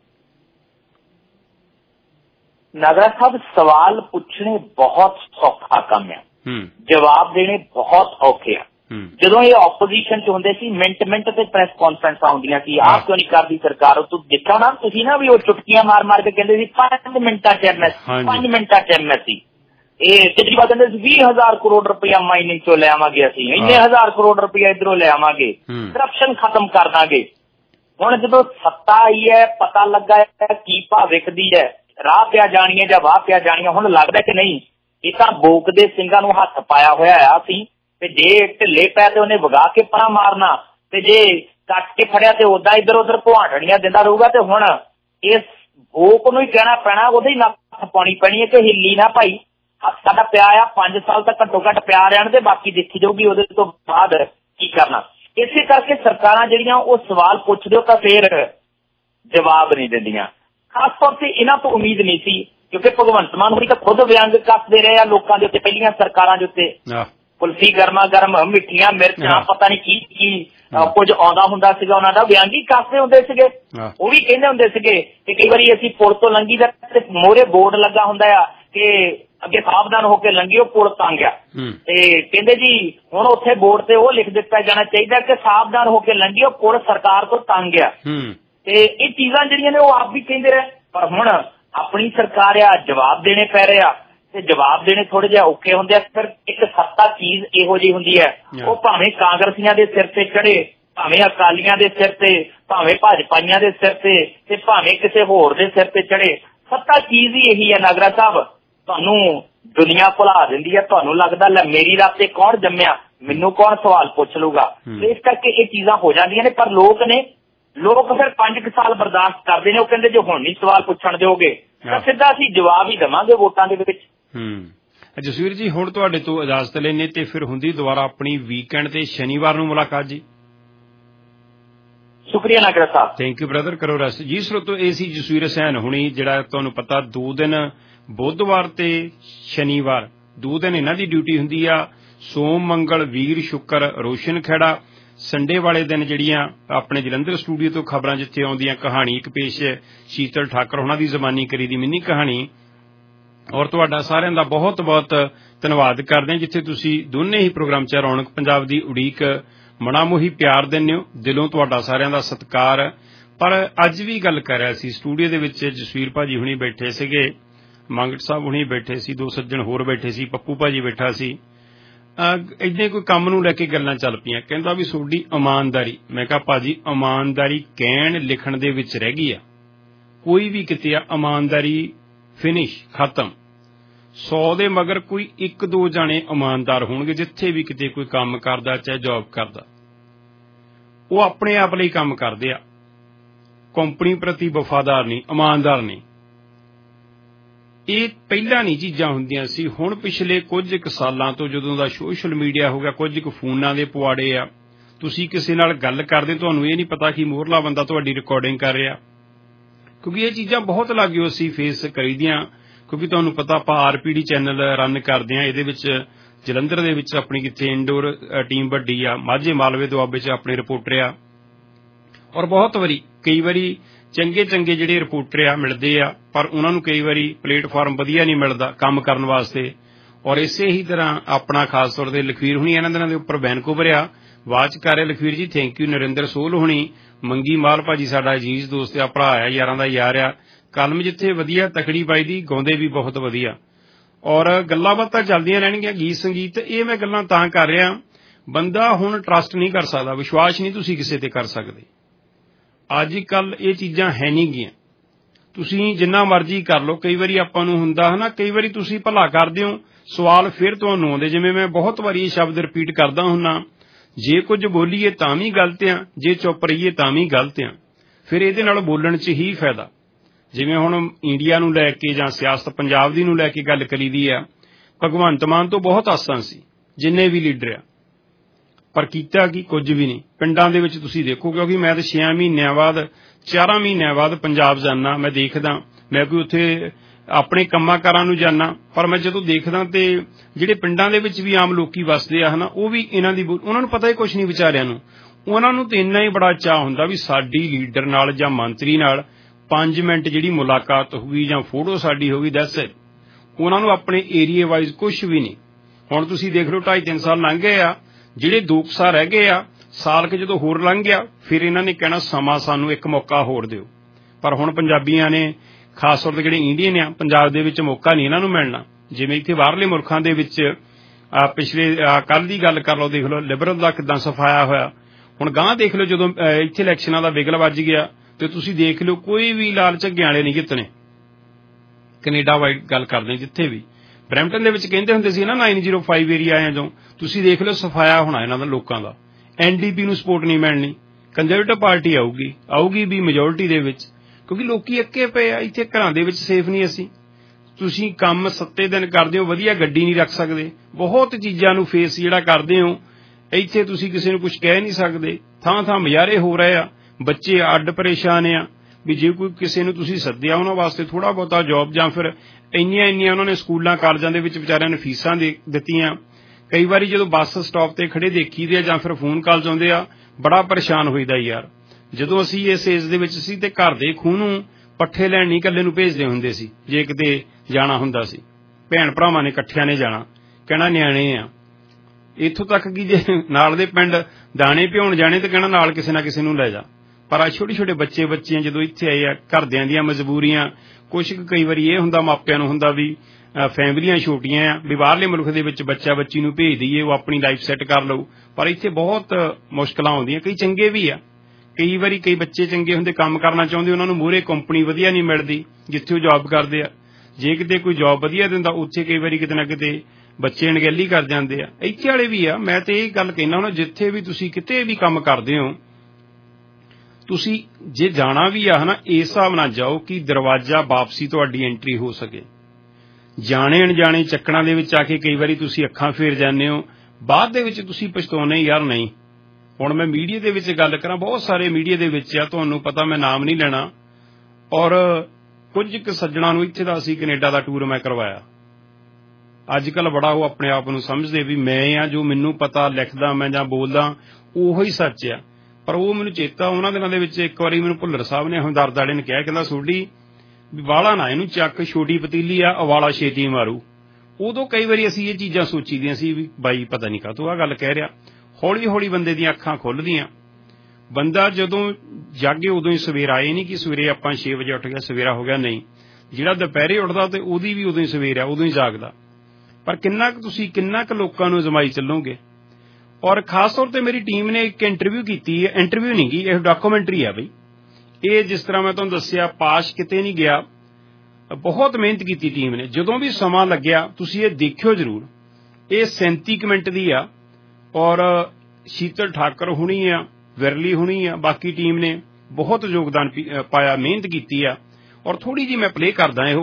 ਨਾਗਰਾ ਸਾਹਿਬ ਸਵਾਲ ਪੁੱਛਣੇ ਬਹੁਤ ਸੌਖਾ ਕੰਮ ਹੈ, ਜਵਾਬ ਦੇਣੇ ਬਹੁਤ ਔਖੇ ਆ। ਜਦੋਂ ਇਹ ਆਪੋਜੀਸ਼ਨ ਚ ਹੁੰਦੇ ਸੀ ਮਿੰਟ ਤੇ ਪ੍ਰੈਸ ਕਾਨਫਰੰਸਾਂ ਹੁੰਦੀਆਂ ਸੀ, ਆਪ ਕਿਉਂ ਨਹੀਂ ਕਰਦੀ ਸਰਕਾਰ। ਉਹ ਦੇਖਿਆ ਨਾ ਤੁਸੀਂ ਨਾ ਵੀ ਉਹ ਚੁਟਕੀਆਂ ਮਾਰ ਕੇ ਕਹਿੰਦੇ ਸੀ 5 ਮਿੰਟਾਂ ਚ ਐਮਐਸਪੀ, 5 ਮਿੰਟਾਂ ਚ ਐਮਐਸਪੀ। ਇਹ ਕੇਜਰੀਵਾਲ ਕਹਿੰਦੇ ਸੀ 20,000 ਕਰੋੜ ਰੁਪਇਆ ਮਾਈਨਿੰਗ ਚੋਂ ਲੈ ਆਵਾਂਗੇ, ਅਸੀਂ ਇੰਨੇ 1000 ਕਰੋੜ ਰੁਪਇਆ ਇੱਧਰੋਂ ਲੈ ਆਵਾਂਗੇ, ਕਰਪਸ਼ਨ ਖਤਮ ਕਰ ਦਾਂਗੇ। ਹੁਣ ਜਦੋਂ ਸੱਤਾ ਆਈ ਹੈ, ਪਤਾ ਲੱਗਾ ਹੈ ਕੀ ਭਾਅ ਵਿਕਦੀ ਹੈ, ਰਾਹ ਪਿਆ ਜਾਣੀ ਹੈ ਜਾਂ ਵਾਹ ਪਿਆ ਜਾਣੀ ਹੈ, ਹੁਣ ਲੱਗਦਾ ਕਿ ਨਹੀਂ ਇਹ ਤਾਂ ਬੋਕ ਦੇ ਸਿੰਘਾਂ ਨੂੰ ਹੱਥ ਪਾਇਆ ਹੋਇਆ ਆ ਅਸੀਂ, ਤੇ ਜੇ ਢਿੱਲੇ ਪੈ ਤੇ ਉਹਨੇ ਵਗਾ ਕੇ ਪਰਾਂ ਮਾਰਨਾ, ਤੇ ਜੇ ਕੱਟ ਕੇ ਫੜਿਆ ਤੇ ਓਦਾਂ ਇੱਧਰ ਉੱਧਰ ਭੁਆਟਣੀਆਂ ਦਿੰਦਾ ਰਹੂਗਾ। ਤੇ ਹੁਣ ਇਸ ਬੋਕ ਨੂੰ ਹੀ ਕਹਿਣਾ ਪੈਣਾ, ਉਹਦੇ ਹੀ ਨੱਥ ਪਾਉਣੀ ਪੈਣੀ ਹੈ ਕਿ ਹਿੱਲੀ ਨਾ ਭਾਈ, ਸਾਡਾ ਪਿਆ ਆ 5 ਸਾਲ ਤੱਕ ਘੱਟੋ ਘੱਟ ਪਿਆ ਰਹਿਣ ਦੇ, ਬਾਕੀ ਦੇਖੀ ਜਾਊਗੀ ਉਹਦੇ ਤੋਂ ਬਾਅਦ ਕੀ ਕਰਨਾ। ਇਸੇ ਕਰਕੇ ਸਰਕਾਰਾਂ ਜਿਹੜੀਆਂ ਉਹ ਸਵਾਲ ਪੁੱਛਦੇ ਹੋ ਤਾਂ ਫੇਰ ਜਵਾਬ ਨਹੀਂ ਦਿੰਦੀਆਂ। ਖਾਸ ਤੌਰ ਤੇ ਇਹਨਾਂ ਤੋਂ ਉਮੀਦ ਨਹੀਂ ਸੀ, ਕਿਉਂਕਿ ਭਗਵੰਤ ਮਾਨ ਹੋਰੀ ਤਾਂ ਖੁਦ ਵਿਅੰਗ ਕੱਸਦੇ ਰਹੇ ਆ ਲੋਕਾਂ ਦੇ ਉੱਤੇ, ਪਹਿਲੀਆਂ ਸਰਕਾਰਾਂ ਦੇ ਉੱਤੇ ਕੁਲਫੀ ਗਰਮਾ ਗਰਮ ਮਿੱਠੀਆਂ ਮਿਰਚਾਂ ਪਤਾ ਨਹੀਂ ਕੀ ਕੁਝ ਆਉਂਦਾ ਹੁੰਦਾ ਸੀਗਾ, ਉਹਨਾਂ ਦਾ ਵਿਅੰਗ ਹੀ ਕੱਸਦੇ ਹੁੰਦੇ ਸੀਗੇ। ਉਹ ਵੀ ਕਹਿੰਦੇ ਹੁੰਦੇ ਸੀਗੇ ਕਿ ਕਈ ਵਾਰੀ ਅਸੀਂ ਪੁਲ ਤੋਂ ਲੰਘੀ ਦਾ ਤੇ ਮੋਹਰੇ ਬੋਰਡ ਲੱਗਾ ਹੁੰਦਾ ਆ ਕਿ ਅੱਗੇ ਸਾਵਧਾਨ ਹੋ ਕੇ ਲੰਘਿਓ ਪੁਲ ਤੰਗ ਆ, ਤੇ ਕਹਿੰਦੇ ਜੀ ਹੁਣ ਉੱਥੇ ਬੋਰਡ ਤੇ ਉਹ ਲਿਖ ਦਿੱਤਾ ਜਾਣਾ ਚਾਹੀਦਾ ਕਿ ਸਾਵਧਾਨ ਹੋ ਕੇ ਲੰਘਿਓ ਪੁਲ ਸਰਕਾਰ ਤੋਂ ਤੰਗ ਆ। ਤੇ ਇਹ ਚੀਜ਼ਾਂ ਜਿਹੜੀਆਂ ਨੇ ਉਹ ਆਪ ਵੀ ਕਹਿੰਦੇ ਰਹੇ, ਪਰ ਹੁਣ ਆਪਣੀ ਸਰਕਾਰ ਆ, ਜਵਾਬ ਦੇਣੇ ਪੈ ਰਹੇ ਆ, ਤੇ ਜਵਾਬ ਦੇਣੇ ਥੋੜੇ ਜਿਹਾ ਔਖੇ ਹੁੰਦੇ ਆ। ਫਿਰ ਇੱਕ ਸੱਤਾ ਚੀਜ਼ ਇਹੋ ਜਿਹੀ ਹੁੰਦੀ ਹੈ, ਉਹ ਭਾਵੇਂ ਕਾਂਗਰਸੀਆਂ ਦੇ ਸਿਰ ਤੇ ਚੜੇ, ਭਾਵੇਂ ਅਕਾਲੀਆਂ ਦੇ ਸਿਰ ਤੇ, ਭਾਵੇਂ ਭਾਜਪਾਈਆਂ ਦੇ ਸਿਰ ਤੇ ਭਾਵੇਂ ਕਿਸੇ ਹੋਰ ਦੇ ਸਿਰ ਤੇ ਚੜੇ, ਸੱਤਾ ਚੀਜ਼ ਹੀ ਇਹੀ ਹੈ ਨਾਗਰਾ ਸਾਹਿਬ, ਤੁਹਾਨੂੰ ਦੁਨੀਆ ਭੁਲਾ ਦਿੰਦੀ ਹੈ। ਤੁਹਾਨੂੰ ਲੱਗਦਾ ਲੈ ਮੇਰੀ ਰੱਬ ਤੇ ਕੌਣ ਜੰਮਿਆ, ਮੈਨੂੰ ਕੌਣ ਸਵਾਲ ਪੁੱਛ ਲੂਗਾ। ਇਸ ਕਰਕੇ ਇਹ ਚੀਜ਼ਾਂ ਹੋ ਜਾਂਦੀਆਂ ਨੇ। ਪਰ ਲੋਕ ਫਿਰ 5 ਸਾਲ ਬਰਦਾਸ਼ਤ ਕਰਦੇ ਨੇ। ਉਹ ਕਹਿੰਦੇ ਜੇ ਹੁਣ ਨਹੀਂ ਸਵਾਲ ਪੁੱਛਣ ਦਿਓਗੇ ਤਾਂ ਸਿੱਧਾ ਅਸੀਂ ਜਵਾਬ ਹੀ ਦੇਵਾਂਗੇ ਵੋਟਾਂ ਦੇ ਵਿੱਚ। ਜਸਵੀਰ ਜੀ, ਹੁਣ ਤੁਹਾਡੇ ਤੋਂ ਇਜਾਜ਼ਤ ਲੈਣੇ ਤੇ ਫਿਰ ਹੁੰਦੀ ਦੁਬਾਰਾ ਆਪਣੀ ਵੀਕਐਂਡ ਤੇ ਸ਼ਨੀਵਾਰ ਨੂੰ ਮੁਲਾਕਾਤ ਜੀ। ਸ਼ੁਕਰੀਆ ਨਾਗਰਾ ਸਾਹਿਬ। ਥੈਂਕ ਯੂ ਬ੍ਰਦਰ, ਕਰੋ ਰੈਸਟ ਜੀ। ਸਰੋਤੋ ਇਹ ਸੀ ਜਸਵੀਰ ਹੁਸੈਨ ਹੁਣੀ, ਜਿਹੜਾ ਤੁਹਾਨੂੰ ਪਤਾ 2 ਦਿਨ ਬੁੱਧਵਾਰ ਤੇ ਸ਼ਨੀਵਾਰ 2 ਦਿਨ ਇਹਨਾਂ ਦੀ ਡਿਊਟੀ ਹੁੰਦੀ ਆ। ਸੋਮ ਮੰਗਲ ਵੀਰ ਸ਼ੁੱਕਰ ਰੋਸ਼ਨ ਖੇੜਾ, ਸੰਡੇ ਵਾਲੇ ਦਿਨ ਜਿਹੜੀਆਂ ਆਪਣੇ ਜਲੰਧਰ ਸਟੂਡੀਓ ਤੋਂ ਖਬਰਾਂ ਜਿੱਥੇ ਆਉਂਦੀਆਂ, ਕਹਾਣੀ ਇੱਕ ਪੇਸ਼ ਸ਼ੀਤਲ ਠਾਕਰ ਉਹਨਾਂ ਦੀ ਜ਼ਮਾਨੀ ਕਰੀ ਦੀ ਮਿੰਨੀ ਕਹਾਣੀ। ਔਰ ਤੁਹਾਡਾ ਸਾਰਿਆਂ ਦਾ ਬਹੁਤ ਬਹੁਤ ਧੰਨਵਾਦ ਕਰਦੇ ਹਾਂ ਜਿੱਥੇ ਤੁਸੀਂ ਦੋਨੇ ਹੀ ਪ੍ਰੋਗਰਾਮ 'ਚ ਰੌਣਕ ਪੰਜਾਬ ਦੀ ਉਡੀਕ ਮਨਾਮੋਹੀ ਪਿਆਰ ਦਿੰਦੇ ਹੋ। ਦਿਲੋਂ ਤੁਹਾਡਾ ਸਾਰਿਆਂ ਦਾ ਸਤਿਕਾਰ। ਪਰ ਅੱਜ ਵੀ ਗੱਲ ਕਰ ਰਿਹਾ ਸੀ, ਸਟੂਡੀਓ ਦੇ ਵਿੱਚ ਜਸਵੀਰ ਭਾਜੀ ਹੁਣੀ ਬੈਠੇ ਸੀਗੇ, ਮੰਗਟ ਸਾਹਿਬ ਹੁਣੀ ਬੈਠੇ ਸੀ, 2 ਸੱਜਣ ਹੋਰ ਬੈਠੇ ਸੀ, ਪੱਪੂ ਭਾਜੀ ਬੈਠਾ ਸੀ। ਏਦਾਂ ਕੋਈ ਕੰਮ ਨੂੰ ਲੈ ਕੇ ਗੱਲਾਂ ਚੱਲ ਪਈਆਂ। ਕਹਿੰਦਾ ਵੀ ਤੁਹਾਡੀ ਇਮਾਨਦਾਰੀ, ਮੈਂ ਕਿਹਾ ਭਾਜੀ ਇਮਾਨਦਾਰੀ ਕਹਿਣ ਲਿਖਣ ਦੇ ਵਿੱਚ ਰਹਿ ਗਈ ਆ, ਕੋਈ ਵੀ ਕਿਤੇ ਆ ਇਮਾਨਦਾਰੀ ਫਿਨਿਸ਼ ਖਤਮ। 100 ਦੇ ਮਗਰ ਕੋਈ 1-2 ਜਾਣੇ ਇਮਾਨਦਾਰ ਹੋਣਗੇ। ਜਿੱਥੇ ਵੀ ਕਿਤੇ ਕੋਈ ਕੰਮ ਕਰਦਾ ਚਾਹੇ ਜੌਬ ਕਰਦਾ, ਉਹ ਆਪਣੇ ਆਪ ਲਈ ਕੰਮ ਕਰਦੇ ਆ, ਕੰਪਨੀ ਪ੍ਰਤੀ ਵਫਾਦਾਰ ਨਹੀਂ, ਇਮਾਨਦਾਰ ਨਹੀਂ। ਇਹ ਪਹਿਲਾਂ ਨਹੀਂ ਚੀਜ਼ਾਂ ਹੁੰਦੀਆਂ ਸੀ। ਹੁਣ ਪਿਛਲੇ ਕੁਝ ਕੁ ਸਾਲਾਂ ਤੋਂ ਜਦੋਂ ਦਾ ਸੋਸ਼ਲ ਮੀਡੀਆ ਹੋ ਗਿਆ, ਕੁਝ ਕੁ ਫੋਨਾਂ ਦੇ ਪੁਆੜੇ ਆ, ਤੁਸੀਂ ਕਿਸੇ ਨਾਲ ਗੱਲ ਕਰਦੇ ਤੁਹਾਨੂੰ ਇਹ ਨਹੀਂ ਪਤਾ ਕਿ ਮੋਹਰਲਾ ਬੰਦਾ ਤੁਹਾਡੀ ਰਿਕਾਰਡਿੰਗ ਕਰ ਰਿਹਾ, ਕਿਉਂਕਿ ਇਹ ਚੀਜ਼ਾਂ ਬਹੁਤ ਲਾਗਿਓ ਅਸੀਂ ਫੇਸ ਕਰੀਦੀਆਂ। ਕਿਉਂਕਿ ਤੁਹਾਨੂੰ ਪਤਾ ਆਪਾਂ RPD ਚੈਨਲ ਰਨ ਕਰਦੇ ਹਾਂ, ਇਹਦੇ ਵਿੱਚ ਜਲੰਧਰ ਦੇ ਵਿੱਚ ਆਪਣੀ ਕਿੱਥੇ ਇੰਡੋਰ ਟੀਮ ਵੱਡੀ ਆ, ਮਾਝੇ ਮਾਲਵੇ ਦੁਆਬੇ 'ਚ ਆਪਣੇ ਰਿਪੋਰਟਰ ਆ, ਔਰ ਬਹੁਤ ਵਾਰੀ ਕਈ ਵਾਰੀ ਚੰਗੇ ਜਿਹੜੇ ਰਿਪੋਰਟਰ ਆ ਮਿਲਦੇ ਆ, ਪਰ ਉਹਨਾਂ ਨੂੰ ਕਈ ਵਾਰੀ ਪਲੇਟਫਾਰਮ ਵਧੀਆ ਨਹੀਂ ਮਿਲਦਾ ਕੰਮ ਕਰਨ ਵਾਸਤੇ। ਔਰ ਇਸੇ ਹੀ ਤਰ੍ਹਾਂ ਆਪਣਾ ਖਾਸ ਤੌਰ ਤੇ ਲਖਵੀਰ ਹੁਣੀ ਇਹਨਾਂ ਦਿਨਾਂ ਦੇ ਉੱਪਰ ਵੈਨਕੂਵਰ ਆ, ਵਾਚ ਕਰ ਰਿਹਾ ਲਖਵੀਰ ਜੀ, ਥੈਂਕ ਯੂ। ਨਰਿੰਦਰ ਸੋਹਲ ਹੁਣੀ, ਮੰਗੀ ਮਾਲ ਭਾਜੀ ਸਾਡਾ ਅਜੀਜ਼ ਦੋਸਤ ਆ, ਭਰਾ ਆ, ਯਾਰਾਂ ਦਾ ਯਾਰ ਆ, ਕਲਮ ਜਿੱਥੇ ਵਧੀਆ ਤਕੜੀ ਪਾਈ ਦੀ, ਗਾਉਂਦੇ ਵੀ ਬਹੁਤ ਵਧੀਆ, ਔਰ ਗੱਲਾਂ ਬਾਤਾਂ ਚੱਲਦੀਆਂ ਰਹਿਣਗੀਆਂ, ਗੀਤ ਸੰਗੀਤ। ਇਹ ਮੈਂ ਗੱਲਾਂ ਤਾਂ ਕਰ ਰਿਹਾ, ਬੰਦਾ ਹੁਣ ਟਰਸਟ ਨਹੀਂ ਕਰ ਸਕਦਾ, ਵਿਸ਼ਵਾਸ ਨਹੀਂ ਤੁਸੀਂ ਕਿਸੇ ਤੇ ਕਰ ਸਕਦੇ। ਅੱਜ ਕੱਲ ਇਹ ਚੀਜ਼ਾਂ ਹੈ ਨਹੀਂ ਗੀਆਂ, ਤੁਸੀਂ ਜਿੰਨਾ ਮਰਜ਼ੀ ਕਰ ਲਓ। ਕਈ ਵਾਰੀ ਆਪਾਂ ਨੂੰ ਹੁੰਦਾ ਹੈ ਨਾ, ਕਈ ਵਾਰੀ ਤੁਸੀਂ ਭਲਾ ਕਰਦੇ ਹੋ, ਸਵਾਲ ਫਿਰ ਤੁਹਾਨੂੰ ਆਉਂਦੇ। ਜਿਵੇਂ ਮੈਂ ਬਹੁਤ ਵਾਰੀ ਇਹ ਸ਼ਬਦ ਰਿਪੀਟ ਕਰਦਾ ਹੁੰਨਾ, ਜੇ ਕੁਝ ਬੋਲੀਏ ਤਾਂ ਵੀ ਗਲਤ ਆ, ਜੇ ਚੁੱਪ ਰਹੀਏ ਤਾਂ ਵੀ ਗਲਤ ਆ। ਫਿਰ ਇਹਦੇ ਨਾਲ ਬੋਲਣ 'ਚ ਹੀ ਫਾਇਦਾ। ਜਿਵੇਂ ਹੁਣ ਇੰਡੀਆ ਨੂੰ ਲੈ ਕੇ ਜਾਂ ਸਿਆਸਤ ਪੰਜਾਬ ਦੀ ਨੂੰ ਲੈ ਕੇ ਗੱਲ ਕਰੀਦੀ ਆ, ਭਗਵੰਤ ਮਾਨ ਤੋਂ ਬਹੁਤ ਆਸਾਂ ਸੀ ਜਿੰਨੇ ਵੀ ਲੀਡਰ ਆ, ਪਰ ਕੀਤਾ ਕੀ? ਕੁਝ ਵੀ ਨਹੀਂ। ਪਿੰਡਾਂ ਦੇ ਵਿੱਚ ਤੁਸੀਂ ਦੇਖੋ, ਕਿਉਂਕਿ ਮੈਂ ਤਾਂ 6 ਮਹੀਨਿਆਂ ਬਾਅਦ 4 ਮਹੀਨਿਆਂ ਬਾਅਦ ਪੰਜਾਬ ਜਾਂਦਾ, ਮੈਂ ਦੇਖਦਾ, ਮੈਂ ਕੋਈ ਉੱਥੇ ਆਪਣੇ ਕੰਮਾਂ ਕਾਰਾਂ ਨੂੰ ਜਾਣਾ, ਪਰ ਮੈਂ ਜਦੋਂ ਦੇਖਦਾ ਤੇ ਜਿਹੜੇ ਪਿੰਡਾਂ ਦੇ ਵਿੱਚ ਵੀ ਆਮ ਲੋਕੀ ਵੱਸਦੇ ਆ ਹਨਾ, ਉਹ ਵੀ ਇਹਨਾਂ ਦੀ ਉਹਨਾਂ ਨੂੰ ਪਤਾ ਹੀ ਕੁਛ ਨਹੀਂ ਵਿਚਾਰਿਆਂ ਨੂੰ। ਉਹਨਾਂ ਨੂੰ ਤੇ ਇੰਨਾ ਹੀ ਬੜਾ ਚਾਅ ਹੁੰਦਾ ਵੀ ਸਾਡੀ ਲੀਡਰ ਨਾਲ ਜਾਂ ਮੰਤਰੀ ਨਾਲ 5 ਮਿੰਟ ਜਿਹੜੀ ਮੁਲਾਕਾਤ ਹੋਊਗੀ ਜਾਂ ਫੋਟੋ ਸਾਡੀ ਹੋਊਗੀ, ਦੈਟਸ ਇਟ। ਉਹਨਾਂ ਨੂੰ ਆਪਣੇ ਏਰੀਏ ਵਾਈਜ਼ ਕੁਛ ਵੀ ਨਹੀਂ। ਹੁਣ ਤੁਸੀਂ ਦੇਖ ਲਓ 2.5-3 ਸਾਲ ਲੰਘ ਗਏ ਆ, ਜਿਹੜੇ 2 ਸਾਲ ਰਹਿ ਗਏ ਆ, ਸਾਲ ਕੇ ਜਦੋਂ ਹੋਰ ਲੰਘ ਗਿਆ ਫਿਰ ਇਹਨਾਂ ਨੇ ਕਹਿਣਾ ਸਮਾਂ ਸਾਨੂੰ ਇੱਕ ਮੌਕਾ ਹੋਰ ਦਿਓ। ਪਰ ਹੁਣ ਪੰਜਾਬੀਆਂ ਨੇ, ਖਾਸ ਤੌਰ ਤੇ ਜਿਹੜੇ ਇੰਡੀਅਨ ਆ, ਪੰਜਾਬ ਦੇ ਵਿੱਚ ਮੌਕਾ ਨਹੀਂ ਇਹਨਾਂ ਨੂੰ ਮਿਲਣਾ। ਜਿਵੇਂ ਇੱਥੇ ਬਾਹਰਲੇ ਮੁਲਕਾਂ ਦੇ ਵਿੱਚ ਪਿਛਲੇ ਕੱਲ ਦੀ ਗੱਲ ਕਰ ਲਓ, ਦੇਖ ਲਓ ਲਿਬਰਲ ਦਾ ਕਿੱਦਾਂ ਸਫਾਇਆ ਹੋਇਆ। ਹੁਣ ਗਾਂਹ ਦੇਖ ਲਓ, ਜਦੋਂ ਇੱਥੇ ਇਲੈਕਸ਼ਨਾਂ ਦਾ ਵਿਗਲ ਵੱਜ ਗਿਆ ਤੇ ਤੁਸੀਂ ਦੇਖ ਲਓ ਕੋਈ ਵੀ ਲਾਲ ਝੱਗਿਆਂ ਵਾਲੇ ਨਹੀਂ ਜਿੱਤਣੇ। ਕੈਨੇਡਾ ਵਾਈਡ ਗੱਲ ਕਰਦੇ ਜਿੱਥੇ ਵੀ, ਬਰੈਂਪਟਨ ਦੇ ਵਿੱਚ ਕਹਿੰਦੇ ਹੁੰਦੇ ਸੀ ਨਾ 905 ਏਰੀਆ ਆਇਆ ਜੋ, ਤੁਸੀਂ ਦੇਖ ਲਓ ਸਫਾਇਆ ਹੋਣਾ ਇਹਨਾਂ ਦਾ ਲੋਕਾਂ ਦਾ। NDP ਨੂੰ ਸਪੋਰਟ ਨਹੀਂ ਮਿਲਣੀ, ਕੰਜ਼ਰਵੇਟਿਵ ਪਾਰਟੀ ਆਊਗੀ ਵੀ ਮੈਜੋਰਿਟੀ ਦੇ ਵਿੱਚ, ਕਿਉਂਕਿ ਲੋਕੀ ਅੱਕੇ ਪਏ ਆ। ਇੱਥੇ ਘਰਾਂ ਦੇ ਵਿੱਚ ਸੇਫ ਨਹੀਂ ਅਸੀਂ। ਤੁਸੀਂ ਕੰਮ 7 ਦਿਨ ਕਰਦੇ ਹੋ, ਵਧੀਆ ਗੱਡੀ ਨਹੀਂ ਰੱਖ ਸਕਦੇ, ਬਹੁਤ ਚੀਜ਼ਾਂ ਨੂੰ ਫੇਸ ਜਿਹੜਾ ਕਰਦੇ ਹੋ। ਇੱਥੇ ਤੁਸੀਂ ਕਿਸੇ ਨੂੰ ਕੁਝ ਕਹਿ ਨਹੀਂ ਸਕਦੇ, ਥਾਂ ਮੁਜ਼ਾਹਰੇ ਹੋ ਰਹੇ ਆ, ਬੱਚੇ ਅੱਡ ਪਰੇਸ਼ਾਨ ਆ ਵੀ ਜੇ ਕੋਈ ਕਿਸੇ ਨੂੰ ਤੁਸੀਂ ਸੱਦਿਆ ਉਹਨਾਂ ਵਾਸਤੇ ਥੋੜਾ ਬਹੁਤਾ ਜੌਬ, ਜਾਂ ਫਿਰ ਇੰਨੀਆਂ ਉਹਨਾਂ ਨੇ ਸਕੂਲਾਂ ਕਾਲਜਾਂ ਦੇ ਵਿੱਚ ਵਿਚਾਰਿਆਂ ਨੇ ਫੀਸਾਂ ਦਿੱਤੀਆਂ। ਕਈ ਵਾਰੀ ਜਦੋਂ ਬੱਸ ਸਟਾਪ ਤੇ ਖੜੇ ਦੇਖੀਦੇ ਆ ਜਾਂ ਫਿਰ ਫੋਨ ਕਾਲਸ ਆਉਂਦੇ ਆ, ਬੜਾ ਪਰੇਸ਼ਾਨ ਹੋਈਦਾ ਯਾਰ। ਜਦੋਂ ਅਸੀਂ ਇਸ ਏਜ ਦੇ ਵਿੱਚ ਸੀ ਤੇ ਘਰ ਦੇ ਖੂਹ ਨੂੰ ਪੱਠੇ ਲੈਣ ਨਹੀਂ ਇਕੱਲੇ ਨੂੰ ਭੇਜਦੇ ਹੁੰਦੇ ਸੀ। ਜੇ ਕਿਤੇ ਜਾਣਾ ਹੁੰਦਾ ਸੀ ਭੈਣ ਭਰਾਵਾਂ ਨੇ ਇਕੱਠਿਆਂ ਨੇ ਜਾਣਾ, ਕਹਿਣਾ ਨਿਆਣੇ ਆ। ਇੱਥੋਂ ਤੱਕ ਕਿ ਜੇ ਨਾਲ ਦੇ ਪਿੰਡ ਦਾਣੇ ਭਿਉਣ ਜਾਣੇ ਤੇ ਕਹਿਣਾ ਨਾਲ ਕਿਸੇ ਨਾ ਕਿਸੇ ਨੂੰ ਲੈ ਜਾ। ਪਰ ਆ ਛੋਟੇ ਬੱਚੇ ਜਦੋਂ ਇੱਥੇ ਆਏ ਆ, ਘਰਦਿਆਂ ਦੀਆਂ ਮਜਬੂਰੀਆਂ, ਕੁਛ ਕਈ ਵਾਰੀ ਇਹ ਹੁੰਦਾ ਮਾਪਿਆਂ ਨੂੰ ਹੁੰਦਾ ਵੀ ਫੈਮਿਲੀਆਂ ਛੋਟੀਆਂ ਆ, ਵੀ ਬਾਹਰਲੇ ਮੁਲਕ ਦੇ ਵਿੱਚ ਬੱਚੀ ਨੂੰ ਭੇਜ ਦਈਏ, ਉਹ ਆਪਣੀ ਲਾਈਫ ਸੈੱਟ ਕਰ ਲਊ। ਪਰ ਇੱਥੇ ਬਹੁਤ ਮੁਸ਼ਕਲਾਂ ਆਉਂਦੀਆਂ। ਕਈ ਚੰਗੇ ਵੀ ਆ, ਕਈ ਵਾਰੀ ਕਈ ਬੱਚੇ ਚੰਗੇ ਹੁੰਦੇ, ਕੰਮ ਕਰਨਾ ਚਾਹੁੰਦੇ, ਉਹਨਾਂ ਨੂੰ ਮੂਹਰੇ ਕੰਪਨੀ ਵਧੀਆ ਨਹੀਂ ਮਿਲਦੀ ਜਿੱਥੇ ਉਹ ਜੌਬ ਕਰਦੇ ਆ। ਜੇ ਕਿਤੇ ਕੋਈ ਜੌਬ ਵਧੀਆ ਦਿੰਦਾ, ਉੱਥੇ ਕਈ ਵਾਰੀ ਕਿਤੇ ਨਾ ਕਿਤੇ ਬੱਚੇ ਅਣਗਹਿਲੀ ਕਰ ਜਾਂਦੇ ਆ। ਇੱਥੇ ਵਾਲੇ ਵੀ ਆ। ਮੈਂ ਤੇ ਇਹ ਗੱਲ ਕਹਿਣਾ ਹੁੰਦਾ, ਜਿੱਥੇ ਵੀ ਤੁਸੀਂ ਕਿਤੇ ਵੀ ਕੰਮ ਕਰਦੇ ਹੋ, ਤੁਸੀਂ ਜੇ ਜਾਣਾ ਵੀ ਆ ਹਨਾ, ਇਸ ਹਿਸਾਬ ਨਾਲ ਜਾਓ ਕਿ ਦਰਵਾਜ਼ਾ ਵਾਪਸੀ ਤੁਹਾਡੀ ਐਂਟਰੀ ਹੋ ਸਕੇ। ਜਾਣੇ ਅਣਜਾਣੇ ਚੱਕਰਾਂ ਦੇ ਵਿੱਚ ਆ ਕੇ ਕਈ ਵਾਰੀ ਤੁਸੀਂ ਅੱਖਾਂ ਫੇਰ ਜਾਂਦੇ ਹੋ, ਬਾਅਦ ਦੇ ਵਿੱਚ ਤੁਸੀਂ ਪਛਤਾਉਂਦੇ ਯਾਰ ਨਹੀਂ। ਹੁਣ ਮੈਂ ਮੀਡੀਆ ਦੇ ਵਿੱਚ ਗੱਲ ਕਰਾਂ, ਬਹੁਤ ਸਾਰੇ ਮੀਡੀਆ ਦੇ ਵਿੱਚ ਆ, ਤੁਹਾਨੂੰ ਪਤਾ ਮੈਂ ਨਾਮ ਨਹੀਂ ਲੈਣਾ, ਔਰ ਕੁਝ ਕੁ ਸੱਜਣਾਂ ਨੂੰ ਇੱਥੇ ਦਾ ਅਸੀਂ ਕੈਨੇਡਾ ਦਾ ਟੂਰ ਮੈਂ ਕਰਵਾਇਆ। ਅੱਜ ਕੱਲ ਬੜਾ ਉਹ ਆਪਣੇ ਆਪ ਨੂੰ ਸਮਝਦੇ ਵੀ ਮੈਂ ਆ, ਜੋ ਮੈਨੂੰ ਪਤਾ ਲਿਖਦਾ ਮੈਂ ਜਾਂ ਬੋਲਦਾ ਉਹੀ ਸੱਚ ਆ। ਪਰ ਉਹ ਮੈਨੂੰ ਚੇਤਾ ਉਹਨਾਂ ਦਿਨਾਂ ਦੇ ਵਿੱਚ ਇੱਕ ਵਾਰੀ ਮੈਨੂੰ ਭੁੱਲਰ ਸਾਹਿਬ ਨੇ ਹਮਦਰਦ ਵਾਲੇ ਨੇ ਕਿਹਾ, ਕਹਿੰਦਾ ਸੋਢੀ ਵੀ ਵਾਲਾ ਨਾ ਇਹਨੂੰ ਚੱਕ, ਛੋਟੀ ਪਤੀਲੀ ਆ, ਉਵਾਲਾ ਛੇਤੀ ਮਾਰੂ। ਉਦੋਂ ਕਈ ਵਾਰੀ ਅਸੀਂ ਇਹ ਚੀਜ਼ਾਂ ਸੋਚੀਦੀਆਂ ਸੀ ਵੀ ਬਾਈ ਪਤਾ ਨਹੀਂ ਕਾਹਤੋਂ ਆਹ ਗੱਲ ਕਹਿ ਰਿਹਾ। ਹੌਲੀ ਹੌਲੀ ਬੰਦੇ ਦੀਆਂ ਅੱਖਾਂ ਖੁੱਲਦੀਆਂ। ਬੰਦਾ ਜਦੋਂ ਜਾਗੇ ਉਦੋਂ ਹੀ ਸਵੇਰਾ, ਇਹ ਨਹੀਂ ਕਿ ਸਵੇਰੇ ਆਪਾਂ 6 ਵਜੇ ਉੱਠ ਗਿਆ ਸਵੇਰਾ ਹੋ ਗਿਆ, ਨਹੀਂ। ਜਿਹੜਾ ਦੁਪਹਿਰੇ ਉੱਠਦਾ ਤੇ ਉਹਦੀ ਵੀ ਉਦੋਂ ਹੀ ਸਵੇਰ ਆ, ਉਦੋਂ ਹੀ ਜਾਗਦਾ। ਪਰ ਕਿੰਨਾ ਕੁ ਲੋਕਾਂ ਨੂੰ ਅਜ਼ਮਾਈ ਚੱਲੋਗੇ। ਔਰ ਖਾਸ ਤੌਰ ਤੇ ਮੇਰੀ ਟੀਮ ਨੇ ਇੱਕ ਇੰਟਰਵਿਊ ਕੀਤੀ ਹੈ, ਇੰਟਰਵਿਊ ਨਹੀਂ ਗੀ, ਇਹ ਡਾਕੂਮੈਂਟਰੀ ਆ ਬਈ। ਇਹ ਜਿਸ ਤਰ੍ਹਾਂ ਮੈਂ ਤੁਹਾਨੂੰ ਦੱਸਿਆ, ਪਾਸ਼ ਕਿਤੇ ਨਹੀਂ ਗਿਆ, ਬਹੁਤ ਮਿਹਨਤ ਕੀਤੀ ਟੀਮ ਨੇ। ਜਦੋਂ ਵੀ ਸਮਾਂ ਲੱਗਿਆ ਤੁਸੀਂ ਇਹ ਦੇਖਿਓ ਜ਼ਰੂਰ। ਇਹ 37 ਮਿੰਟ ਦੀ ਆ, ਔਰ ਸ਼ੀਤਲ ਠਾਕਰ ਹੁਣੀ ਆ, ਵਿਰਲੀ ਹੁਣੀ ਆ, ਬਾਕੀ ਟੀਮ ਨੇ ਬਹੁਤ ਯੋਗਦਾਨ ਪਾਇਆ, ਮਿਹਨਤ ਕੀਤੀ ਆ। ਔਰ ਥੋੜੀ ਜਿਹੀ ਮੈਂ ਪਲੇ ਕਰਦਾ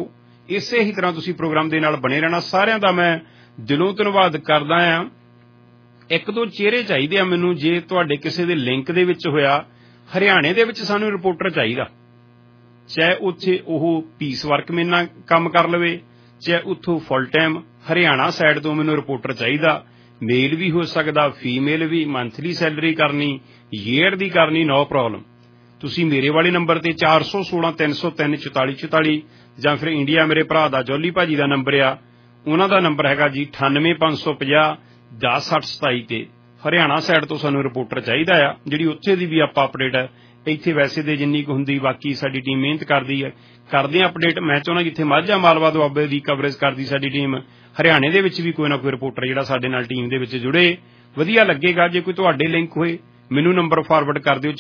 ਇਸੇ ਹੀ ਤਰ੍ਹਾਂ ਤੁਸੀਂ ਪ੍ਰੋਗਰਾਮ ਦੇ ਨਾਲ ਬਣੇ ਰਹਿਣਾ। ਸਾਰਿਆਂ ਦਾ ਮੈਂ ਦਿਲੋਂ ਧੰਨਵਾਦ ਕਰਦਾ ਆ। ਇੱਕ ਦੋ ਚਿਹਰੇ ਚਾਹੀਦੇ ਆ ਮੈਨੂੰ, ਜੇ ਤੁਹਾਡੇ ਕਿਸੇ ਦੇ ਲਿੰਕ ਦੇ ਵਿੱਚ ਹੋਇਆ। ਹਰਿਆਣੇ ਦੇ ਵਿੱਚ ਸਾਨੂੰ ਰਿਪੋਰਟਰ ਚਾਹੀਦਾ, ਚਾਹੇ ਉੱਥੇ ਉਹ ਪੀਸ ਵਰਕ ਮੇਰੇ ਨਾਲ ਕੰਮ ਕਰ ਲਵੇ, ਚਾਹੇ ਉੱਥੋਂ ਫੁੱਲ ਟਾਈਮ। ਹਰਿਆਣਾ ਸਾਈਡ ਤੋਂ ਮੈਨੂੰ ਰਿਪੋਰਟਰ ਚਾਹੀਦਾ, ਮੇਲ ਵੀ ਹੋ ਸਕਦਾ, ਫੀਮੇਲ ਵੀ, ਮੰਥਲੀ ਸੈਲਰੀ ਕਰਨੀ, ਈਅਰ ਦੀ ਕਰਨੀ, ਨੋ ਪ੍ਰੋਬਲਮ। ਤੁਸੀਂ ਮੇਰੇ ਵਾਲੇ ਨੰਬਰ ਤੇ 416-303-4444 ਜਾਂ ਫਿਰ ਇੰਡੀਆ ਮੇਰੇ ਭਰਾ ਦਾ ਜੋਲੀ ਭਾਜੀ ਦਾ ਨੰਬਰ ਆ, ਉਹਨਾਂ ਦਾ ਨੰਬਰ ਹੈਗਾ ਜੀ 98-550-10-60-27 ਤੇ। ਹਰਿਆਣਾ ਸਾਈਡ ਤੋਂ ਸਾਨੂੰ ਰਿਪੋਰਟਰ ਚਾਹੀਦਾ ਆ, ਜਿਹੜੀ ਉੱਥੇ ਦੀ ਵੀ ਆਪਾਂ ਅਪਡੇਟ ਇੱਥੇ ਵੈਸੇ ਦੇ ਜਿੰਨੀ ਕੁ ਹੁੰਦੀ, ਬਾਕੀ ਸਾਡੀ ਟੀਮ ਮਿਹਨਤ ਕਰਦੀ ਹੈ, ਕਰਦੇ ਆ ਅਪਡੇਟ। ਮੈਂ ਚਾਹੁੰਦਾ ਜਿੱਥੇ ਮਾਝਾ ਮਾਲਵਾ ਦੁਆਬੇ ਦੀ ਕਵਰੇਜ ਕਰਦੀ ਸਾਡੀ ਟੀਮ, ਹਰਿਆਣੇ ਦੇ ਵਿੱਚ ਵੀ ਕੋਈ ਨਾ ਕੋਈ ਰਿਪੋਰਟਰ ਜਿਹੜਾ ਸਾਡੇ ਨਾਲ ਟੀਮ ਦੇ ਵਿੱਚ ਜੁੜੇ, ਵਧੀਆ ਲੱਗੇਗਾ। ਜੇ ਕੋਈ ਤੁਹਾਡੇ ਲਿੰਕ ਹੋਏ ਮੈਨੂੰ ਨੰਬਰ ਫਾਰਵਰਡ ਕਰ ਦਿਓ।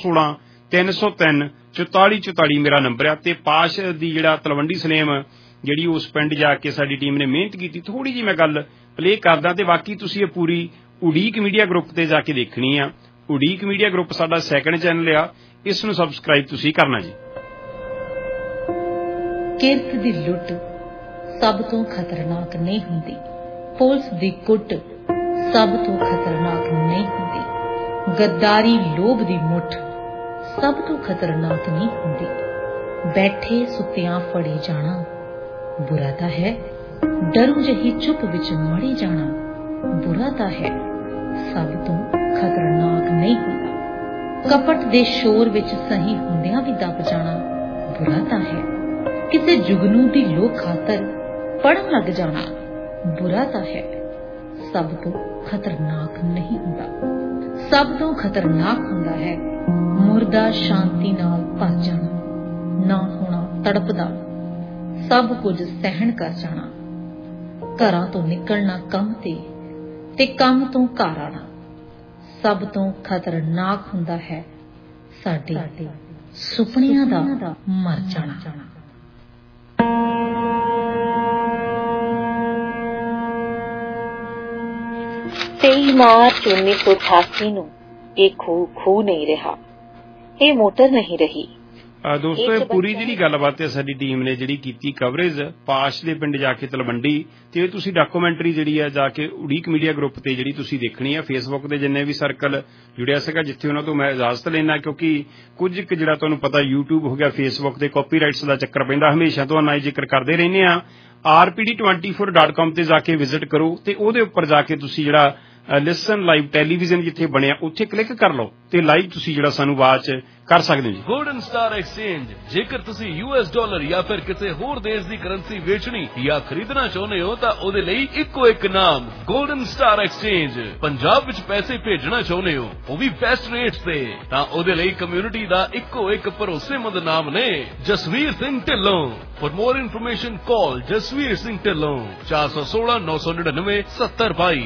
416-303-4444 ਮੇਰਾ ਨੰਬਰ ਆ। ਤੇ ਪਾਸ਼ ਦੀ ਜਿਹੜਾ ਤਲਵੰਡੀ ਸਲੇਮ, ਜਿਹੜੀ ਉਸ ਪਿੰਡ ਜਾ ਕੇ ਸਾਡੀ ਟੀਮ ਨੇ ਮਿਹਨਤ ਕੀਤੀ, ਥੋੜੀ ਜਿਹੀ ਮੈਂ ਗੱਲ ਪਲੇ ਕਰਦਾ। ਤੇ ਬਾਕੀ ਤੁਸੀਂ ਇਹ ਪੂਰੀ ਉਡੀਕ ਮੀਡੀਆ ਗਰੁੱਪ ਤੇ ਜਾ ਕੇ ਦੇਖਣੀ ਆ। ਉਡੀਕ ਮੀਡੀਆ ਗਰੁੱਪ ਸਾਡਾ ਸੈਕੰਡ ਚੈਨਲ ਆ, ਇਸ ਨੂੰ ਸਬਸਕ੍ਰਾਈਬ ਤੁਸੀਂ ਕਰਨਾ ਜੀ। ਕਿਰਤ ਦੀ ਲੁੱਟ ਸਭ ਤੋਂ ਖਤਰਨਾਕ ਨਹੀਂ ਹੁੰਦੀ, ਪੁਲਿਸ ਦੀ ਕੁੱਟ ਸਭ ਤੋਂ ਖਤਰਨਾਕ ਨਹੀਂ ਹੁੰਦੀ, ਗੱਦਾਰੀ ਲੋਭ ਦੀ ਮੁੱਠ ਸਭ ਤੋਂ ਖਤਰਨਾਕ ਨਹੀਂ ਹੁੰਦੀ, ਬੈਠੇ ਸੁੱਤਿਆਂ ਫੜੀ ਜਾਣਾ ਬੁਰਾ ਤਾਂ ਹੈ, ਡਰੂ ਜਿਹੀ ਚੁੱਪ ਵਿੱਚ ਮੜੀ ਜਾਣਾ ਬੁਰਾ ਤਾਂ ਹੈ, ਸਭ ਤੋਂ ਖਤਰਨਾਕ ਨਹੀਂ ਹੁੰਦਾ, ਕਪਟ ਦੇ ਸ਼ੋਰ ਵਿੱਚ ਸਹੀ ਹੁੰਦਿਆਂ ਵੀ ਦਬ ਜਾਣਾ ਬੁਰਾ ਤਾਂ ਹੈ, ਕਿਸੇ ਜੁਗਨੂ ਦੀ ਲੋਕ ਖਾਤਰ ਪੜਨ ਲੱਗ ਜਾਣਾ ਬੁਰਾ ਤਾਂ ਹੈ, ਸਭ ਤੋਂ ਖਤਰਨਾਕ ਨਹੀਂ ਹੁੰਦਾ। ਸਭ ਤੋਂ ਖਤਰਨਾਕ ਹੁੰਦਾ ਹੈ ਮੁਰਦਾ ਸ਼ਾਂਤੀ ਨਾਲ ਭਰ ਜਾਣਾ, ਨਾ ਹੋਣਾ ਤੜਪਦਾ, ਸਭ ਕੁਝ ਸਹਿਣ ਕਰ ਜਾਣਾ, ਘਰਾਂ ਤੋਂ ਨਿਕਲਣਾ ਕੰਮ ਤੇ ਕੰਮ ਤੋਂ ਘਰ ਆਣਾ, ਸਭ ਤੋਂ ਖਤਰਨਾਕ ਹੁੰਦਾ ਹੈ ਸਾਡੇ ਸੁਪਨਿਆਂ ਦਾ ਮਰ ਜਾਣਾ। 23 ਮਾਰਚ 1988 ਨੂੰ ਇਹ ਖੂਹ ਨਹੀਂ ਰਿਹਾ, ਇਹ ਮੋਟਰ ਨਹੀਂ ਰਹੀ। ਦੋਸਤੋ, ਇਹ ਪੂਰੀ ਜਿਹੜੀ ਗੱਲਬਾਤ ਹੈ ਸਾਡੀ ਟੀਮ ਨੇ ਜਿਹੜੀ ਕੀਤੀ ਕਵਰੇਜ ਪਾਸ਼ ਦੇ ਪਿੰਡ ਜਾ ਕੇ ਤਲਵੰਡੀ, ਤੇ ਇਹ ਤੁਸੀਂ ਡਾਕੂਮੈਂਟਰੀ ਜਿਹੜੀ ਹੈ ਜਾ ਕੇ ਉਡੀਕ ਮੀਡੀਆ ਗਰੁੱਪ ਤੇ ਜਿਹੜੀ ਤੁਸੀਂ ਦੇਖਣੀ ਹੈ। ਫੇਸਬੁੱਕ ਦੇ ਜਿੰਨੇ ਵੀ ਸਰਕਲ ਜੁੜਿਆ ਸੀਗਾ, ਜਿੱਥੇ ਉਹਨਾਂ ਤੋਂ ਮੈਂ ਇਜਾਜ਼ਤ ਲੈਣਾ, ਕਿਉਂਕਿ ਕੁਝ ਕੁ ਜਿਹੜਾ ਤੁਹਾਨੂੰ ਪਤਾ YouTube ਹੋ ਗਿਆ, ਫੇਸਬੁੱਕ ਤੇ ਕਾਪੀਰਾਈਟਸ ਦਾ ਚੱਕਰ ਪੈਂਦਾ, ਹਮੇਸ਼ਾ ਤੁਹਾਨੂੰ ਇਹ ਜ਼ਿਕਰ ਕਰਦੇ ਰਹਿੰਦੇ ਆ। rpd24.com ਤੇ ਜਾ ਕੇ ਵਿਜ਼ਿਟ ਕਰੋ ਤੇ ਉਹਦੇ ਉੱਪਰ ਜਾ ਕੇ ਤੁਸੀਂ ਜਿਹੜਾ ਲਿਸਨ ਲਾਈਵ ਟੈਲੀਵਿਜ਼ਨ ਜਿੱਥੇ ਬਣਿਆ ਉੱਥੇ ਕਲਿੱਕ ਕਰ ਲਓ ਤੇ ਲਾਈਵ ਤੁਸੀਂ ਜਿਹੜਾ ਸਾਨੂੰ ਆਵਾਜ਼ ਕਰ ਸਕਦੇ ਹੋ ਜੀ। ਗੋਲਡਨ ਸਟਾਰ ਐਕਸਚੇਂਜ, ਜੇਕਰ ਤੁਸੀਂ US ਡਾਲਰ ਜਾਂ ਫਿਰ ਕਿਸੇ ਹੋਰ ਦੇਸ਼ ਦੀ ਕਰੰਸੀ ਵੇਚਣੀ ਜਾਂ ਖਰੀਦਣਾ ਚਾਹੁੰਦੇ ਹੋ ਤਾਂ ਉਹਦੇ ਲਈ ਇੱਕੋ ਇੱਕ ਨਾਮ ਗੋਲਡਨ ਸਟਾਰ ਐਕਸਚੇਂਜ। ਪੰਜਾਬ ਵਿੱਚ ਪੈਸੇ ਭੇਜਣਾ ਚਾਹੁੰਦੇ ਹੋ, ਉਹ ਵੀ ਬੈਸਟ ਰੇਟਸ ਤੇ, ਤਾਂ ਉਹਦੇ ਲਈ ਕਮਿਊਨਿਟੀ ਦਾ ਇੱਕੋ ਇੱਕ ਭਰੋਸੇਮੰਦ ਨਾਮ ਨੇ Jasvir Singh Dhillon. For more information, call Jasveer Singh Dhillon 416-999-7022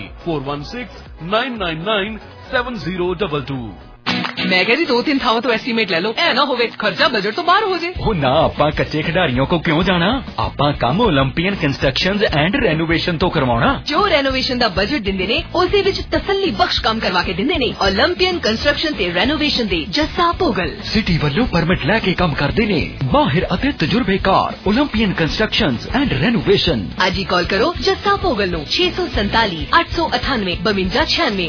416-999-7022। ਮੈਂ ਕਹਿੰਦੀ 2-3 ਥਾਵਾਂ ਤੋਂ ਐਸਟੀਮੇਟ ਲੈ ਲਓ, ਐ ਨਾ ਹੋਵੇ ਖਰਚਾ ਬਜਟ ਤੋਂ ਬਾਹਰ ਹੋ ਜੇ। ਉਹ ਨਾ, ਆਪਾਂ ਕੱਚੇ ਖਿਡਾਰੀਆਂ ਕੋ ਕਿਉਂ ਜਾਣਾ, ਆਪਾਂ ਕੰਮ ਓਲੰਪੀਅਨ ਕੰਸਟਰਕਸ਼ਨਜ਼ ਐਂਡ ਰੈਨੋਵੇਸ਼ਨ ਤੋਂ ਕਰਵਾਉਣਾ। ਜੋ ਰੈਨੋਵੇਸ਼ਨ ਦਾ ਬਜਟ ਦਿੰਦੇ ਨੇ ਉਸੇ ਵਿੱਚ ਤਸੱਲੀ ਬਖਸ਼ ਕੰਮ ਕਰਵਾ ਕੇ ਦਿੰਦੇ ਨੇ। ਓਲੰਪੀਅਨ ਕੰਸਟਰਕਸ਼ਨ ਤੇ ਰੈਨੋਵੇਸ਼ਨ ਦੇ ਜੱਸਾ ਭੋਗਲ ਸਿਟੀ ਵੱਲੋਂ ਪਰਮਿਟ ਲੈ ਕੇ ਕੰਮ ਕਰਦੇ ਨੇ, ਮਾਹਿਰ ਅਤੇ ਤਜਰਬੇਕਾਰ ਓਲੰਪੀਅਨ ਕੰਸਟਰਕਸ਼ਨਜ਼ ਐਂਡ ਰੈਨੋਵੇਸ਼ਨ। ਅੱਜ ਹੀ ਕਾਲ ਕਰੋ ਜੱਸਾ ਭੋਗਲ ਨੂੰ 647 898 5296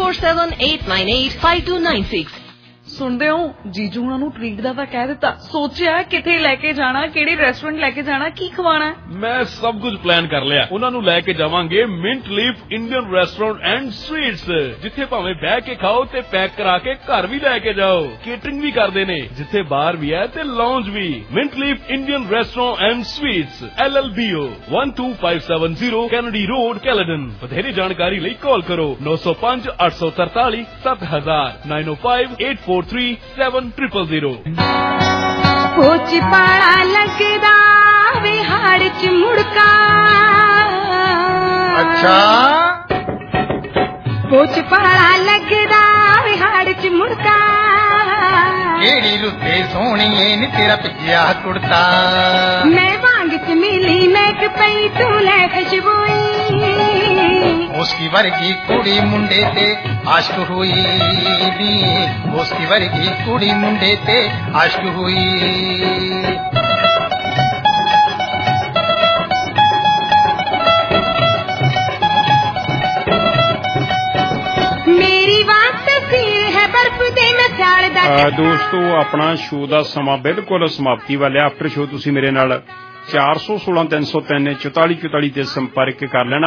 6478985296। ਸੁਣਦੇ ਹੋ, ਜੀਜੂ ਉਹਨਾਂ ਨੂੰ ਟ੍ਰੀਟ ਦਾ ਤਾਂ ਕਹਿ ਦਿੱਤਾ, ਸੋਚਿਆ ਕਿੱਥੇ ਲੈ ਕੇ ਜਾਣਾ, ਕਿਹੜੇ ਰੈਸਟੋਰੈਂਟ ਲੈ ਕੇ ਜਾਣਾ, ਕੀ ਖਵਾਣਾ। ਮੈਂ ਸਭ ਕੁਝ ਪਲਾਨ ਕਰ ਲਿਆ। ਉਹਨਾਂ ਨੂੰ ਲੈ ਕੇ ਜਾਵਾਂਗੇ mint leaf Indian restaurant and sweets, ਜਿੱਥੇ ਭਾਵੇਂ ਬਹਿ ਕੇ ਖਾਓ ਤੇ ਪੈਕ ਕਰਾ ਕੇ ਘਰ ਵੀ ਲੈ ਕੇ ਜਾਓ। ਕੇਟਰਿੰਗ ਵੀ ਕਰਦੇ ਨੇ, ਜਿੱਥੇ ਬਾਰ ਵੀ ਹੈ ਤੇ ਲਾਉਂਜ ਵੀ। Mint leaf Indian restaurant and sweets, LLBO 12570 Kennedy road, Caledon. ਵਧੇਰੇ ਜਾਣਕਾਰੀ ਲਈ ਕਾਲ ਕਰੋ 905 843 7000 905 843-7000। ਕੋਚ ਪਾਲਾ ਲੱਗਦਾ ਵਿਹਾੜ ਚ ਮੁੜਕਾ, ਅੱਛਾ ਕੋਚ ਪਾਲਾ ਲੱਗਦਾ ਵਿਹਾੜ ਚ ਮੁੜਕਾ, ਕਿਹੜੀ ਰੁੱਤੇ ਸੋਹਣੀਏ ਨੀ ਤੇਰਾ ਭਿੱਜਿਆ ਕੁੜਤਾ, ਮੈਂ ਵਾਂਗ ਚ ਮਿਲੀ ਮਹਿਕ ਪਈ ਤੂੰ ਲੈ ਖੁਸ਼ਬੂਈ, ਉਸकी वर्गी कुड़ी मुंडे ते आशिक हुई दी, उसकी वर्गी कुड़ी मुंडे ते आशिक हुई। ਦੋਸਤੋ ਆਪਣਾ ਸ਼ੋਅ ਦਾ ਸਮਾਂ ਬਿਲਕੁਲ ਸਮਾਪਤੀ ਵਾਲਾ। ਆਫਟਰ ਸ਼ੋਅ ਤੁਸੀਂ ਮੇਰੇ ਨਾਲ 416-303-4444 ਤੇ ਸੰਪਰਕ ਕਰ ਲੈਣਾ।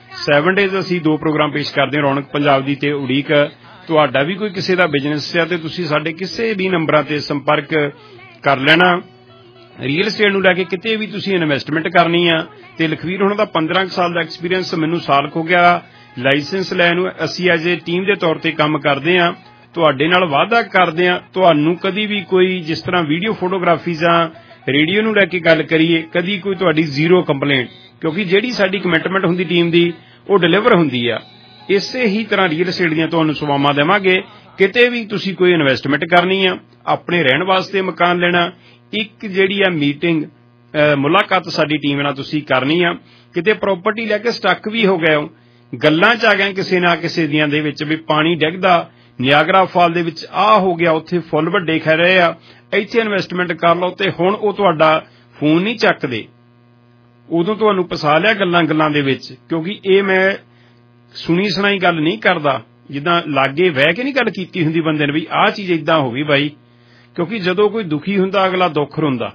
7 ਡੇਜ਼ ਅਸੀਂ 2 ਪ੍ਰੋਗਰਾਮ ਪੇਸ਼ ਕਰਦੇ ਹਾਂ, ਰੌਣਕ ਪੰਜਾਬ ਦੀ ਤੇ ਉਡੀਕ। ਤੁਹਾਡਾ ਵੀ ਕੋਈ ਕਿਸੇ ਦਾ ਬਿਜ਼ਨਸ ਹੈ ਤੇ ਤੁਸੀਂ ਸਾਡੇ ਕਿਸੇ ਵੀ ਨੰਬਰਾਂ ਤੇ ਸੰਪਰਕ ਕਰ ਲੈਣਾ। ਰੀਅਲ estate ਨੂੰ ਲੈ ਕੇ ਕਿਤੇ ਵੀ ਤੁਸੀਂ ਇਨਵੈਸਟਮੈਂਟ ਕਰਨੀ ਆ ਤੇ ਲਖਵੀਰ ਹੁਣਾਂ ਦਾ 15 ਸਾਲ ਦਾ ਐਕਸਪੀਰੀਅੰਸ, ਮੈਨੂੰ ਸਾਲ ਹੋ ਗਿਆ ਲਾਇਸੈਂਸ ਲੈਣ ਨੂੰ। ਅਸੀਂ ਐਜ਼ ਏ ਟੀਮ ਦੇ ਤੌਰ ਤੇ ਕੰਮ ਕਰਦੇ ਹਾਂ, ਤੁਹਾਡੇ ਨਾਲ ਵਾਅਦਾ ਕਰਦੇ ਹਾਂ ਤੁਹਾਨੂੰ ਕਦੀ ਵੀ ਕੋਈ ਜਿਸ ਤਰ੍ਹਾਂ ਵੀਡੀਓ ਫੋਟੋਗ੍ਰਾਫੀ ਜਾਂ ਰੇਡੀਓ ਨੂੰ ਲੈ ਕੇ ਗੱਲ ਕਰੀਏ ਕਦੀ ਕੋਈ ਤੁਹਾਡੀ ਜ਼ੀਰੋ ਕੰਪਲੇਂਟ, ਕਿਉਂਕਿ ਜਿਹੜੀ ਸਾਡੀ ਕਮਿਟਮੈਂਟ ਹੁੰਦੀ ਟੀਮ ਦੀ ਉਹ ਡਿਲੀਵਰ ਹੁੰਦੀ ਆ। ਇਸੇ ਹੀ ਤਰ੍ਹਾਂ ਰੀਅਲ estate ਦੀਆਂ ਤੁਹਾਨੂੰ ਸੇਵਾਵਾਂ ਦੇਵਾਂਗੇ। ਕਿਤੇ ਵੀ ਤੁਸੀਂ ਕੋਈ ਇਨਵੈਸਟਮੈਂਟ ਕਰਨੀ ਆ, ਆਪਣੇ ਰਹਿਣ ਵਾਸਤੇ ਮਕਾਨ ਲੈਣਾ, ਇੱਕ ਜਿਹੜੀ ਆ ਮੀਟਿੰਗ ਮੁਲਾਕਾਤ ਸਾਡੀ ਟੀਮ ਨਾਲ ਤੁਸੀਂ ਕਰਨੀ ਆ। ਕਿਤੇ ਪ੍ਰਾਪਰਟੀ ਲੈ ਕੇ ਸਟਕ ਵੀ ਹੋ ਗਏ ਹੋ, ਗੱਲਾਂ ਚ ਆ ਗਏ ਕਿਸੇ ਨਾ ਕਿਸੇ ਦੀਆਂ ਦੇ ਵਿੱਚ ਵੀ ਪਾਣੀ ਡਿੱਗਦਾ, ਨਿਆਗਰਾ ਫਾਲ ਦੇ ਵਿੱਚ ਆਹ ਹੋ ਗਿਆ, ਉੱਥੇ ਫੁੱਲ ਵੱਡੇ ਖੈ ਰਹੇ ਆ, ਇੱਥੇ ਇਨਵੈਸਟਮੈਂਟ ਕਰ ਲਓ, ਤੇ ਹੁਣ ਉਹ ਤੁਹਾਡਾ ਫੋਨ ਨਹੀਂ ਚੱਕਦੇ। ਉਦੋਂ ਤੁਹਾਨੂੰ ਫਸਾ ਲਿਆ ਗੱਲਾਂ ਦੇ ਵਿੱਚ, ਕਿਉਂਕਿ ਇਹ ਮੈਂ ਸੁਣੀ ਸੁਣਾਈ ਗੱਲ ਨਹੀਂ ਕਰਦਾ, ਜਿੱਦਾਂ ਲਾਗੇ ਬਹਿ ਕੇ ਨਹੀਂ ਗੱਲ ਕੀਤੀ ਹੁੰਦੀ ਬੰਦੇ ਨੇ ਵੀ ਆਹ ਚੀਜ਼ ਏਦਾਂ ਹੋ ਗਈ ਬਾਈ। ਕਿਉਂਕਿ ਜਦੋਂ ਕੋਈ ਦੁਖੀ ਹੁੰਦਾ ਅਗਲਾ ਦੁੱਖ ਰੋਂਦਾ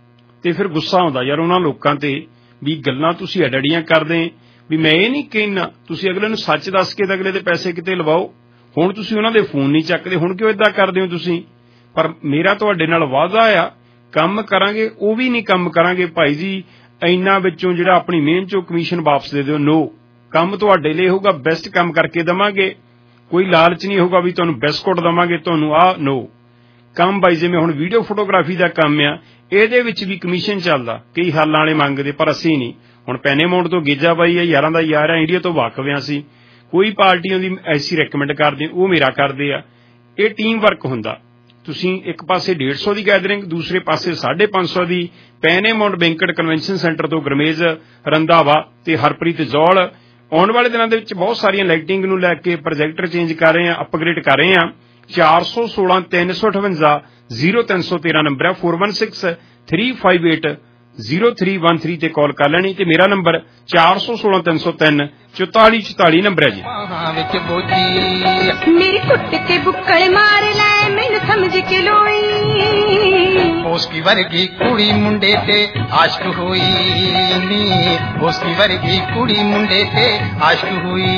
ਤੇ ਫਿਰ ਗੁੱਸਾ ਆਉਂਦਾ ਯਾਰ ਉਹਨਾਂ ਲੋਕਾਂ ਤੇ ਵੀ ਗੱਲਾਂ ਤੁਸੀਂ ਅਡੜੀਆਂ ਕਰਦੇ ਵੀ ਮੈਂ ਇਹ ਨਹੀਂ ਕਹਿਣਾ ਤੁਸੀਂ ਅਗਲੇ ਨੂੰ ਸੱਚ ਦੱਸ ਕੇ ਤਾਂ ਅਗਲੇ ਦੇ ਪੈਸੇ ਕਿਤੇ ਲਵਾਓ। ਹੁਣ ਤੁਸੀਂ ਉਹਨਾਂ ਦੇ ਫੋਨ ਨਹੀਂ ਚੱਕਦੇ, ਹੁਣ ਕਿਉਂ ਏਦਾਂ ਕਰਦੇ ਹੋ ਤੁਸੀਂ? ਪਰ ਮੇਰਾ ਤੁਹਾਡੇ ਨਾਲ ਵਾਅਦਾ ਆ, ਕੰਮ ਕਰਾਂਗੇ, ਉਹ ਵੀ ਨਹੀਂ ਕੰਮ ਕਰਾਂਗੇ ਭਾਈ ਜੀ ਇੰਨਾ ਵਿੱਚੋਂ ਜਿਹੜਾ ਆਪਣੀ ਮਿਹਨਤ ਚੋਂ ਕਮਿਸ਼ਨ ਵਾਪਸ ਦੇ ਦਿਓ। ਨੋ, ਕੰਮ ਤੁਹਾਡੇ ਲਈ ਹੋਊਗਾ, ਬੈਸਟ ਕੰਮ ਕਰਕੇ ਦੇਵਾਂਗੇ, ਕੋਈ ਲਾਲਚ ਨਹੀਂ ਹੋਊਗਾ ਵੀ ਤੁਹਾਨੂੰ ਬਿਸਕੁਟ ਦੇਵਾਂਗੇ ਤੁਹਾਨੂੰ ਆਹ। ਨੋ, ਕੰਮ ਬਾਈ ਜਿਵੇਂ ਹੁਣ ਵੀਡੀਓ ਫੋਟੋਗ੍ਰਾਫੀ ਦਾ ਕੰਮ ਆ, ਇਹਦੇ ਵਿੱਚ ਵੀ ਕਮਿਸ਼ਨ ਚੱਲਦਾ, ਕਈ ਹਾਲਾਂ ਵਾਲੇ ਮੰਗਦੇ ਪਰ ਅਸੀਂ ਨਹੀਂ। ਹੁਣ ਪੈਨੇਮੌਂਟ ਤੋਂ ਗੇਜਾ ਬਾਈ ਆ, ਯਾਰਾਂ ਦਾ ਯਾਰ ਆ, ਇੰਡੀਆ ਤੋਂ ਵਾਕਫ ਆ ਅਸੀਂ, ਕੋਈ ਪਾਰਟੀ ਉਹਦੀ ਐਸੀ ਰეკਮੈਂਡ ਕਰਦੇ ਉਹ ਮੇਰਾ ਕਰਦੇ ਆ। ਇਹ ਟੀਮ ਵਰਕ ਹੁੰਦਾ। ਤੁਸੀਂ ਇੱਕ ਪਾਸੇ 150 ਦੀ ਗੈਦਰਿੰਗ, ਦੂਸਰੇ ਪਾਸੇ 550 ਦੀ ਪੈਨੇਮੌਂਟ ਬੈਂਕਟ ਕਨਵੈਨਸ਼ਨ ਸੈਂਟਰ ਤੋਂ ਗੁਰਮੇਜ ਰੰਧਾਵਾ ਤੇ ਹਰਪ੍ਰੀਤ ਜੌਲ। ਆਉਣ ਵਾਲੇ ਦਿਨਾਂ ਦੇ ਵਿੱਚ ਬਹੁਤ ਸਾਰੀਆਂ ਲਾਈਟਿੰਗ ਨੂੰ ਲੈ ਕੇ ਪ੍ਰੋਜੈਕਟਰ ਚੇਂਜ ਕਰ ਰਹੇ ਆ, ਅਪਗ੍ਰੇਡ ਕਰ ਰਹੇ ਆ। 416-358-0313 ਨੰਬਰ ਹੈ, 4163580313 ਤੇ ਕਾਲ ਕਰ ਲੈਣੀ, ਤੇ ਮੇਰਾ ਨੰਬਰ 416-303-4444 ਨੰਬਰ ਹੈ ਜੀ। ਮੇਰੀ ਕੁੱਟ ਕੇ ਬੁੱਕਲ ਮਾਰ ਲੈ ਮੈਨੂੰ ਸਮਝ ਕੇ ਲੋਈ, ਉਸकी ਵਰਗੀ ਕੁੜੀ ਮੁੰਡੇ ਤੇ ਆਸ਼ਕ ਹੋਈ ਨੀ, ਉਸकी ਵਰਗੀ ਕੁੜੀ ਮੁੰਡੇ ਤੇ ਆਸ਼ਕ ਹੋਈ।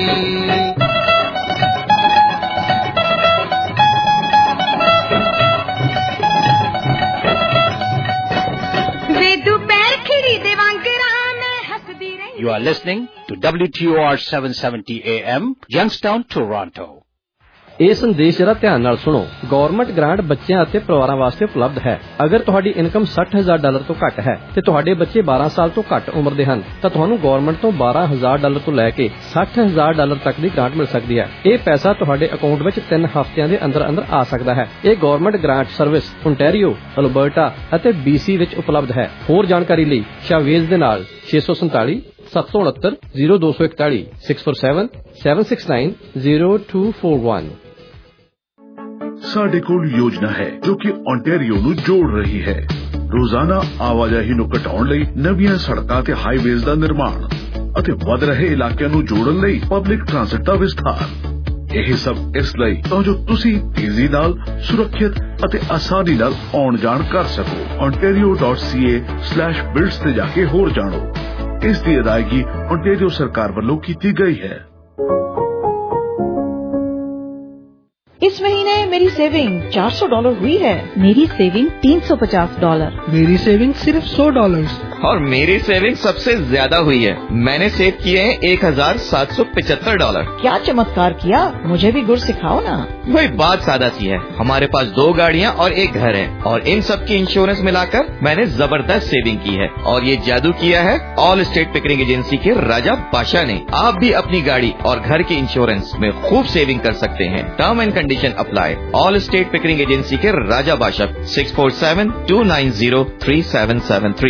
You are listening to WTOR 770 AM, Youngstown, Toronto. ਇਹ ਸੰਦੇਸ਼ ਜਰਾ ਧਿਆਨ ਨਾਲ ਸੁਣੋ। ਗਵਰਨਮੈਂਟ ਗ੍ਰਾਂਟ ਬੱਚਿਆਂ ਅਤੇ ਪਰਿਵਾਰਾਂ ਵਾਸਤੇ ਉਪਲਬਧ ਹੈ। ਅਗਰ ਤੁਹਾਡੀ ਇਨਕਮ $60,000 ਤੋਂ ਘੱਟ ਹੈ ਤੇ ਤੁਹਾਡੇ ਬੱਚੇ 12 ਸਾਲ ਤੋਂ ਘੱਟ ਉਮਰ ਦੇ ਹਨ ਤਾਂ ਤੁਹਾਨੂੰ ਗਵਰਨਮੈਂਟ ਤੋਂ $12,000 ਤੋਂ ਲੈ ਕੇ $60,000 ਤੱਕ ਦੀ ਗ੍ਰਾਂਟ ਮਿਲ ਸਕਦੀ ਹੈ। ਇਹ ਪੈਸਾ ਤੁਹਾਡੇ ਅਕਾਊਂਟ ਵਿੱਚ 3 ਹਫ਼ਤਿਆਂ ਦੇ ਅੰਦਰ ਆ ਸਕਦਾ ਹੈ। ਇਹ government grant service Ontario, Alberta ਅਤੇ BC ਵਿੱਚ ਉਪਲਬਧ ਹੈ। ਹੋਰ ਜਾਣਕਾਰੀ ਲਈ ਸ਼ਾਵੇਜ਼ ਦੇ ਨਾਲ 647 769 0241 647 769 0241। ਸਾਡੇ ਕੋਲ ਯੋਜਨਾ ਹੈ ਜੋ ਕਿ ਓਨਟਾਰੀਓ ਨੂੰ ਜੋੜ ਰਹੀ ਹੈ। ਰੋਜ਼ਾਨਾ ਆਵਾਜਾਈ ਨੂੰ ਘਟਾਉਣ ਲਈ ਨਵੀਆਂ ਸੜਕਾਂ ਤੇ ਹਾਈਵੇਜ਼ ਦਾ ਨਿਰਮਾਣ ਅਤੇ ਵਧ ਰਹੇ ਇਲਾਕਿਆਂ ਨੂੰ ਜੋੜਨ ਲਈ ਪਬਲਿਕ ਟ੍ਰਾਂਸਪੋਰਟ ਦਾ ਵਿਸਥਾਰ। ਇਹ ਸਭ ਇਸ ਲਈ ਤਾਂ ਜੋ ਤੁਸੀਂ ਤੇਜ਼ੀ ਨਾਲ, ਸੁਰੱਖਿਅਤ ਅਤੇ ਆਸਾਨੀ ਨਾਲ ਆਉਣ ਜਾਣ ਕਰ ਸਕੋ। ontario.ca/builds ਤੇ ਜਾ ਕੇ ਹੋਰ ਜਾਣੋ। ਇਸ ਦੀ ਅਦਾਇਗੀ ਓਨਟਾਰੀਓ ਸਰਕਾਰ ਵੱਲੋਂ ਕੀਤੀ ਗਈ ਹੈ। इस महीने मेरी सेविंग $400 हुई है। मेरी सेविंग $350। मेरी सेविंग सिर्फ $100। और मेरी सेविंग सबसे ज्यादा हुई है। मैंने सेव किए हैं $1,775। क्या चमत्कार किया, मुझे भी गुर सिखाओ ना। वही बात सादा सी है, हमारे पास 2 गाड़ियाँ और 1 घर है और इन सब की इंश्योरेंस मिलाकर मैंने जबरदस्त सेविंग की है। और ये जादू किया है ऑल स्टेट पिकरिंग एजेंसी के राजा बादशाह ने। आप भी अपनी गाड़ी और घर के इंश्योरेंस में खूब सेविंग कर सकते हैं। Term and condition apply. All state Pickering agency के राजा बादशाह 647-290-3773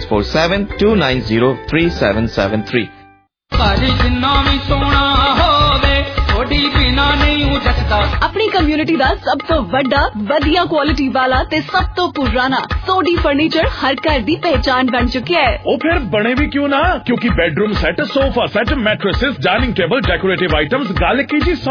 647-290-3773। अपनी कम्युनिटी दा सब तो वड्डा, वधिया क्वालिटी वाला ते सब तो पुराना सोडी फर्नीचर हर घर दी पहचान बन चुकी है। ओ फिर बने भी क्यों ना, क्योंकि bedroom set, sofa set, mattresses, dining table, decorative items, गल की जी